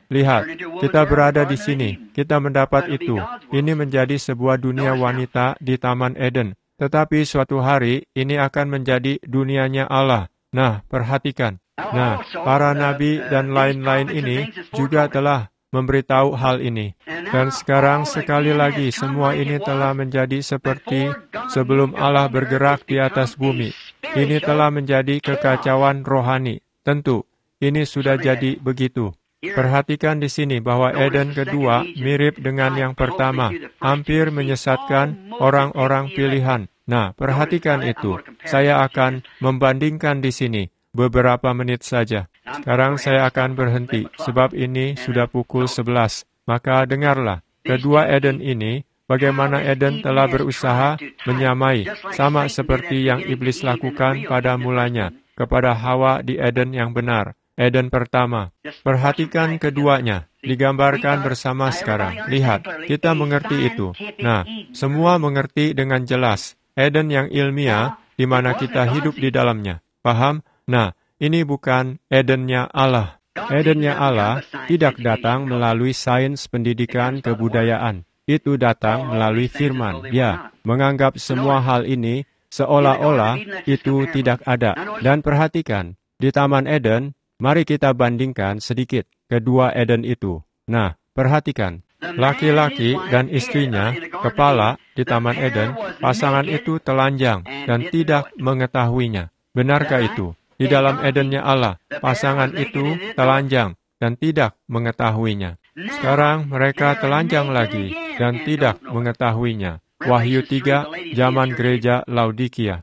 Speaker 1: Lihat, kita berada di sini. Kita mendapat itu. Ini menjadi sebuah dunia wanita di Taman Eden. Tetapi suatu hari, ini akan menjadi dunianya Allah. Nah, perhatikan. Nah, para nabi dan lain-lain ini juga telah memberitahu hal ini. Dan sekarang sekali lagi semua ini telah menjadi seperti sebelum Allah bergerak di atas bumi. Ini telah menjadi kekacauan rohani. Tentu, ini sudah jadi begitu. Perhatikan di sini bahwa Eden kedua mirip dengan yang pertama, hampir menyesatkan orang-orang pilihan. Nah, perhatikan itu. Saya akan membandingkan di sini beberapa menit saja. Sekarang saya akan berhenti, sebab ini sudah pukul 11. Maka dengarlah, kedua Eden ini, bagaimana Eden telah berusaha menyamai, sama seperti yang iblis lakukan pada mulanya, kepada Hawa di Eden yang benar. Eden pertama. Perhatikan keduanya, digambarkan bersama sekarang. Lihat, kita mengerti itu. Nah, semua mengerti dengan jelas. Eden yang ilmiah, di mana kita hidup di dalamnya. Paham? Nah, ini bukan Edennya Allah. Edennya Allah tidak datang melalui sains pendidikan kebudayaan. Itu datang melalui firman. Ya, menganggap semua hal ini seolah-olah itu tidak ada. Dan perhatikan, di Taman Eden, mari kita bandingkan sedikit kedua Eden itu. Nah, perhatikan. Laki-laki dan istrinya, kepala di Taman Eden, pasangan itu telanjang dan tidak mengetahuinya. Benarkah itu? Di dalam Edennya Allah, pasangan itu telanjang dan tidak mengetahuinya. Sekarang mereka telanjang lagi dan tidak mengetahuinya. Wahyu 3, zaman gereja Laodikia.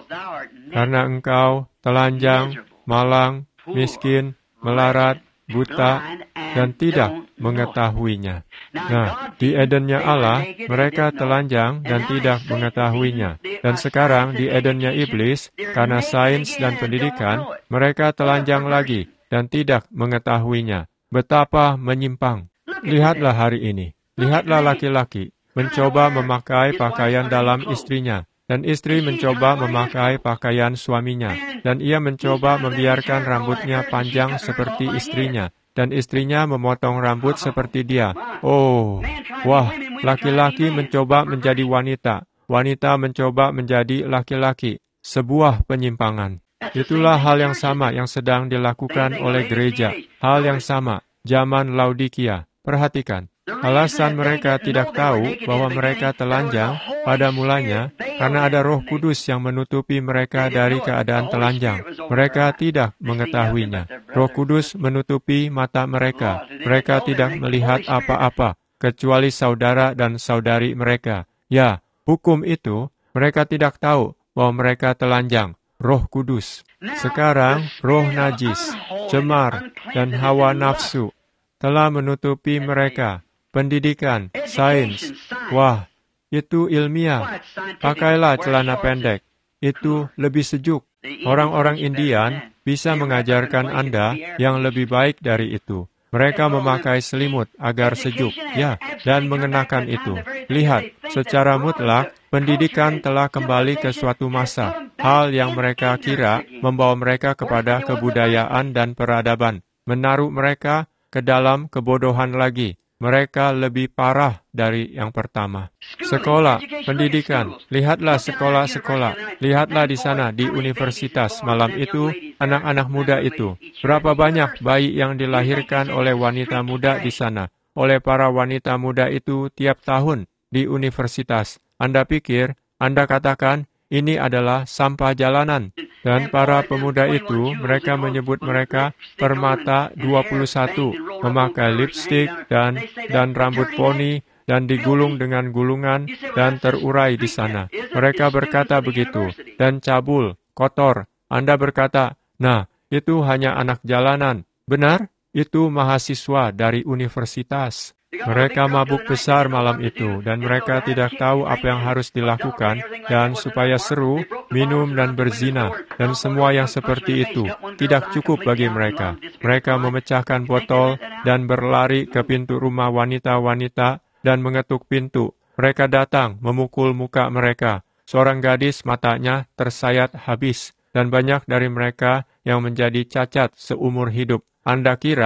Speaker 1: Karena engkau telanjang, malang, miskin, melarat, buta, dan tidak mengetahuinya. Nah, di Edennya Allah, mereka telanjang dan tidak mengetahuinya. Dan sekarang di Edennya iblis, karena sains dan pendidikan, mereka telanjang lagi dan tidak mengetahuinya. Betapa menyimpang. Lihatlah hari ini. Lihatlah laki-laki mencoba memakai pakaian dalam istrinya. Dan istri mencoba memakai pakaian suaminya. Dan ia mencoba membiarkan rambutnya panjang seperti istrinya. Dan istrinya memotong rambut seperti dia. Oh, wah, laki-laki mencoba menjadi wanita. Wanita mencoba menjadi laki-laki. Sebuah penyimpangan. Itulah hal yang sama yang sedang dilakukan oleh gereja. Hal yang sama, zaman Laodikia. Perhatikan. Alasan mereka tidak tahu bahwa mereka telanjang pada mulanya karena ada Roh Kudus yang menutupi mereka dari keadaan telanjang. Mereka tidak mengetahuinya. Roh Kudus menutupi mata mereka. Mereka tidak melihat apa-apa kecuali saudara dan saudari mereka. Ya, hukum itu mereka tidak tahu bahwa mereka telanjang. Roh Kudus. Sekarang roh najis, cemar, dan hawa nafsu telah menutupi mereka. Pendidikan, sains, wah, itu ilmiah. Pakailah celana pendek, itu lebih sejuk. Orang-orang Indian bisa mengajarkan Anda yang lebih baik dari itu. Mereka memakai selimut agar sejuk, ya, dan mengenakan itu. Lihat, secara mutlak, pendidikan telah kembali ke suatu masa. Hal yang mereka kira membawa mereka kepada kebudayaan dan peradaban. Menaruh mereka ke dalam kebodohan lagi. Mereka lebih parah dari yang pertama. Sekolah, pendidikan, lihatlah sekolah-sekolah. Lihatlah di sana, di universitas malam itu, anak-anak muda itu. Berapa banyak bayi yang dilahirkan oleh wanita muda di sana. Oleh para wanita muda itu tiap tahun di universitas. Anda pikir, Anda katakan, ini adalah sampah jalanan. Dan para pemuda itu, mereka menyebut mereka permata 21, memakai lipstik dan rambut poni, dan digulung dengan gulungan, dan terurai di sana. Mereka berkata begitu, dan cabul, kotor. Anda berkata, nah, itu hanya anak jalanan. Benar? Itu mahasiswa dari universitas. Mereka mabuk besar malam itu, dan mereka tidak tahu apa yang harus dilakukan, dan supaya seru, minum dan berzina, dan semua yang seperti itu tidak cukup bagi mereka. Mereka memecahkan botol dan berlari ke pintu rumah wanita-wanita dan mengetuk pintu. Mereka datang memukul muka mereka. Seorang gadis matanya tersayat habis, dan banyak dari mereka yang menjadi cacat seumur hidup. Anda kira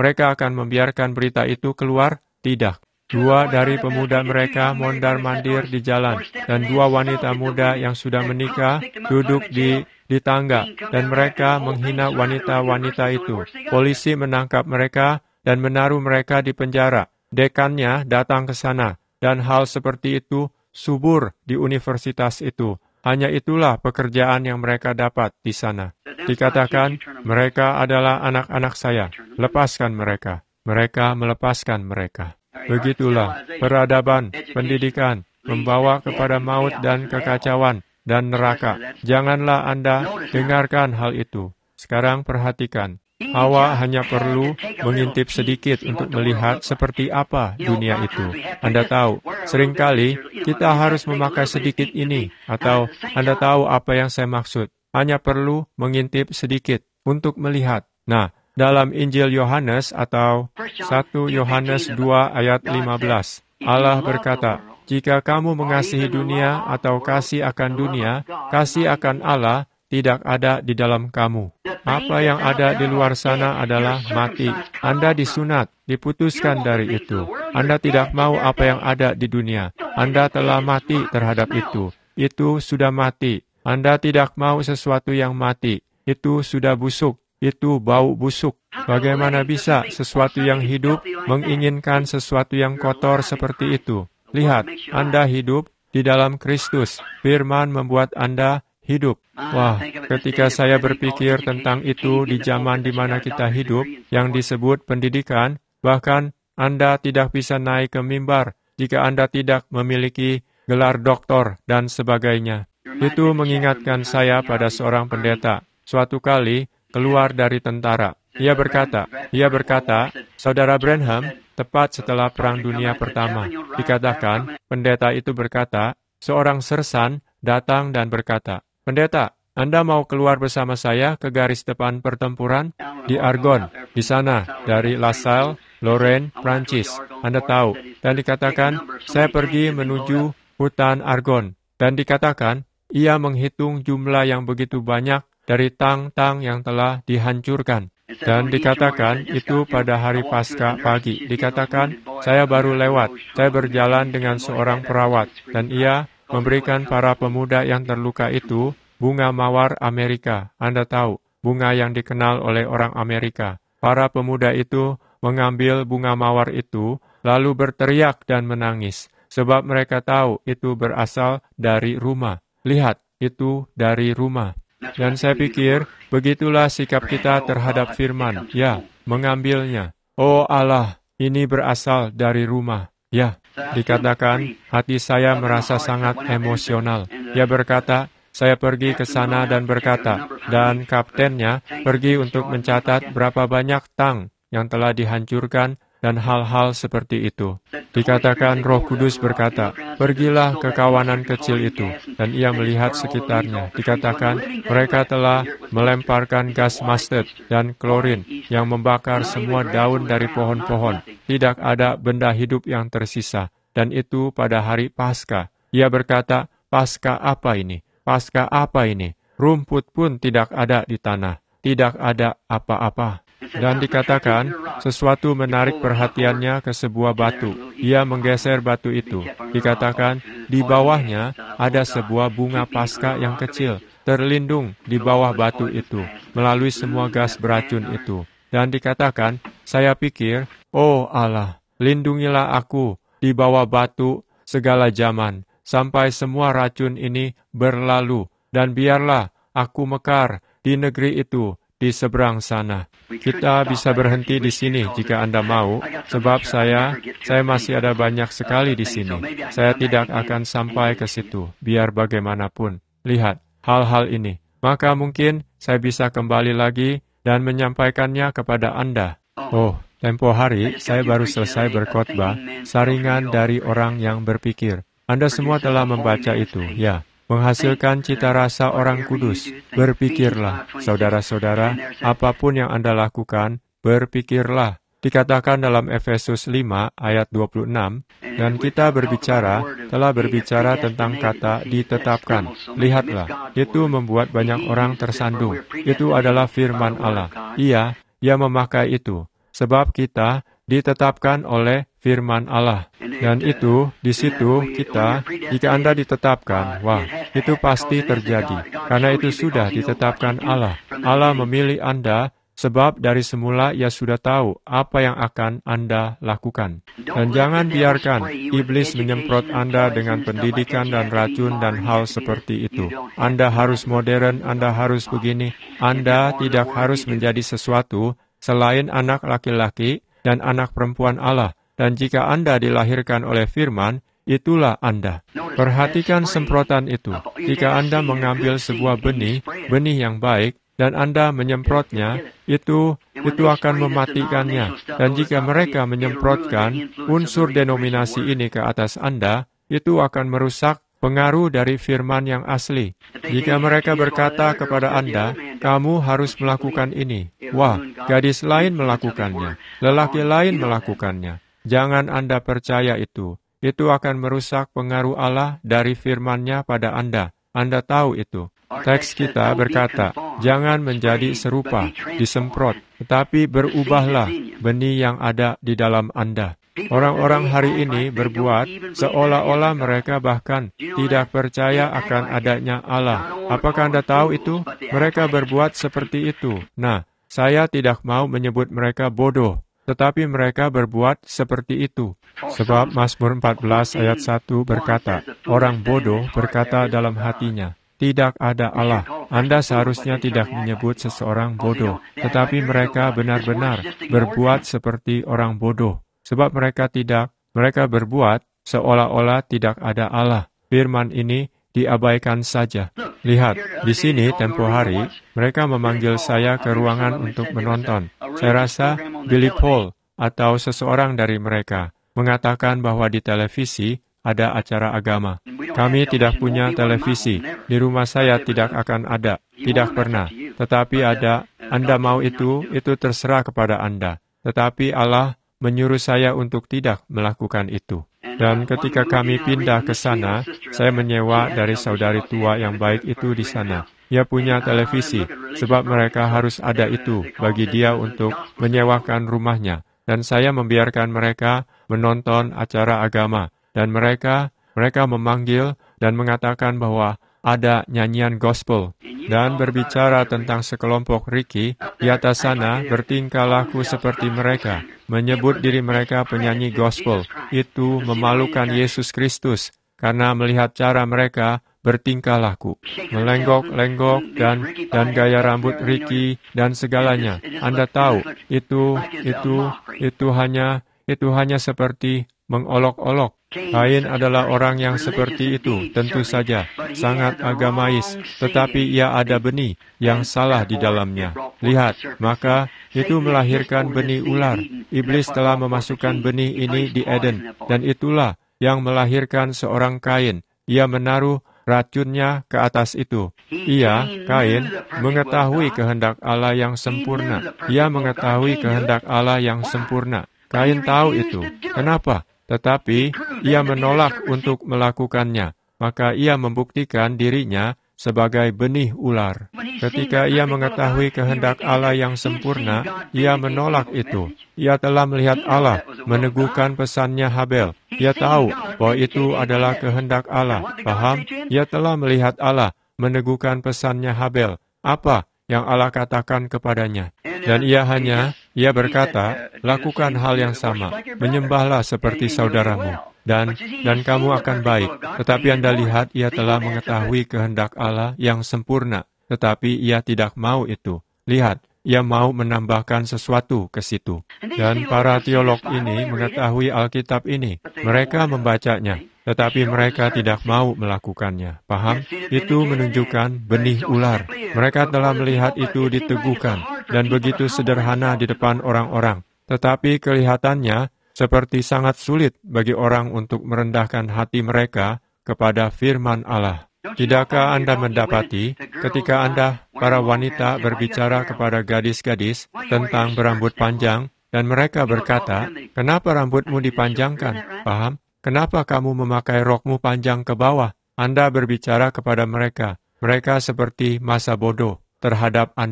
Speaker 1: mereka akan membiarkan berita itu keluar? Tidak. 2 dari pemuda mereka mondar-mandir di jalan, dan 2 wanita muda yang sudah menikah duduk di tangga, dan mereka menghina wanita-wanita itu. Polisi menangkap mereka dan menaruh mereka di penjara. Dekannya datang ke sana, dan hal seperti itu subur di universitas itu. Hanya itulah pekerjaan yang mereka dapat di sana. Dikatakan, mereka adalah anak-anak saya. Lepaskan mereka. Mereka melepaskan mereka. Begitulah peradaban, pendidikan, membawa kepada maut dan kekacauan dan neraka. Janganlah Anda dengarkan hal itu. Sekarang perhatikan. Hawa hanya perlu mengintip sedikit untuk melihat seperti apa dunia itu. Anda tahu, seringkali kita harus memakai sedikit ini, atau Anda tahu apa yang saya maksud. Hanya perlu mengintip sedikit untuk melihat. Nah, dalam Injil Yohanes atau 1 Yohanes 2 ayat 15, Allah berkata, "Jika kamu mengasihi dunia atau kasih akan dunia, kasih akan Allah tidak ada di dalam kamu." Apa yang ada di luar sana adalah mati. Anda disunat, diputuskan dari itu. Anda tidak mau apa yang ada di dunia. Anda telah mati terhadap itu. Itu sudah mati. Anda tidak mau sesuatu yang mati. Itu sudah busuk. Itu bau busuk. Bagaimana bisa sesuatu yang hidup menginginkan sesuatu yang kotor seperti itu? Lihat, Anda hidup di dalam Kristus. Firman membuat Anda hidup. Wah, ketika saya berpikir tentang itu di zaman di mana kita hidup, yang disebut pendidikan, bahkan Anda tidak bisa naik ke mimbar jika Anda tidak memiliki gelar doktor dan sebagainya. Itu mengingatkan saya pada seorang pendeta. Suatu kali, keluar dari tentara. Ia berkata, "Saudara Branham, tepat setelah Perang Dunia Pertama, dikatakan, pendeta itu berkata, seorang sersan datang dan berkata, 'Pendeta, Anda mau keluar bersama saya ke garis depan pertempuran di Argonne, di sana, dari La Salle, Lorraine, Prancis. Anda tahu.' Dan dikatakan, saya pergi menuju hutan Argonne. Dan dikatakan, ia menghitung jumlah yang begitu banyak dari tang-tang yang telah dihancurkan. Dan dikatakan, itu pada hari Paskah pagi. Dikatakan, saya baru lewat. Saya berjalan dengan seorang perawat. Dan ia memberikan para pemuda yang terluka itu bunga mawar Amerika. Anda tahu, bunga yang dikenal oleh orang Amerika. Para pemuda itu mengambil bunga mawar itu, lalu berteriak dan menangis. Sebab mereka tahu itu berasal dari rumah. Lihat, itu dari rumah. Dan saya pikir, begitulah sikap kita terhadap firman. Ya, mengambilnya. Oh Allah, ini berasal dari rumah. Ya, dikatakan, hati saya merasa sangat emosional. Ia berkata, saya pergi ke sana dan berkata, dan kaptennya pergi untuk mencatat berapa banyak tang yang telah dihancurkan dan hal-hal seperti itu. Dikatakan Roh Kudus berkata, pergilah ke kawanan kecil itu, dan ia melihat sekitarnya. Dikatakan, mereka telah melemparkan gas mustard dan klorin yang membakar semua daun dari pohon-pohon. Tidak ada benda hidup yang tersisa, dan itu pada hari Paskah. Ia berkata, Paskah apa ini? Paskah apa ini? Rumput pun tidak ada di tanah, tidak ada apa-apa. Dan dikatakan, sesuatu menarik perhatiannya ke sebuah batu. Ia menggeser batu itu. Dikatakan, di bawahnya ada sebuah bunga Paskah yang kecil, terlindung di bawah batu itu, melalui semua gas beracun itu. Dan dikatakan, saya pikir, oh Allah, lindungilah aku di bawah batu segala zaman, sampai semua racun ini berlalu, dan biarlah aku mekar di negeri itu, di seberang sana. Kita bisa berhenti di sini jika Anda mau, sebab saya masih ada banyak sekali di sini. Saya tidak akan sampai ke situ, biar bagaimanapun. Lihat, hal-hal ini. Maka mungkin saya bisa kembali lagi dan menyampaikannya kepada Anda. Oh, tempo hari saya baru selesai berkhotbah, saringan dari orang yang berpikir. Anda semua telah membaca itu, ya. Menghasilkan cita rasa orang kudus. Berpikirlah, saudara-saudara, apapun yang Anda lakukan, berpikirlah. Dikatakan dalam Efesus 5 ayat 26, dan kita telah berbicara tentang kata ditetapkan. Lihatlah, itu membuat banyak orang tersandung. Itu adalah firman Allah. Ia memakai itu. sebab kita ditetapkan oleh firman Allah. Dan itu, di situ kita, jika Anda ditetapkan, wah, itu pasti terjadi. Karena itu sudah ditetapkan Allah. Allah memilih Anda, sebab dari semula Ia sudah tahu apa yang akan Anda lakukan. Dan jangan biarkan iblis menyemprot Anda dengan pendidikan dan racun dan hal seperti itu. Anda harus modern, Anda harus begini. Anda tidak harus menjadi sesuatu selain anak laki-laki dan anak perempuan Allah. Dan jika Anda dilahirkan oleh firman, itulah Anda. Perhatikan semprotan itu. Jika Anda mengambil sebuah benih yang baik, dan Anda menyemprotnya, itu akan mematikannya. Dan jika mereka menyemprotkan unsur denominasi ini ke atas Anda, itu akan merusak pengaruh dari firman yang asli. Jika mereka berkata kepada Anda, kamu harus melakukan ini. Wah, gadis lain melakukannya, lelaki lain melakukannya. Jangan Anda percaya itu. Itu akan merusak pengaruh Allah dari firman-Nya pada Anda. Anda tahu itu. Teks kita berkata, jangan menjadi serupa, disemprot, tetapi berubahlah benih yang ada di dalam Anda. Orang-orang hari ini berbuat seolah-olah mereka bahkan tidak percaya akan adanya Allah. Apakah Anda tahu itu? Mereka berbuat seperti itu. Nah, saya tidak mau menyebut mereka bodoh, tetapi mereka berbuat seperti itu. Sebab Mazmur 14 ayat 1 berkata, orang bodoh berkata dalam hatinya, tidak ada Allah. Anda seharusnya tidak menyebut seseorang bodoh, tetapi mereka benar-benar berbuat seperti orang bodoh. Sebab mereka berbuat seolah-olah tidak ada Allah. Firman ini diabaikan saja. Lihat, di sini tempo hari, mereka memanggil saya ke ruangan untuk menonton. Saya rasa Billy Paul atau seseorang dari mereka mengatakan bahwa di televisi ada acara agama. Kami tidak punya televisi. Di rumah saya tidak akan ada. Tidak pernah. Tetapi ada. Anda mau itu terserah kepada Anda. Tetapi Allah menyuruh saya untuk tidak melakukan itu. Dan ketika kami pindah ke sana, saya menyewa dari saudari tua yang baik itu di sana. Ia punya televisi, sebab mereka harus ada itu bagi dia untuk menyewakan rumahnya. Dan saya membiarkan mereka menonton acara agama. Dan mereka memanggil dan mengatakan bahwa ada nyanyian gospel. Dan berbicara tentang sekelompok Ricky di atas sana bertingkah laku seperti mereka. Menyebut diri mereka penyanyi gospel. Itu memalukan Yesus Kristus. Karena melihat cara mereka bertingkah laku. Melenggok-lenggok dan gaya rambut Ricky dan segalanya. Anda tahu, itu hanya seperti mengolok-olok. Kain adalah orang yang seperti itu, tentu saja, sangat agamais, tetapi ia ada benih yang salah di dalamnya. Lihat, maka itu melahirkan benih ular. Iblis telah memasukkan benih ini di Eden, dan itulah yang melahirkan seorang Kain. Ia menaruh racunnya ke atas itu. Ia, Kain, mengetahui kehendak Allah yang sempurna. Ia mengetahui kehendak Allah yang sempurna. Kain tahu itu. Kenapa? Tetapi ia menolak untuk melakukannya. Maka ia membuktikan dirinya sebagai benih ular. Ketika ia mengetahui kehendak Allah yang sempurna, ia menolak itu. Ia telah melihat Allah meneguhkan pesannya Habel. Ia tahu bahwa itu adalah kehendak Allah. Paham? Ia telah melihat Allah meneguhkan pesannya Habel. Apa yang Allah katakan kepadanya? Dan ia berkata, lakukan hal yang sama, menyembahlah seperti saudaramu, dan kamu akan baik. Tetapi Anda lihat, ia telah mengetahui kehendak Allah yang sempurna, tetapi ia tidak mau itu. Lihat, ia mau menambahkan sesuatu ke situ. Dan para teolog ini mengetahui Alkitab ini. Mereka membacanya, tetapi mereka tidak mau melakukannya. Paham? Itu menunjukkan benih ular. Mereka telah melihat itu diteguhkan, dan begitu sederhana di depan orang-orang. Tetapi kelihatannya seperti sangat sulit bagi orang untuk merendahkan hati mereka kepada firman Allah. Tidakkah Anda mendapati ketika Anda, para wanita, berbicara kepada gadis-gadis tentang berambut panjang, dan mereka berkata, kenapa rambutmu dipanjangkan? Paham? Kenapa kamu memakai rokmu panjang ke bawah? Anda berbicara kepada mereka. Mereka seperti masa bodoh terhadap Anda.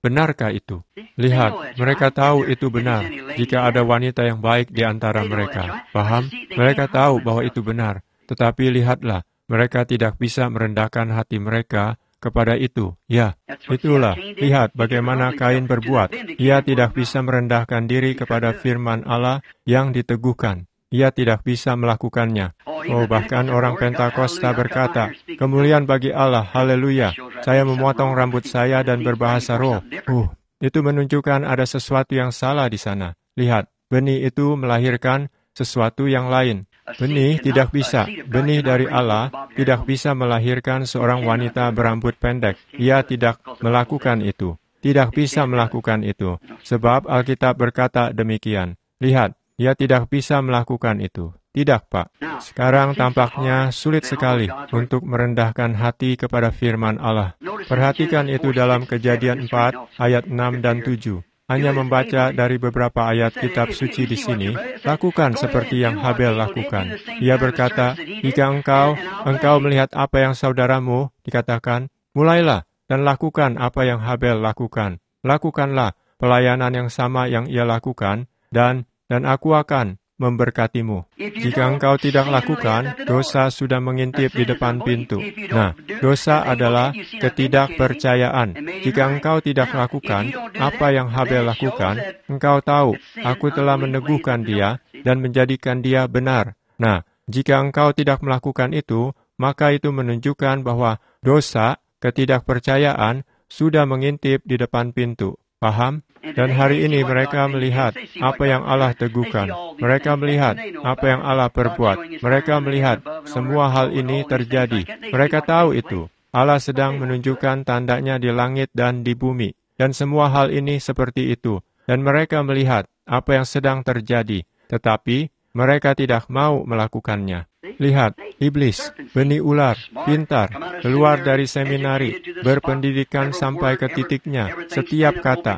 Speaker 1: Benarkah itu? Lihat, mereka tahu itu benar. Jika ada wanita yang baik di antara mereka, paham? Mereka tahu bahwa itu benar. Tetapi lihatlah, mereka tidak bisa merendahkan hati mereka kepada itu. Ya, itulah. Lihat bagaimana Kain berbuat. Ia tidak bisa merendahkan diri kepada firman Allah yang diteguhkan. Ia tidak bisa melakukannya. Oh, bahkan orang Pentakosta berkata, kemuliaan bagi Allah, haleluya. Saya memotong rambut saya dan berbahasa roh. Itu menunjukkan ada sesuatu yang salah di sana. Lihat, benih itu melahirkan sesuatu yang lain. Benih tidak bisa. Benih dari Allah tidak bisa melahirkan seorang wanita berambut pendek. Ia tidak melakukan itu. Tidak bisa melakukan itu. Sebab Alkitab berkata demikian. Lihat, ia tidak bisa melakukan itu. Tidak, Pak. Sekarang tampaknya sulit sekali untuk merendahkan hati kepada firman Allah. Perhatikan itu dalam Kejadian 4 ayat 6 dan 7. Hanya membaca dari beberapa ayat kitab suci di sini, lakukan seperti yang Habel lakukan. Ia berkata, jika engkau melihat apa yang saudaramu dikatakan, mulailah dan lakukan apa yang Habel lakukan. Lakukanlah pelayanan yang sama yang ia lakukan, dan aku akan memberkatimu. Jika engkau tidak lakukan, dosa sudah mengintip di depan pintu. Nah, dosa adalah ketidakpercayaan. Jika engkau tidak lakukan apa yang Habel lakukan, engkau tahu, aku telah meneguhkan dia dan menjadikan dia benar. Nah, jika engkau tidak melakukan itu, maka itu menunjukkan bahwa dosa, ketidakpercayaan, sudah mengintip di depan pintu. Paham? Dan hari ini mereka melihat apa yang Allah teguhkan. Mereka melihat apa yang Allah perbuat. Mereka melihat semua hal ini terjadi. Mereka tahu itu. Allah sedang menunjukkan tandanya di langit dan di bumi. Dan semua hal ini seperti itu. Dan mereka melihat apa yang sedang terjadi. Tetapi mereka tidak mau melakukannya. Lihat, iblis, benih ular, pintar, keluar dari seminari, berpendidikan sampai ke titiknya, setiap kata,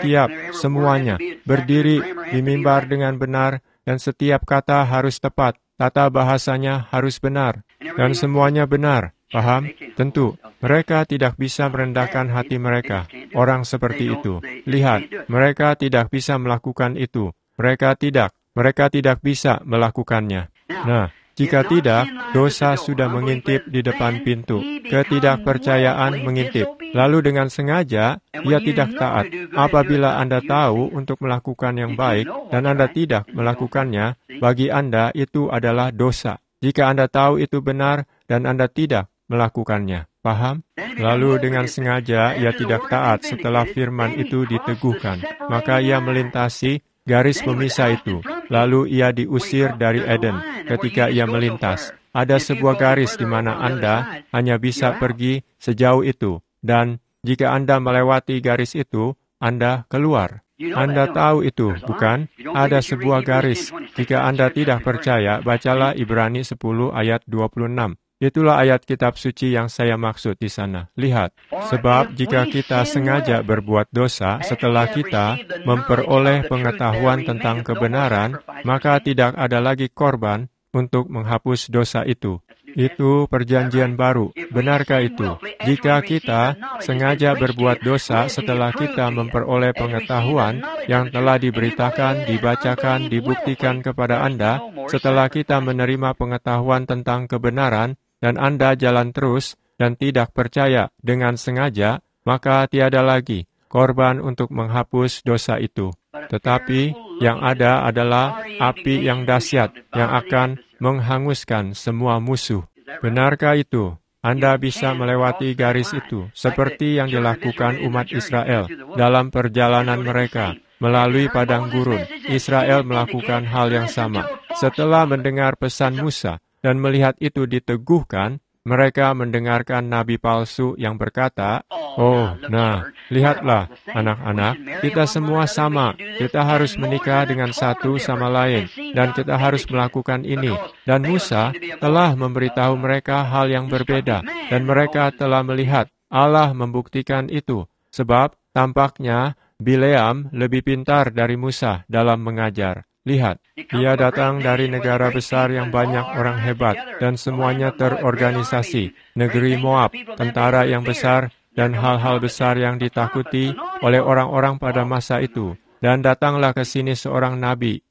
Speaker 1: semuanya, berdiri di mimbar dengan benar, dan setiap kata harus tepat, tata bahasanya harus benar, dan semuanya benar. Paham? Tentu, mereka tidak bisa merendahkan hati mereka. Orang seperti itu. Lihat, mereka tidak bisa melakukan itu. Mereka tidak bisa melakukannya. Nah, jika tidak, dosa sudah mengintip di depan pintu. Ketidakpercayaan mengintip. Lalu dengan sengaja, ia tidak taat. Apabila Anda tahu untuk melakukan yang baik, dan Anda tidak melakukannya, bagi Anda itu adalah dosa. Jika Anda tahu itu benar, dan Anda tidak melakukannya. Paham? Lalu dengan sengaja, ia tidak taat setelah firman itu diteguhkan. Maka ia melintasi garis pemisah itu. Lalu ia diusir dari Eden ketika ia melintas. Ada sebuah garis di mana Anda hanya bisa pergi sejauh itu. Dan jika Anda melewati garis itu, Anda keluar. Anda tahu itu, bukan? Ada sebuah garis. Jika Anda tidak percaya, bacalah Ibrani 10 ayat 26. Itulah ayat kitab suci yang saya maksud di sana. Lihat, sebab jika kita sengaja berbuat dosa setelah kita memperoleh pengetahuan tentang kebenaran, maka tidak ada lagi korban untuk menghapus dosa itu. Itu perjanjian baru. Benarkah itu? Jika kita sengaja berbuat dosa setelah kita memperoleh pengetahuan yang telah diberitakan, dibacakan, dibuktikan kepada Anda, setelah kita menerima pengetahuan tentang kebenaran, dan Anda jalan terus dan tidak percaya dengan sengaja, maka tiada lagi korban untuk menghapus dosa itu. Tetapi yang ada adalah api yang dahsyat yang akan menghanguskan semua musuh. Benarkah itu? Anda bisa melewati garis itu, seperti yang dilakukan umat Israel dalam perjalanan mereka melalui padang gurun. Israel melakukan hal yang sama. Setelah mendengar pesan Musa, dan melihat itu diteguhkan, mereka mendengarkan nabi palsu yang berkata, lihatlah, anak-anak, kita semua sama. Kita harus menikah dengan satu sama lain, dan kita harus melakukan ini. Dan Musa telah memberitahu mereka hal yang berbeda, dan mereka telah melihat Allah membuktikan itu. Sebab tampaknya Bileam lebih pintar dari Musa dalam mengajar. Lihat, dia datang dari negara besar yang banyak orang hebat dan semuanya terorganisasi, negeri Moab, tentara yang besar dan hal-hal besar yang ditakuti oleh orang-orang pada masa itu. Dan datanglah ke sini seorang nabi,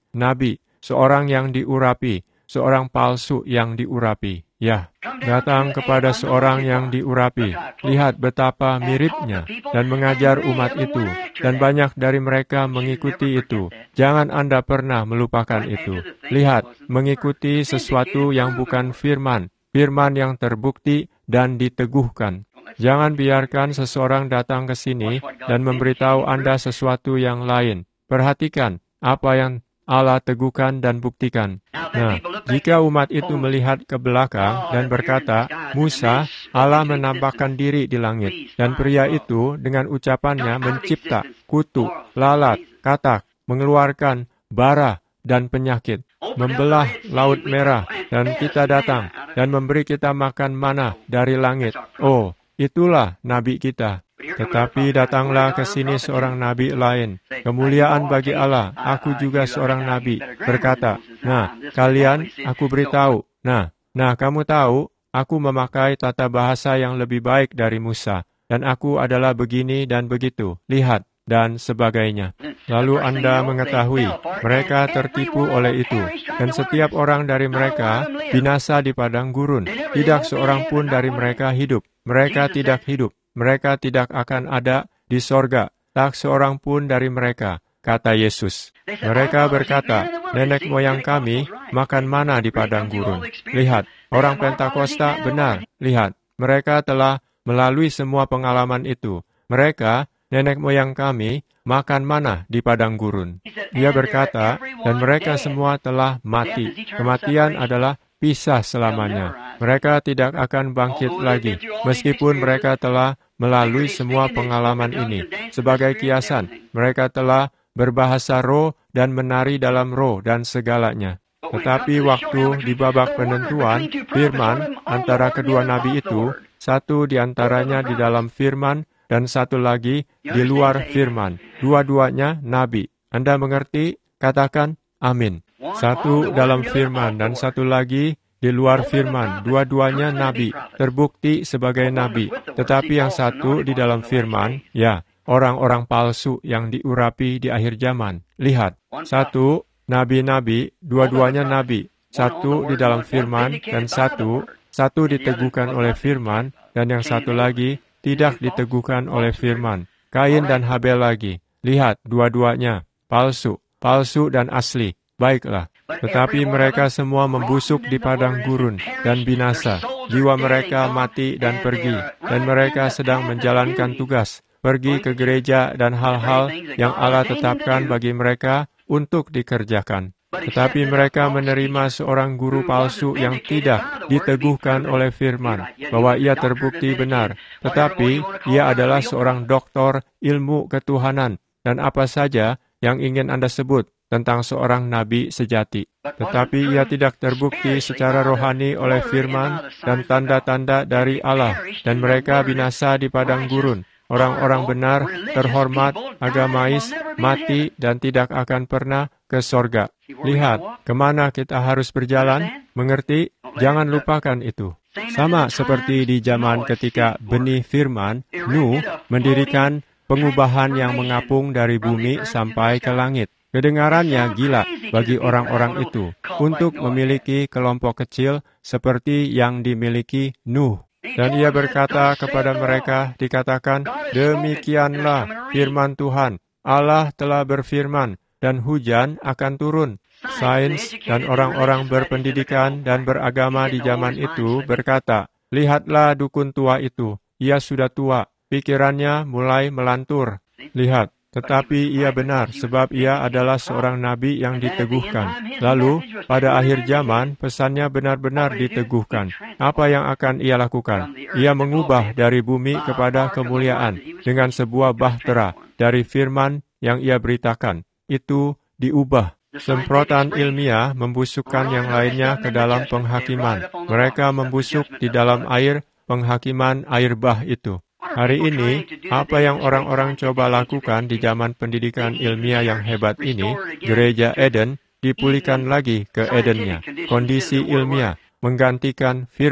Speaker 1: seorang yang diurapi, seorang palsu yang diurapi. Ya, datang kepada seorang yang diurapi. Lihat betapa miripnya dan mengajar umat itu. Dan banyak dari mereka mengikuti itu. Jangan Anda pernah melupakan itu. Lihat, mengikuti sesuatu yang bukan firman yang terbukti dan diteguhkan. Jangan biarkan seseorang datang ke sini dan memberitahu Anda sesuatu yang lain. Perhatikan apa yang Allah teguhkan dan buktikan. Nah, jika umat itu melihat ke belakang dan berkata, Musa, Allah menampakkan diri di langit, dan pria itu dengan ucapannya mencipta kutu, lalat, katak, mengeluarkan bara dan penyakit, membelah laut merah, dan kita datang dan memberi kita makan mana dari langit. Oh, itulah nabi kita. Tetapi datanglah ke sini seorang nabi lain. Kemuliaan bagi Allah, aku juga seorang nabi. Berkata, nah, kalian, aku beritahu. Nah, kamu tahu, aku memakai tata bahasa yang lebih baik dari Musa. Dan aku adalah begini dan begitu. Lihat, dan sebagainya. Lalu Anda mengetahui, mereka tertipu oleh itu. Dan setiap orang dari mereka binasa di padang gurun. Tidak seorang pun dari mereka hidup. Mereka tidak hidup. Mereka tidak akan ada di sorga, tak seorang pun dari mereka, kata Yesus. Mereka berkata, nenek moyang kami makan mana di padang gurun. Lihat, orang Pentakosta benar. Lihat, mereka telah melalui semua pengalaman itu. Mereka, nenek moyang kami, makan mana di padang gurun. Dia berkata, dan mereka semua telah mati. Kematian adalah pisah selamanya. Mereka tidak akan bangkit lagi, meskipun mereka telah melalui semua pengalaman ini. Sebagai kiasan, mereka telah berbahasa roh dan menari dalam roh dan segalanya. Tetapi waktu di babak penentuan, firman antara kedua nabi itu, satu di antaranya di dalam firman dan satu lagi di luar firman. Dua-duanya nabi. Anda mengerti? Katakan amin. Satu dalam firman dan satu lagi di luar firman, dua-duanya nabi, terbukti sebagai nabi. Tetapi yang satu di dalam firman, ya, orang-orang palsu yang diurapi di akhir zaman. Lihat, satu nabi-nabi, dua-duanya nabi. Satu di dalam firman dan satu diteguhkan oleh firman dan yang satu lagi tidak diteguhkan oleh firman. Kain dan Habel lagi. Lihat, dua-duanya palsu dan asli. Baiklah, tetapi mereka semua membusuk di padang gurun dan binasa. Jiwa mereka mati dan pergi, dan mereka sedang menjalankan tugas, pergi ke gereja dan hal-hal yang Allah tetapkan bagi mereka untuk dikerjakan. Tetapi mereka menerima seorang guru palsu yang tidak diteguhkan oleh firman, bahwa ia terbukti benar. Tetapi ia adalah seorang doktor ilmu ketuhanan, dan apa saja yang ingin Anda sebut tentang seorang nabi sejati. Tetapi ia tidak terbukti secara rohani oleh firman dan tanda-tanda dari Allah, dan mereka binasa di padang gurun. Orang-orang benar, terhormat, agamais, mati, dan tidak akan pernah ke sorga. Lihat, kemana kita harus berjalan? Mengerti? Jangan lupakan itu. Sama seperti di zaman ketika benih firman, Nuh mendirikan pengubahan yang mengapung dari bumi sampai ke langit. Kedengarannya gila bagi orang-orang itu untuk memiliki kelompok kecil seperti yang dimiliki Nuh. Dan ia berkata kepada mereka, dikatakan, demikianlah firman Tuhan. Allah telah berfirman, dan hujan akan turun. Sains dan orang-orang berpendidikan dan beragama di zaman itu berkata, lihatlah dukun tua itu, ia sudah tua, pikirannya mulai melantur. Lihat. Tetapi ia benar, sebab ia adalah seorang nabi yang diteguhkan. Lalu, pada akhir zaman, pesannya benar-benar diteguhkan. Apa yang akan ia lakukan? Ia mengubah dari bumi kepada kemuliaan dengan sebuah bahtera dari firman yang ia beritakan. Itu diubah. Semprotan ilmiah membusukkan yang lainnya ke dalam penghakiman. Mereka membusuk di dalam air penghakiman air bah itu. Hari ini, apa yang orang-orang coba lakukan di zaman pendidikan ilmiah yang hebat ini, gereja Eden dipulihkan lagi ke Edennya. Kondisi ilmiah menggantikan firman.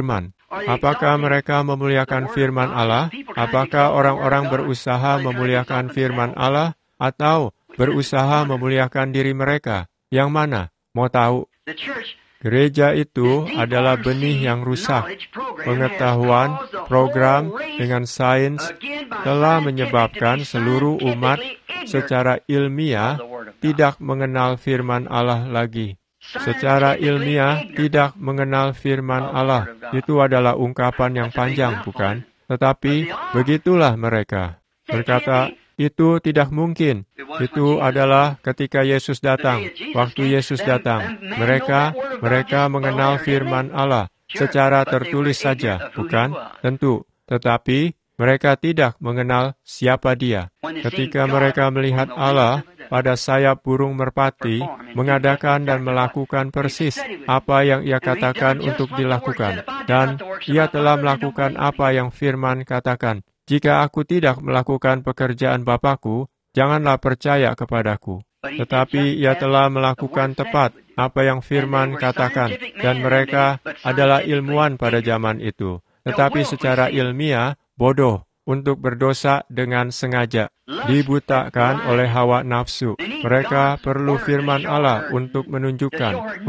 Speaker 1: Apakah mereka memuliakan firman Allah? Apakah orang-orang berusaha memuliakan firman Allah? Atau berusaha memuliakan diri mereka? Yang mana? Mau tahu? Gereja itu adalah benih yang rusak. Pengetahuan, program dengan sains telah menyebabkan seluruh umat secara ilmiah tidak mengenal firman Allah lagi. Secara ilmiah tidak mengenal firman Allah. Itu adalah ungkapan yang panjang, bukan? Tetapi begitulah mereka. Berkata, itu tidak mungkin. Itu adalah ketika Yesus datang. Waktu Yesus datang, mereka mengenal firman Allah secara tertulis saja, bukan? Tentu. Tetapi mereka tidak mengenal siapa Dia. Ketika mereka melihat Allah pada sayap burung merpati, mengadakan dan melakukan persis apa yang Ia katakan untuk dilakukan. Dan Ia telah melakukan apa yang firman katakan. Jika aku tidak melakukan pekerjaan Bapa-Ku, janganlah percaya kepadaku. Tetapi Ia telah melakukan tepat apa yang firman katakan, dan mereka adalah ilmuwan pada zaman itu. Tetapi secara ilmiah, bodoh untuk berdosa dengan sengaja, dibutakan oleh hawa nafsu. Mereka perlu firman Allah untuk menunjukkan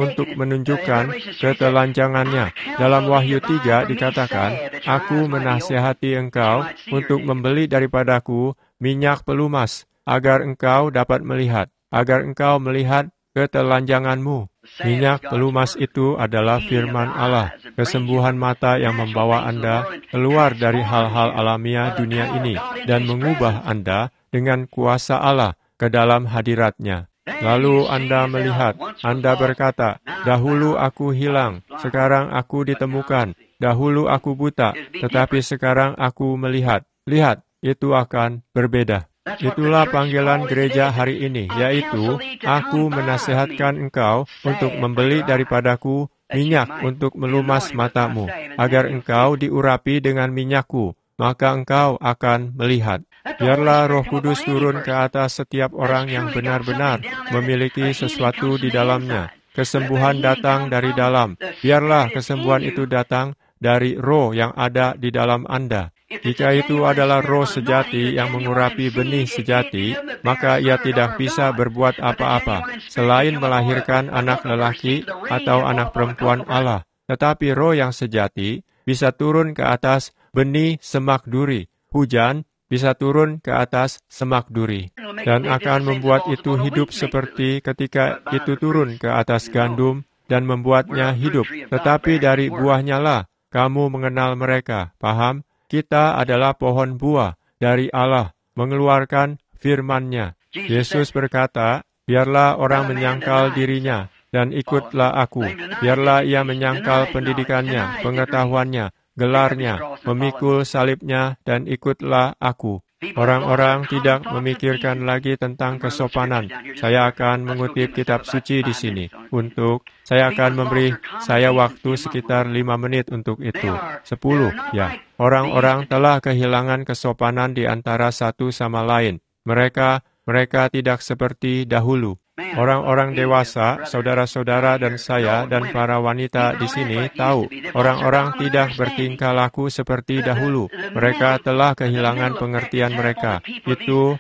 Speaker 1: ketelanjangannya. Dalam Wahyu 3 dikatakan, Aku menasihati engkau untuk membeli daripadaku minyak pelumas, agar engkau dapat melihat, ketelanjanganmu. Minyak pelumas itu adalah firman Allah, kesembuhan mata yang membawa Anda keluar dari hal-hal alamiah dunia ini dan mengubah Anda dengan kuasa Allah ke dalam hadirat-Nya. Lalu Anda melihat, Anda berkata, dahulu aku hilang, sekarang aku ditemukan. Dahulu aku buta, tetapi sekarang aku melihat. Lihat, itu akan berbeda. Itulah panggilan gereja hari ini, yaitu, aku menasihatkan engkau untuk membeli daripadaku minyak untuk melumas matamu, agar engkau diurapi dengan minyakku, maka engkau akan melihat. Biarlah Roh Kudus turun ke atas setiap orang yang benar-benar memiliki sesuatu di dalamnya. Kesembuhan datang dari dalam. Biarlah kesembuhan itu datang dari roh yang ada di dalam Anda. Jika itu adalah roh sejati yang mengurapi benih sejati, maka ia tidak bisa berbuat apa-apa selain melahirkan anak lelaki atau anak perempuan Allah. Tetapi roh yang sejati bisa turun ke atas benih semak duri. Hujan bisa turun ke atas semak duri dan akan membuat itu hidup seperti ketika itu turun ke atas gandum dan membuatnya hidup. Tetapi dari buahnya lah kamu mengenal mereka. Paham? Kita adalah pohon buah dari Allah, mengeluarkan firman-Nya. Yesus berkata, biarlah orang menyangkal dirinya, dan ikutlah aku. Biarlah ia menyangkal pendidikannya, pengetahuannya, gelarnya, memikul salibnya, dan ikutlah aku. Orang-orang tidak memikirkan lagi tentang kesopanan. Saya akan mengutip kitab suci di sini. Saya akan memberi saya waktu sekitar 5 menit untuk itu. 10, ya. Orang-orang telah kehilangan kesopanan di antara satu sama lain. Mereka tidak seperti dahulu. Orang-orang dewasa, saudara-saudara dan saya dan para wanita di sini tahu, orang-orang tidak bertingkah laku seperti dahulu. Mereka telah kehilangan pengertian mereka. Itu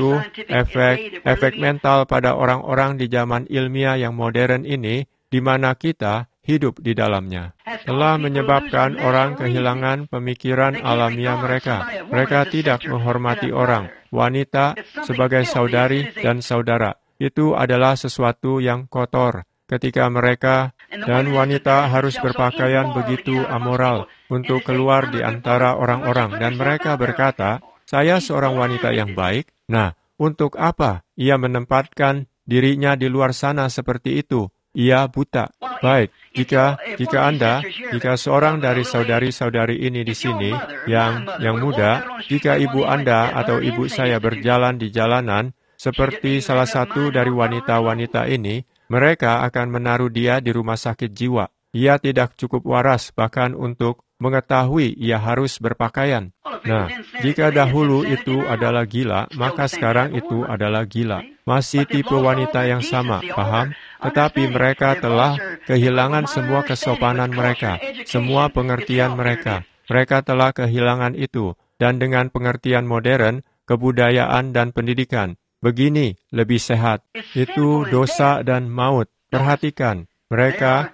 Speaker 1: efek mental pada orang-orang di zaman ilmiah yang modern ini, di mana kita hidup di dalamnya. Telah menyebabkan orang kehilangan pemikiran alamiah mereka. Mereka tidak menghormati orang, wanita sebagai saudari dan saudara. Itu adalah sesuatu yang kotor. Ketika mereka dan wanita harus berpakaian begitu amoral untuk keluar di antara orang-orang. Dan mereka berkata, saya seorang wanita yang baik. Nah, untuk apa ia menempatkan dirinya di luar sana seperti itu? Ia buta. Baik, jika seorang dari saudari-saudari ini di sini yang muda, jika ibu Anda atau ibu saya berjalan di jalanan, seperti salah satu dari wanita-wanita ini, mereka akan menaruh dia di rumah sakit jiwa. Ia tidak cukup waras bahkan untuk mengetahui ia harus berpakaian. Nah, jika dahulu itu adalah gila, maka sekarang itu adalah gila. Masih tipe wanita yang sama, paham? Tetapi mereka telah kehilangan semua kesopanan mereka, semua pengertian mereka. Mereka telah kehilangan itu. Dan dengan pengertian modern, kebudayaan dan pendidikan, begini lebih sehat. Itu dosa dan maut. Perhatikan, mereka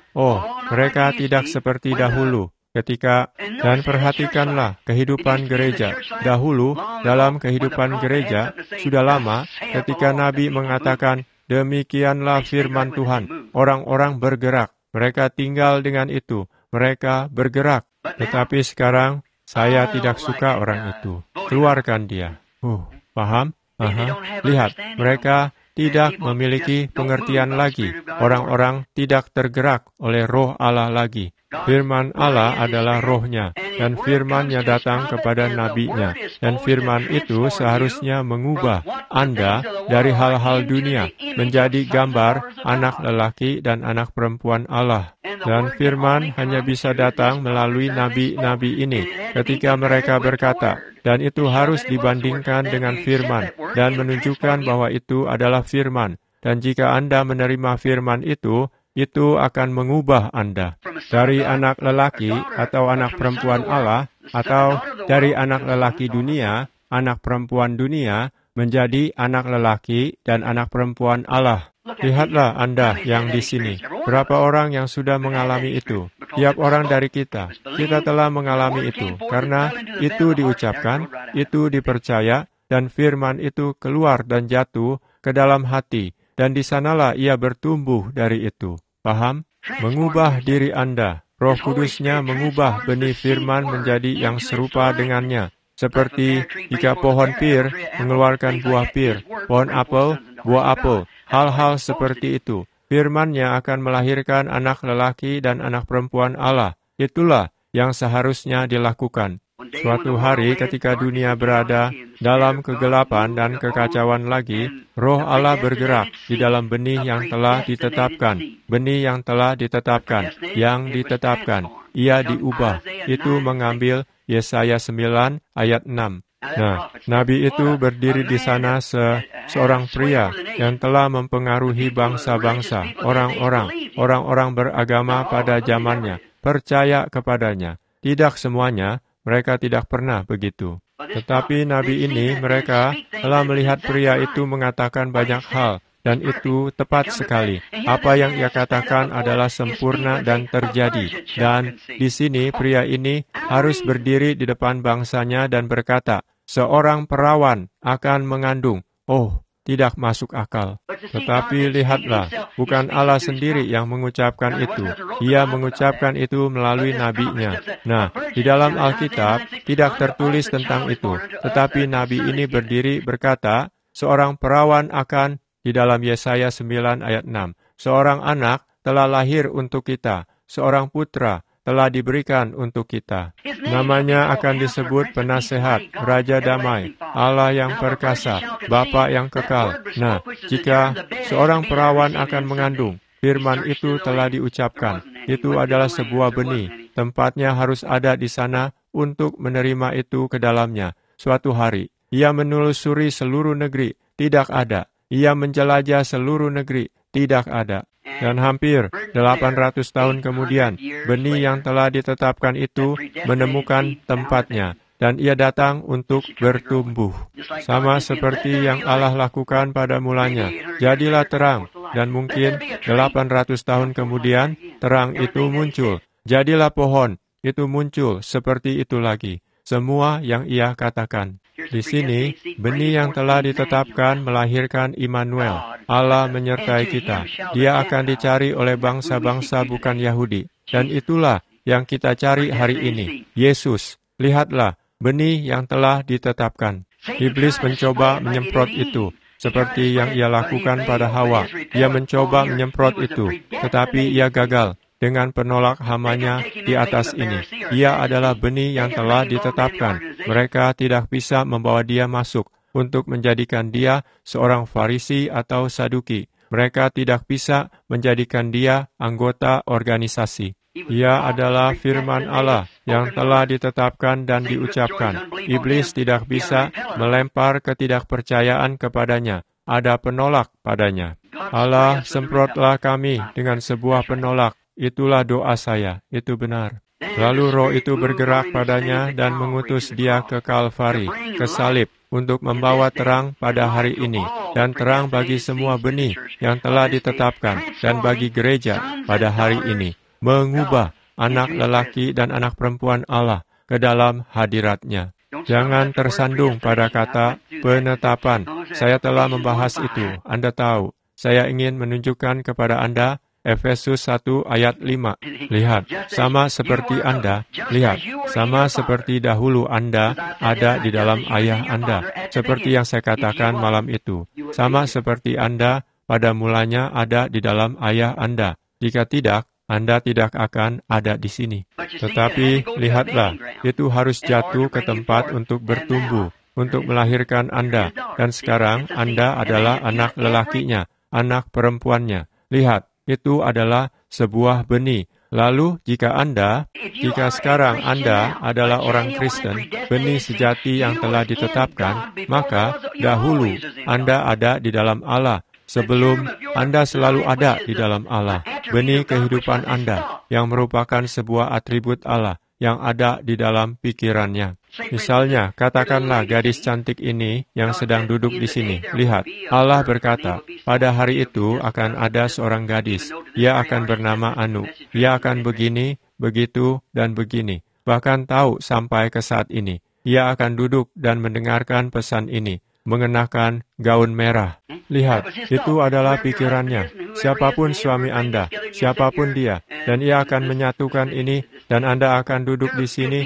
Speaker 1: tidak seperti dahulu. Dan perhatikanlah kehidupan gereja. Dahulu, dalam kehidupan gereja, sudah lama, ketika Nabi mengatakan, demikianlah firman Tuhan, orang-orang bergerak. Mereka tinggal dengan itu. Mereka bergerak. Tetapi sekarang, saya tidak suka orang itu. Keluarkan dia. Paham? Lihat, mereka tidak memiliki pengertian lagi. Orang-orang tidak tergerak oleh roh Allah lagi. Firman Allah adalah rohnya, dan firman-Nya datang kepada nabi-Nya. Dan firman itu seharusnya mengubah Anda dari hal-hal dunia menjadi gambar anak lelaki dan anak perempuan Allah. Dan firman hanya bisa datang melalui nabi-nabi ini ketika mereka berkata, dan itu harus dibandingkan dengan firman dan menunjukkan bahwa itu adalah firman. Dan jika Anda menerima firman itu akan mengubah Anda dari anak lelaki atau anak perempuan Allah, atau dari anak lelaki dunia, anak perempuan dunia, menjadi anak lelaki dan anak perempuan Allah. Lihatlah Anda yang di sini. Berapa orang yang sudah mengalami itu? Tiap orang dari kita telah mengalami itu. Karena itu diucapkan, itu dipercaya, dan firman itu keluar dan jatuh ke dalam hati. Dan di sanalah ia bertumbuh dari itu. Paham? Mengubah diri Anda. Roh Kudusnya mengubah benih firman menjadi yang serupa dengannya. Seperti jika pohon pir mengeluarkan buah pir, pohon apel, buah apel, hal-hal seperti itu. Firman-Nya akan melahirkan anak lelaki dan anak perempuan Allah. Itulah yang seharusnya dilakukan. Suatu hari ketika dunia berada dalam kegelapan dan kekacauan lagi, roh Allah bergerak di dalam benih yang telah ditetapkan. Benih yang telah ditetapkan, ia diubah. Itu mengambil Yesaya 9 ayat 6. Nah, Nabi itu berdiri di sana seorang pria yang telah mempengaruhi bangsa-bangsa, orang-orang beragama pada zamannya, percaya kepadanya. Tidak semuanya, mereka tidak pernah begitu. Tetapi Nabi ini, mereka telah melihat pria itu mengatakan banyak hal, dan itu tepat sekali. Apa yang ia katakan adalah sempurna dan terjadi. Dan di sini pria ini harus berdiri di depan bangsanya dan berkata, seorang perawan akan mengandung. Tidak masuk akal. Tetapi lihatlah, bukan Allah sendiri yang mengucapkan itu. Ia mengucapkan itu melalui nabi-Nya. Nah, di dalam Alkitab tidak tertulis tentang itu. Tetapi nabi ini berdiri berkata, seorang perawan akan, di dalam Yesaya 9 ayat 6, seorang anak telah lahir untuk kita, seorang putra telah diberikan untuk kita. Namanya akan disebut Penasehat, Raja Damai, Allah yang perkasa, Bapa yang kekal. Nah, jika seorang perawan akan mengandung, firman itu telah diucapkan. Itu adalah sebuah benih. Tempatnya harus ada di sana untuk menerima itu ke dalamnya. Suatu hari, ia menelusuri seluruh negeri, tidak ada. Ia menjelajah seluruh negeri, tidak ada. Dan hampir 800 tahun kemudian, benih yang telah ditetapkan itu menemukan tempatnya, dan ia datang untuk bertumbuh. Sama seperti yang Allah lakukan pada mulanya, jadilah terang, dan mungkin 800 tahun kemudian, terang itu muncul. Jadilah pohon, itu muncul seperti itu lagi. Semua yang ia katakan. Di sini, benih yang telah ditetapkan melahirkan Immanuel. Allah menyertai kita. Dia akan dicari oleh bangsa-bangsa bukan Yahudi. Dan itulah yang kita cari hari ini. Yesus. Lihatlah, benih yang telah ditetapkan. Iblis mencoba menyemprot itu, seperti yang ia lakukan pada Hawa. Ia mencoba menyemprot itu, tetapi ia gagal. Dengan penolak hamanya di atas ini. Ia adalah benih yang telah ditetapkan. Mereka tidak bisa membawa dia masuk untuk menjadikan dia seorang Farisi atau Saduki. Mereka tidak bisa menjadikan dia anggota organisasi. Ia adalah firman Allah yang telah ditetapkan dan diucapkan. Iblis tidak bisa melempar ketidakpercayaan kepadanya. Ada penolak padanya. Allah, semprotlah kami dengan sebuah penolak. Itulah doa saya. Itu benar. Lalu roh itu bergerak padanya dan mengutus dia ke Kalvari, ke salib, untuk membawa terang pada hari ini, dan terang bagi semua benih yang telah ditetapkan, dan bagi gereja pada hari ini, mengubah anak lelaki dan anak perempuan Allah ke dalam hadirat-Nya. Jangan tersandung pada kata penetapan. Saya telah membahas itu. Anda tahu, saya ingin menunjukkan kepada Anda Efesus 1 ayat 5. Lihat, sama seperti Anda, lihat, sama seperti dahulu Anda ada di dalam ayah Anda, seperti yang saya katakan malam itu. Sama seperti Anda pada mulanya ada di dalam ayah Anda. Jika tidak, Anda tidak akan ada di sini. Tetapi, lihatlah, itu harus jatuh ke tempat untuk bertumbuh, untuk melahirkan Anda. Dan sekarang Anda adalah anak lelakinya, anak perempuannya. Lihat, itu adalah sebuah benih. Lalu, jika sekarang Anda adalah orang Kristen, benih sejati yang telah ditetapkan, maka dahulu Anda ada di dalam Allah. Sebelum, Anda selalu ada di dalam Allah. Benih kehidupan Anda, yang merupakan sebuah atribut Allah, yang ada di dalam pikirannya. Misalnya, katakanlah gadis cantik ini yang sedang duduk di sini. Lihat, Allah berkata, pada hari itu akan ada seorang gadis. Ia akan bernama Anu. Ia akan begini, begitu, dan begini. Bahkan tahu sampai ke saat ini. Ia akan duduk dan mendengarkan pesan ini, mengenakan gaun merah. Lihat, itu adalah pikirannya. Siapapun suami Anda, siapapun dia, dan ia akan menyatukan ini, dan Anda akan duduk di sini,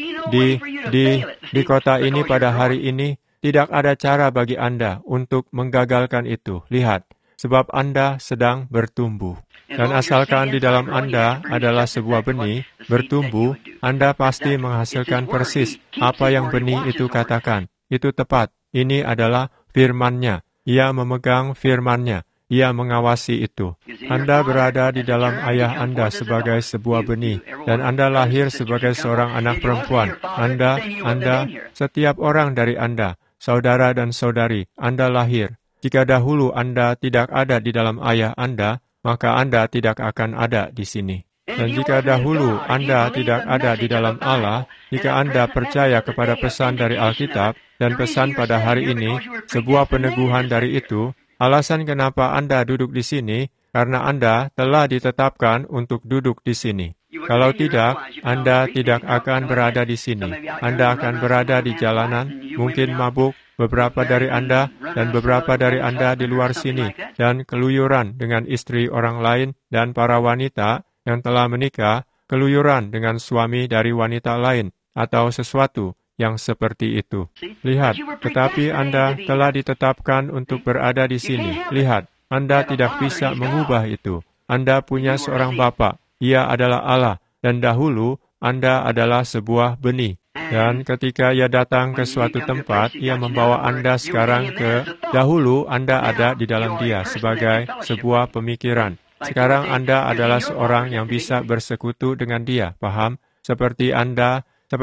Speaker 1: di kota ini pada hari ini. Tidak ada cara bagi Anda untuk menggagalkan itu. Lihat, sebab Anda sedang bertumbuh. Dan asalkan di dalam Anda adalah sebuah benih, bertumbuh, Anda pasti menghasilkan persis apa yang benih itu katakan. Itu tepat. Ini adalah firman-Nya. Ia memegang firman-Nya. Ia mengawasi itu. Anda berada di dalam ayah Anda sebagai sebuah benih, dan Anda lahir sebagai seorang anak perempuan. Anda, setiap orang dari Anda, saudara dan saudari, Anda lahir. Jika dahulu Anda tidak ada di dalam ayah Anda, maka Anda tidak akan ada di sini. Dan jika dahulu Anda tidak ada di dalam Allah, jika Anda percaya kepada pesan dari Alkitab dan pesan pada hari ini, sebuah peneguhan dari itu, alasan kenapa Anda duduk di sini, karena Anda telah ditetapkan untuk duduk di sini. Kalau tidak, Anda tidak akan berada di sini. Anda akan berada di jalanan, mungkin mabuk, beberapa dari Anda, dan beberapa dari Anda di luar sini, dan keluyuran dengan istri orang lain, dan para wanita yang telah menikah, keluyuran dengan suami dari wanita lain, atau sesuatu yang seperti itu. Lihat, tetapi Anda telah ditetapkan untuk berada di sini. Lihat, Anda tidak bisa mengubah itu. Anda punya seorang Bapa. Ia adalah Allah, dan dahulu Anda adalah sebuah benih. Dan ketika Ia datang ke suatu tempat, Ia membawa Anda sekarang ke dahulu Anda ada di dalam Dia sebagai sebuah pemikiran. Sekarang Anda adalah seorang yang bisa bersekutu dengan Dia, paham? Seperti Anda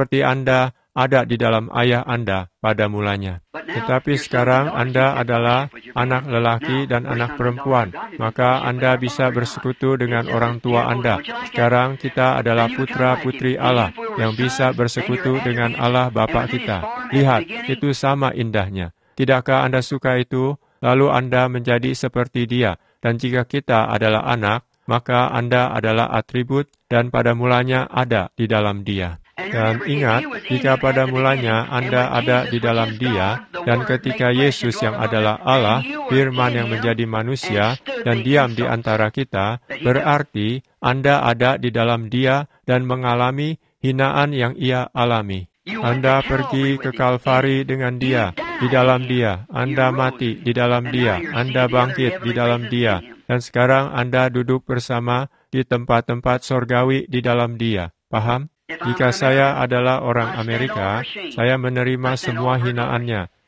Speaker 1: ada di dalam ayah Anda pada mulanya. Tetapi sekarang Anda adalah anak lelaki dan anak perempuan, maka Anda bisa bersekutu dengan orang tua Anda. Sekarang kita adalah putra-putri Allah yang bisa bersekutu dengan Allah Bapa kita. Lihat, itu sama indahnya. Tidakkah Anda suka itu? Lalu Anda menjadi seperti Dia. Dan jika kita adalah anak, maka Anda adalah atribut dan pada mulanya ada di dalam Dia. Dan ingat, jika pada mulanya Anda ada di dalam Dia, dan ketika Yesus yang adalah Allah, firman yang menjadi manusia, dan diam di antara kita, berarti Anda ada di dalam Dia dan mengalami hinaan yang Ia alami. Anda pergi ke Kalvari dengan Dia, di dalam Dia. Anda mati di dalam Dia. Anda bangkit di dalam Dia. Dan sekarang Anda duduk bersama di tempat-tempat sorgawi di dalam Dia. Paham? Jika saya adalah orang Amerika, saya menerima semua hinaannya.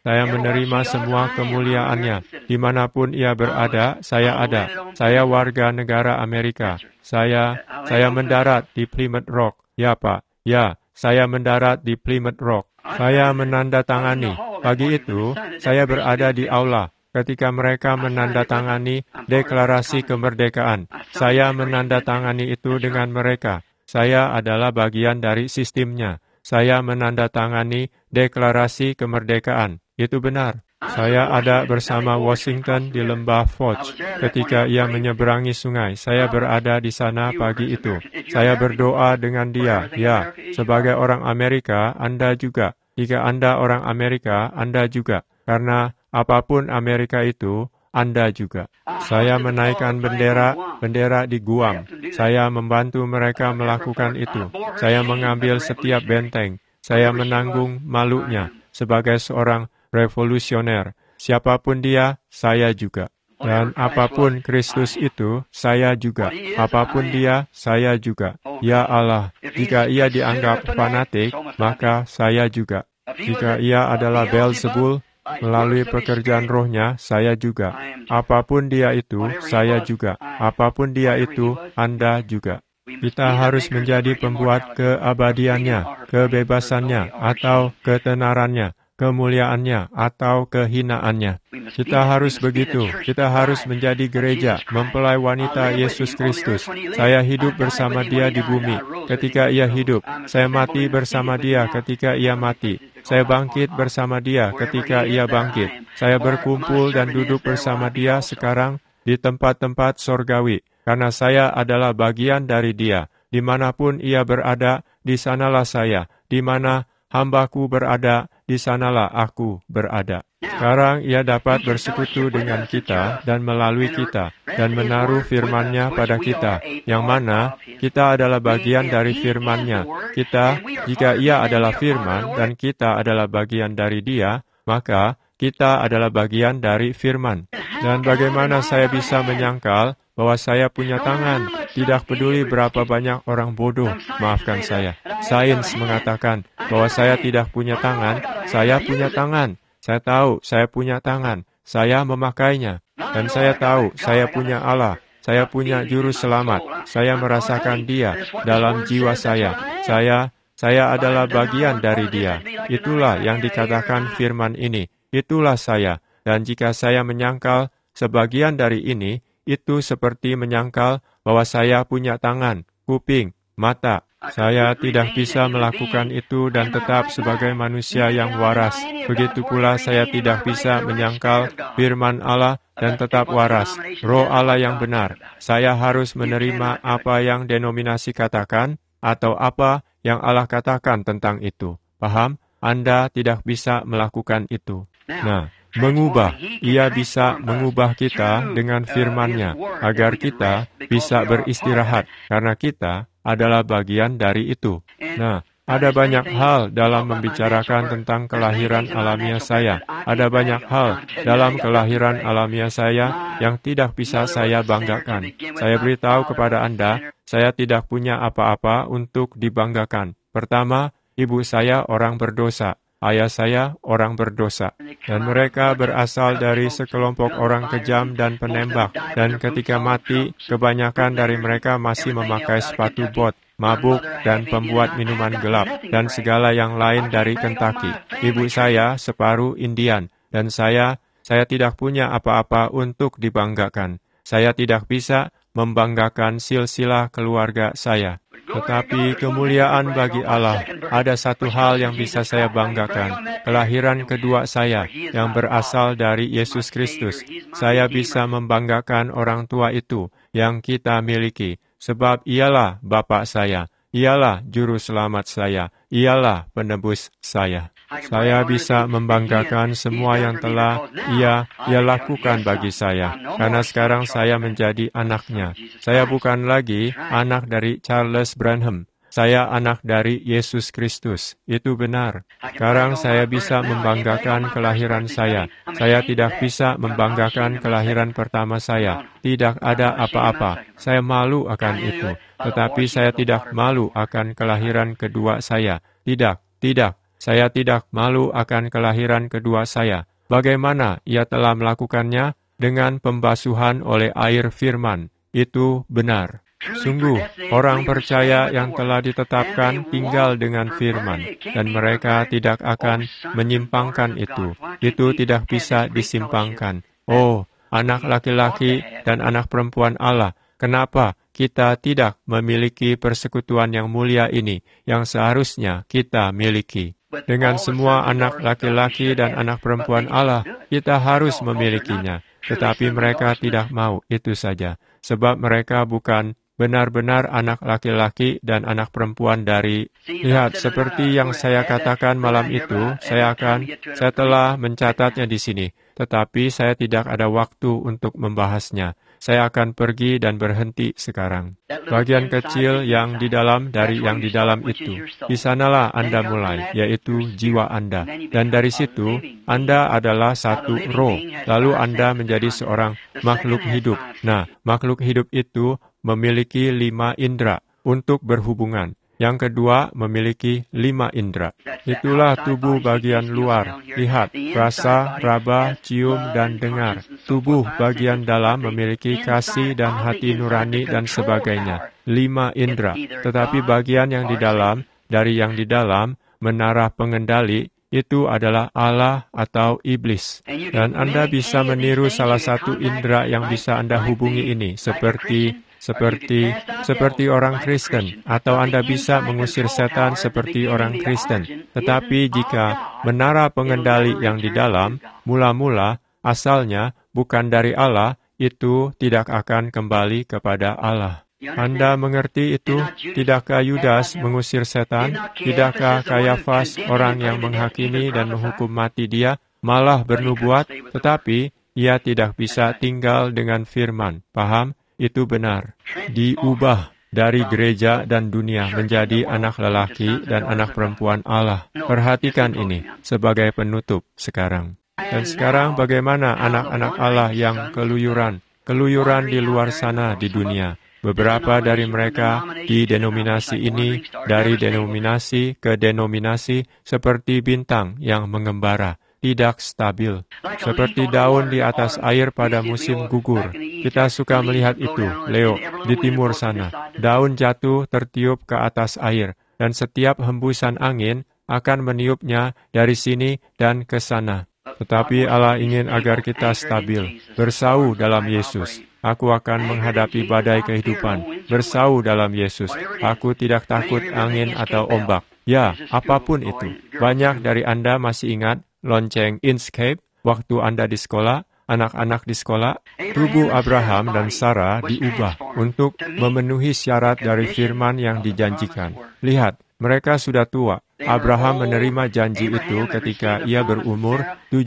Speaker 1: Saya menerima semua kemuliaannya. Dimanapun ia berada, saya ada. Saya warga negara Amerika. Saya mendarat di Plymouth Rock. Ya, Pak. Ya, saya mendarat di Plymouth Rock. Saya menandatangani. Pagi itu, saya berada di aula ketika mereka menandatangani deklarasi kemerdekaan. Saya menandatangani itu dengan mereka. Saya adalah bagian dari sistemnya. Saya menandatangani deklarasi kemerdekaan. Itu benar. Saya ada bersama Washington di lembah Foch ketika ia menyeberangi sungai. Saya berada di sana pagi itu. Saya berdoa dengan dia. Ya, sebagai orang Amerika, Anda juga. Jika Anda orang Amerika, Anda juga. Karena apapun Amerika itu, Anda juga. Saya menaikkan bendera di Guam. Saya membantu mereka melakukan itu. Saya mengambil setiap benteng. Saya menanggung malunya sebagai seorang revolusioner. Siapapun dia, saya juga. Dan apapun Kristus itu, saya juga. Apapun dia, saya juga. Ya Allah, jika ia dianggap fanatik, maka saya juga. Jika ia adalah Beelzebul, melalui pekerjaan rohnya, saya juga. Apapun dia itu, saya juga. Apapun dia itu, Anda juga. Kita harus menjadi pembuat keabadiannya, kebebasannya, atau ketenarannya, kemuliaannya, atau kehinaannya. Kita harus begitu. Kita harus menjadi gereja, mempelai wanita Yesus Kristus. Saya hidup bersama dia di bumi ketika ia hidup. Saya mati bersama dia ketika ia mati. Saya bangkit bersama dia ketika ia bangkit. Saya berkumpul dan duduk bersama dia sekarang di tempat-tempat sorgawi, karena saya adalah bagian dari dia. Dimanapun ia berada, di sanalah saya. Di mana hambaku berada, di sanalah aku berada. Sekarang ia dapat bersekutu dengan kita dan melalui kita, dan menaruh firman-Nya pada kita, yang mana kita adalah bagian dari firman-Nya. Jika ia adalah firman dan kita adalah bagian dari dia, maka kita adalah bagian dari firman. Dan bagaimana saya bisa menyangkal bahwa saya punya tangan? Tidak peduli berapa banyak orang bodoh, maafkan saya. Sains mengatakan bahwa saya tidak punya tangan, saya punya tangan. Saya tahu saya punya tangan, saya memakainya. Dan saya tahu saya punya Allah, saya punya juru selamat. Saya merasakan dia dalam jiwa saya. Saya adalah bagian dari dia. Itulah yang dikatakan firman ini. Itulah saya. Dan jika saya menyangkal sebagian dari ini, itu seperti menyangkal bahwa saya punya tangan, kuping, mata. Saya tidak bisa melakukan itu dan tetap sebagai manusia yang waras. Begitu pula saya tidak bisa menyangkal firman Allah dan tetap waras. Roh Allah yang benar. Saya harus menerima apa yang denominasi katakan atau apa yang Allah katakan tentang itu. Paham? Anda tidak bisa melakukan itu. Nah, mengubah. Ia bisa mengubah kita dengan firman-Nya, agar kita bisa beristirahat, karena kita adalah bagian dari itu. Nah, ada banyak hal dalam membicarakan tentang kelahiran alamiah saya. Ada banyak hal dalam kelahiran alamiah saya yang tidak bisa saya banggakan. Saya beritahu kepada Anda, saya tidak punya apa-apa untuk dibanggakan. Pertama, ibu saya orang berdosa. Ayah saya orang berdosa, dan mereka berasal dari sekelompok orang kejam dan penembak, dan ketika mati, kebanyakan dari mereka masih memakai sepatu bot, mabuk, dan pembuat minuman gelap, dan segala yang lain dari Kentucky. Ibu saya separuh Indian, dan saya tidak punya apa-apa untuk dibanggakan. Saya tidak bisa membanggakan silsilah keluarga saya. Tetapi kemuliaan bagi Allah, ada satu hal yang bisa saya banggakan, kelahiran kedua saya yang berasal dari Yesus Kristus. Saya bisa membanggakan orang tua itu yang kita miliki, sebab ialah Bapa saya, ialah Juru Selamat saya, ialah penebus saya. Saya bisa membanggakan semua yang telah Ia lakukan bagi saya, karena sekarang saya menjadi anaknya. Saya bukan lagi anak dari Charles Branham. Saya anak dari Yesus Kristus. Itu benar. Sekarang saya bisa membanggakan kelahiran saya. Saya tidak bisa membanggakan kelahiran pertama saya. Tidak ada apa-apa. Saya malu akan itu. Tetapi saya tidak malu akan kelahiran kedua saya. Tidak. Saya tidak malu akan kelahiran kedua saya. Bagaimana ia telah melakukannya? Dengan pembasuhan oleh air firman. Itu benar. Sungguh, orang percaya yang telah ditetapkan tinggal dengan firman, dan mereka tidak akan menyimpangkan itu. Itu tidak bisa disimpangkan. Oh, anak laki-laki dan anak perempuan Allah, kenapa kita tidak memiliki persekutuan yang mulia ini, yang seharusnya kita miliki? Dengan semua anak laki-laki dan anak perempuan Allah, kita harus memilikinya. Tetapi mereka tidak mau, itu saja. Sebab mereka bukan benar-benar anak laki-laki dan anak perempuan dari... Lihat, seperti yang saya katakan malam itu, saya telah mencatatnya di sini. Tetapi saya tidak ada waktu untuk membahasnya. Saya akan pergi dan berhenti sekarang. Bagian kecil yang di dalam dari yang di dalam itu, di sanalah Anda mulai, yaitu jiwa Anda. Dan dari situ, Anda adalah satu roh, lalu Anda menjadi seorang makhluk hidup. Nah, makhluk hidup itu memiliki 5 indera untuk berhubungan. Yang kedua, memiliki 5 indera. Itulah tubuh bagian luar. Lihat, rasa, raba, cium, dan dengar. Tubuh bagian dalam memiliki kasih dan hati nurani dan sebagainya. 5 indera. Tetapi bagian yang di dalam, dari yang di dalam, menara pengendali, itu adalah Allah atau iblis. Dan Anda bisa meniru salah satu indera yang bisa Anda hubungi ini, seperti orang Kristen, atau Anda bisa mengusir setan seperti orang Kristen. Tetapi jika menara pengendali yang di dalam, mula-mula, asalnya bukan dari Allah, itu tidak akan kembali kepada Allah. Anda mengerti itu? Tidakkah Yudas mengusir setan? Tidakkah Kayafas, orang yang menghakimi dan menghukum mati dia, malah bernubuat? Tetapi ia tidak bisa tinggal dengan firman. Paham? Itu benar. Diubah dari gereja dan dunia menjadi anak lelaki dan anak perempuan Allah. Perhatikan ini sebagai penutup sekarang. Dan sekarang bagaimana anak-anak Allah yang keluyuran di luar sana di dunia? Beberapa dari mereka di denominasi ini, dari denominasi ke denominasi, seperti bintang yang mengembara, tidak stabil. Seperti daun di atas air pada musim gugur. Kita suka melihat itu, Leo, di timur sana. Daun jatuh tertiup ke atas air, dan setiap hembusan angin akan meniupnya dari sini dan ke sana. Tetapi Allah ingin agar kita stabil, bersau dalam Yesus. Aku akan menghadapi badai kehidupan, bersau dalam Yesus. Aku tidak takut angin atau ombak. Ya, apapun itu. Banyak dari Anda masih ingat lonceng Inkscape waktu Anda di sekolah, anak-anak di sekolah. Tubuh Abraham dan Sarah diubah untuk memenuhi syarat dari firman yang dijanjikan. Lihat, mereka sudah tua. Abraham menerima janji itu ketika ia berumur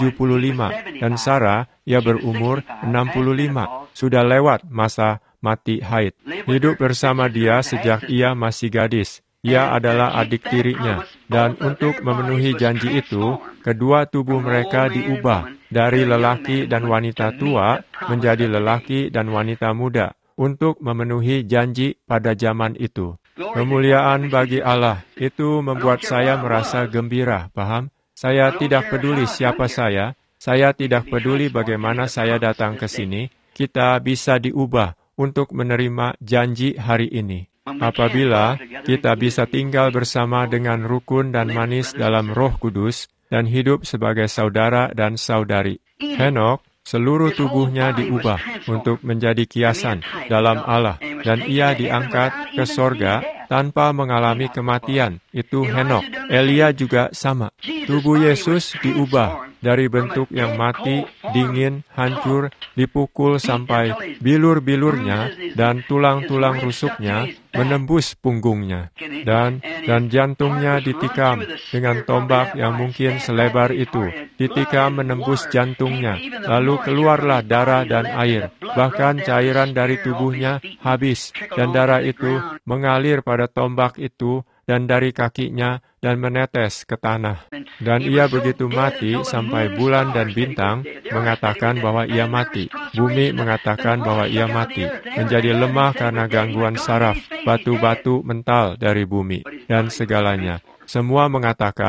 Speaker 1: 75 dan Sarah ia berumur 65. Sudah lewat masa mati haid. Hidup bersama dia sejak ia masih gadis. Ia adalah adik tirinya. Dan untuk memenuhi janji itu, kedua tubuh mereka diubah dari lelaki dan wanita tua menjadi lelaki dan wanita muda untuk memenuhi janji pada zaman itu. Kemuliaan bagi Allah, itu membuat saya merasa gembira, paham? Saya tidak peduli siapa saya tidak peduli bagaimana saya datang ke sini, kita bisa diubah untuk menerima janji hari ini. Apabila kita bisa tinggal bersama dengan rukun dan manis dalam Roh Kudus dan hidup sebagai saudara dan saudari. Henok, seluruh tubuhnya diubah untuk menjadi kiasan dalam Allah, dan ia diangkat ke sorga tanpa mengalami kematian. Itu Henok. Elia juga sama. Tubuh Yesus diubah dari bentuk yang mati, dingin, hancur, dipukul sampai bilur-bilurnya dan tulang-tulang rusuknya menembus punggungnya. Dan jantungnya ditikam dengan tombak yang mungkin selebar itu. Ditikam menembus jantungnya. Lalu keluarlah darah dan air. Bahkan cairan dari tubuhnya habis. Dan darah itu mengalir pada tombak itu dan dari kakinya dan menetes ke tanah. Dan ia begitu mati sampai bulan dan bintang mengatakan bahwa ia mati. Bumi mengatakan bahwa ia mati. Menjadi lemah karena gangguan saraf. Batu-batu mental dari bumi. Dan segalanya. Semua mengatakan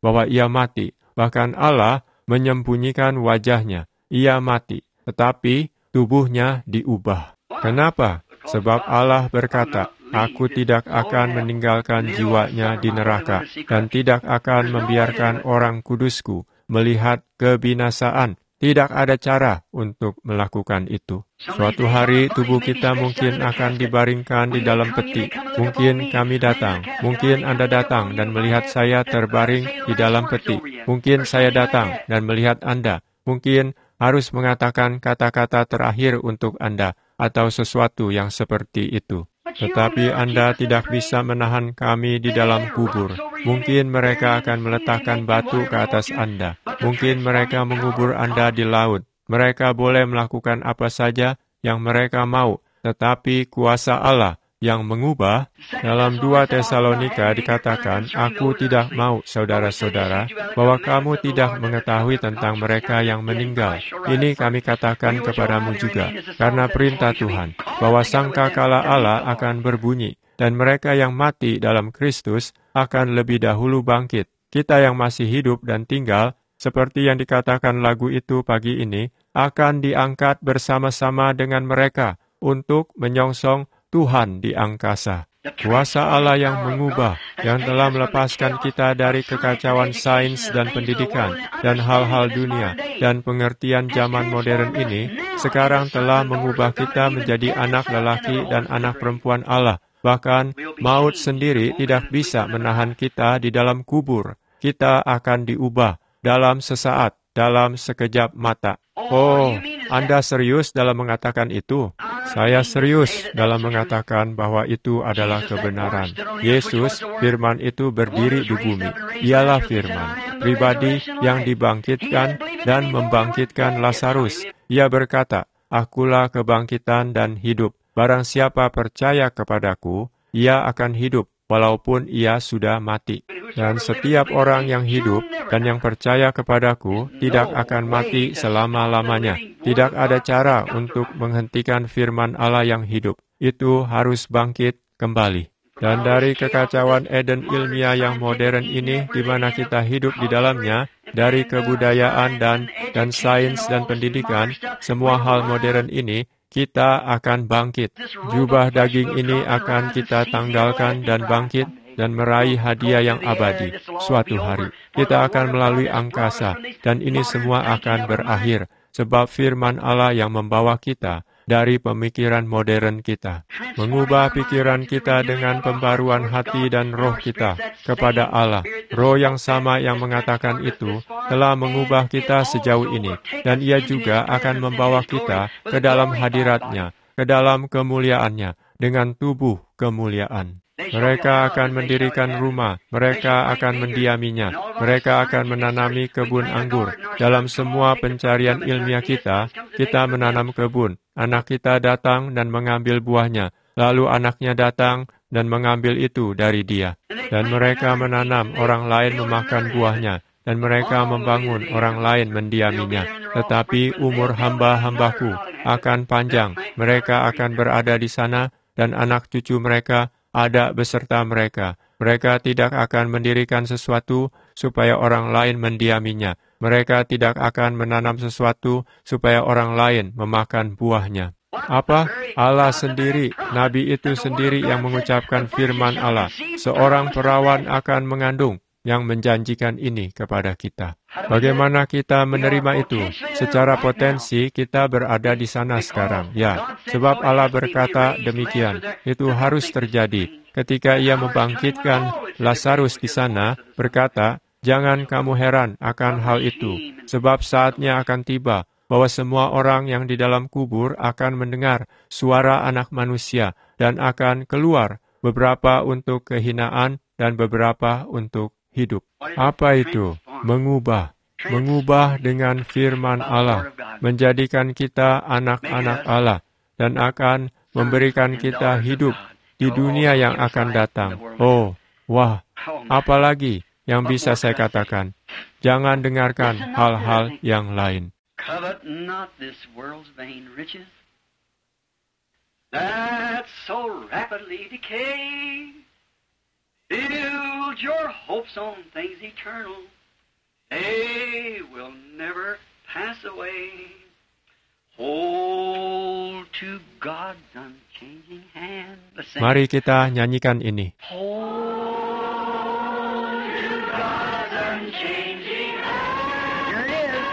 Speaker 1: bahwa ia mati. Bahkan Allah menyembunyikan wajahnya. Ia mati, tetapi tubuhnya diubah. Kenapa? Sebab Allah berkata, Aku tidak akan meninggalkan jiwanya di neraka dan tidak akan membiarkan orang kudusku melihat kebinasaan. Tidak ada cara untuk melakukan itu. Suatu hari tubuh kita mungkin akan dibaringkan di dalam peti. Mungkin kami datang, mungkin Anda datang dan melihat saya terbaring di dalam peti. Mungkin saya datang dan melihat Anda. Mungkin harus mengatakan kata-kata terakhir untuk Anda atau sesuatu yang seperti itu. Tetapi Anda tidak bisa menahan kami di dalam kubur. Mungkin mereka akan meletakkan batu ke atas Anda. Mungkin mereka mengubur Anda di laut. Mereka boleh melakukan apa saja yang mereka mau. Tetapi kuasa Allah yang mengubah, dalam 2 Tesalonika dikatakan, Aku tidak mau, saudara-saudara, bahwa kamu tidak mengetahui tentang mereka yang meninggal. Ini kami katakan kepadamu juga, karena perintah Tuhan, bahwa sangkakala Allah akan berbunyi, dan mereka yang mati dalam Kristus akan lebih dahulu bangkit. Kita yang masih hidup dan tinggal, seperti yang dikatakan lagu itu pagi ini, akan diangkat bersama-sama dengan mereka untuk menyongsong Tuhan di angkasa. Kuasa Allah yang mengubah, yang telah melepaskan kita dari kekacauan sains dan pendidikan, dan hal-hal dunia, dan pengertian zaman modern ini, sekarang telah mengubah kita menjadi anak lelaki dan anak perempuan Allah. Bahkan, maut sendiri tidak bisa menahan kita di dalam kubur. Kita akan diubah dalam sesaat, dalam sekejap mata. Oh, Anda serius dalam mengatakan itu? Saya serius dalam mengatakan bahwa itu adalah kebenaran. Yesus, firman itu berdiri di bumi. Ialah firman, pribadi yang dibangkitkan dan membangkitkan Lazarus. Ia berkata, Akulah kebangkitan dan hidup. Barang siapa percaya kepadaku, ia akan hidup, walaupun ia sudah mati. Dan setiap orang yang hidup dan yang percaya kepadaku tidak akan mati selama-lamanya. Tidak ada cara untuk menghentikan firman Allah yang hidup. Itu harus bangkit kembali. Dan dari kekacauan Eden ilmiah yang modern ini, di mana kita hidup di dalamnya, dari kebudayaan dan sains dan pendidikan, semua hal modern ini, kita akan bangkit. Jubah daging ini akan kita tanggalkan dan bangkit, dan meraih hadiah yang abadi. Suatu hari, kita akan melalui angkasa, dan ini semua akan berakhir, sebab firman Allah yang membawa kita dari pemikiran modern kita, mengubah pikiran kita dengan pembaruan hati dan roh kita kepada Allah. Roh yang sama yang mengatakan itu telah mengubah kita sejauh ini, dan ia juga akan membawa kita ke dalam hadiratnya, ke dalam kemuliaannya, dengan tubuh kemuliaan. Mereka akan mendirikan rumah, mereka akan mendiaminya, mereka akan menanami kebun anggur. Dalam semua pencarian ilmiah kita menanam kebun. Anak kita datang dan mengambil buahnya, lalu anaknya datang dan mengambil itu dari dia. Dan mereka menanam, orang lain memakan buahnya, dan mereka membangun, orang lain mendiaminya. Tetapi umur hamba-hambaku akan panjang, mereka akan berada di sana, dan anak cucu mereka ada beserta mereka. Mereka tidak akan mendirikan sesuatu supaya orang lain mendiaminya. Mereka tidak akan menanam sesuatu supaya orang lain memakan buahnya. Apa? Allah sendiri, Nabi itu sendiri yang mengucapkan firman Allah. Seorang perawan akan mengandung yang menjanjikan ini kepada kita. Bagaimana kita menerima itu? Secara potensi kita berada di sana sekarang. Ya, sebab Allah berkata demikian. Itu harus terjadi. Ketika ia membangkitkan Lazarus di sana, berkata, jangan kamu heran akan hal itu, sebab saatnya akan tiba bahwa semua orang yang di dalam kubur akan mendengar suara Anak Manusia dan akan keluar, beberapa untuk kehinaan dan beberapa untuk hidup. Apa itu? Mengubah. Mengubah dengan firman Allah, menjadikan kita anak-anak Allah, dan akan memberikan kita hidup di dunia yang akan datang. Oh, wah, apalagi yang bisa saya katakan? Jangan dengarkan hal-hal yang lain.
Speaker 2: Covet not this world's vain riches that so rapidly decay. Build your hopes on things eternal. They will never pass away. Hold to God's unchanging hand.
Speaker 1: Mari kita nyanyikan ini.
Speaker 2: Hold to God's unchanging hand. Here it is.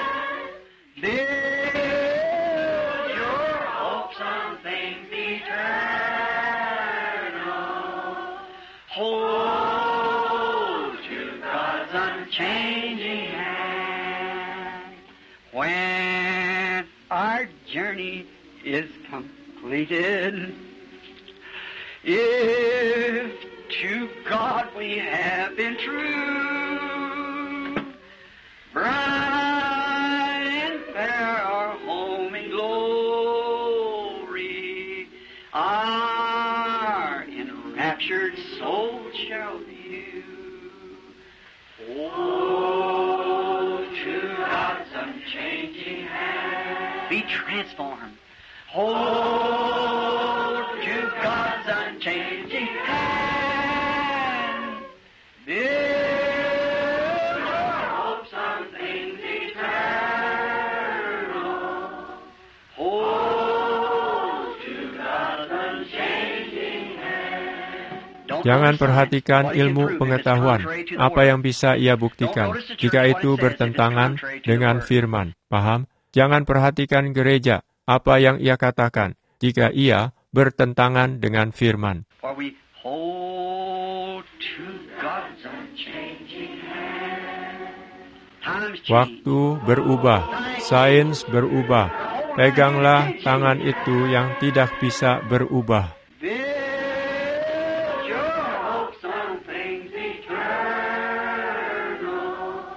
Speaker 2: Build your hopes on things eternal. Hold to God's unchanging hand. When our journey is completed, if to God we have been true, bright and fair our home in glory, our enraptured soul shall view. Oh, to God's unchanging hand, be transformed. Hold to God's unchanging hand. Build your hopes on things eternal. Hold to God's unchanging hand.
Speaker 1: Jangan perhatikan ilmu pengetahuan, apa yang bisa ia buktikan, jika itu bertentangan dengan firman. Paham? Jangan perhatikan gereja, apa yang ia katakan, jika ia bertentangan dengan firman.
Speaker 2: For we hold to God's unchanging hand. Times change.
Speaker 1: Waktu berubah, sains berubah. Peganglah tangan itu yang tidak bisa berubah.
Speaker 2: Build your hopes on things eternal.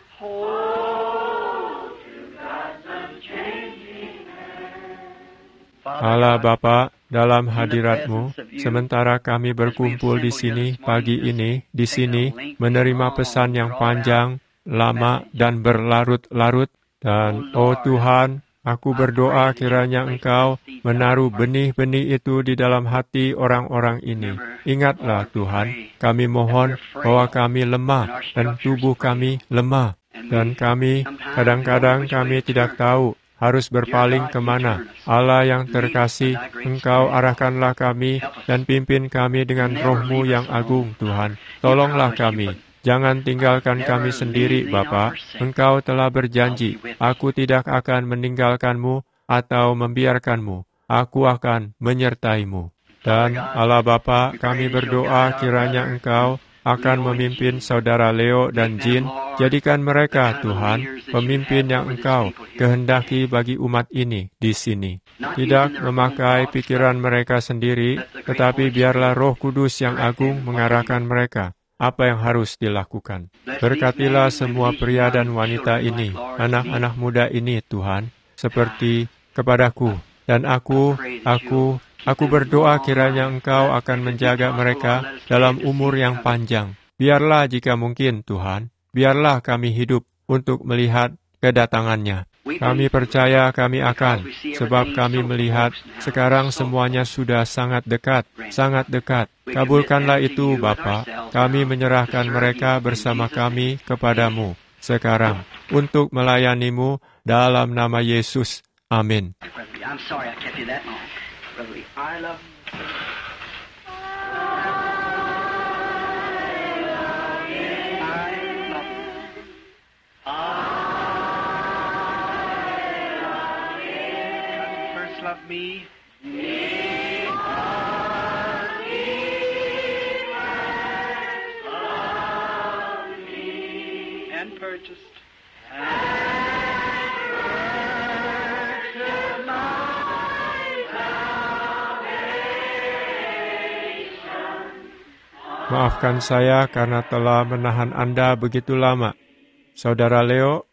Speaker 2: Hold to God's unchanging hand.
Speaker 1: Allah Bapa, dalam hadirat-Mu, sementara kami berkumpul di sini pagi ini, di sini menerima pesan yang panjang, lama, dan berlarut-larut. Dan, oh Tuhan, aku berdoa kiranya Engkau menaruh benih-benih itu di dalam hati orang-orang ini. Ingatlah Tuhan, kami mohon bahwa kami lemah dan tubuh kami lemah. Dan kami, kadang-kadang kami tidak tahu harus berpaling kemana. Allah yang terkasih, Engkau arahkanlah kami dan pimpin kami dengan Roh-Mu yang agung, Tuhan. Tolonglah kami. Jangan tinggalkan kami sendiri, Bapa. Engkau telah berjanji, aku tidak akan meninggalkan-Mu atau membiarkan-Mu. Aku akan menyertai-Mu. Dan Allah Bapa, kami berdoa kiranya Engkau akan memimpin saudara Leo dan Jin. Jadikan mereka, Tuhan, pemimpin yang Engkau kehendaki bagi umat ini di sini. Tidak memakai pikiran mereka sendiri, tetapi biarlah Roh Kudus yang agung mengarahkan mereka. Apa yang harus dilakukan? Berkatilah semua pria dan wanita ini, anak-anak muda ini, Tuhan, seperti kepadaku. Dan aku berdoa kiranya Engkau akan menjaga mereka dalam umur yang panjang. Biarlah jika mungkin, Tuhan, biarlah kami hidup untuk melihat kedatangannya. Kami percaya kami akan, sebab kami melihat sekarang semuanya sudah sangat dekat, sangat dekat. Kabulkanlah itu, Bapa. Kami menyerahkan mereka bersama kami kepadamu sekarang untuk melayani-Mu dalam nama Yesus. Amin.
Speaker 2: I'm sorry I kept you that long. Brother, I love you. First love me. And purchased.
Speaker 1: Maafkan saya karena telah menahan Anda begitu lama. Saudara Leo,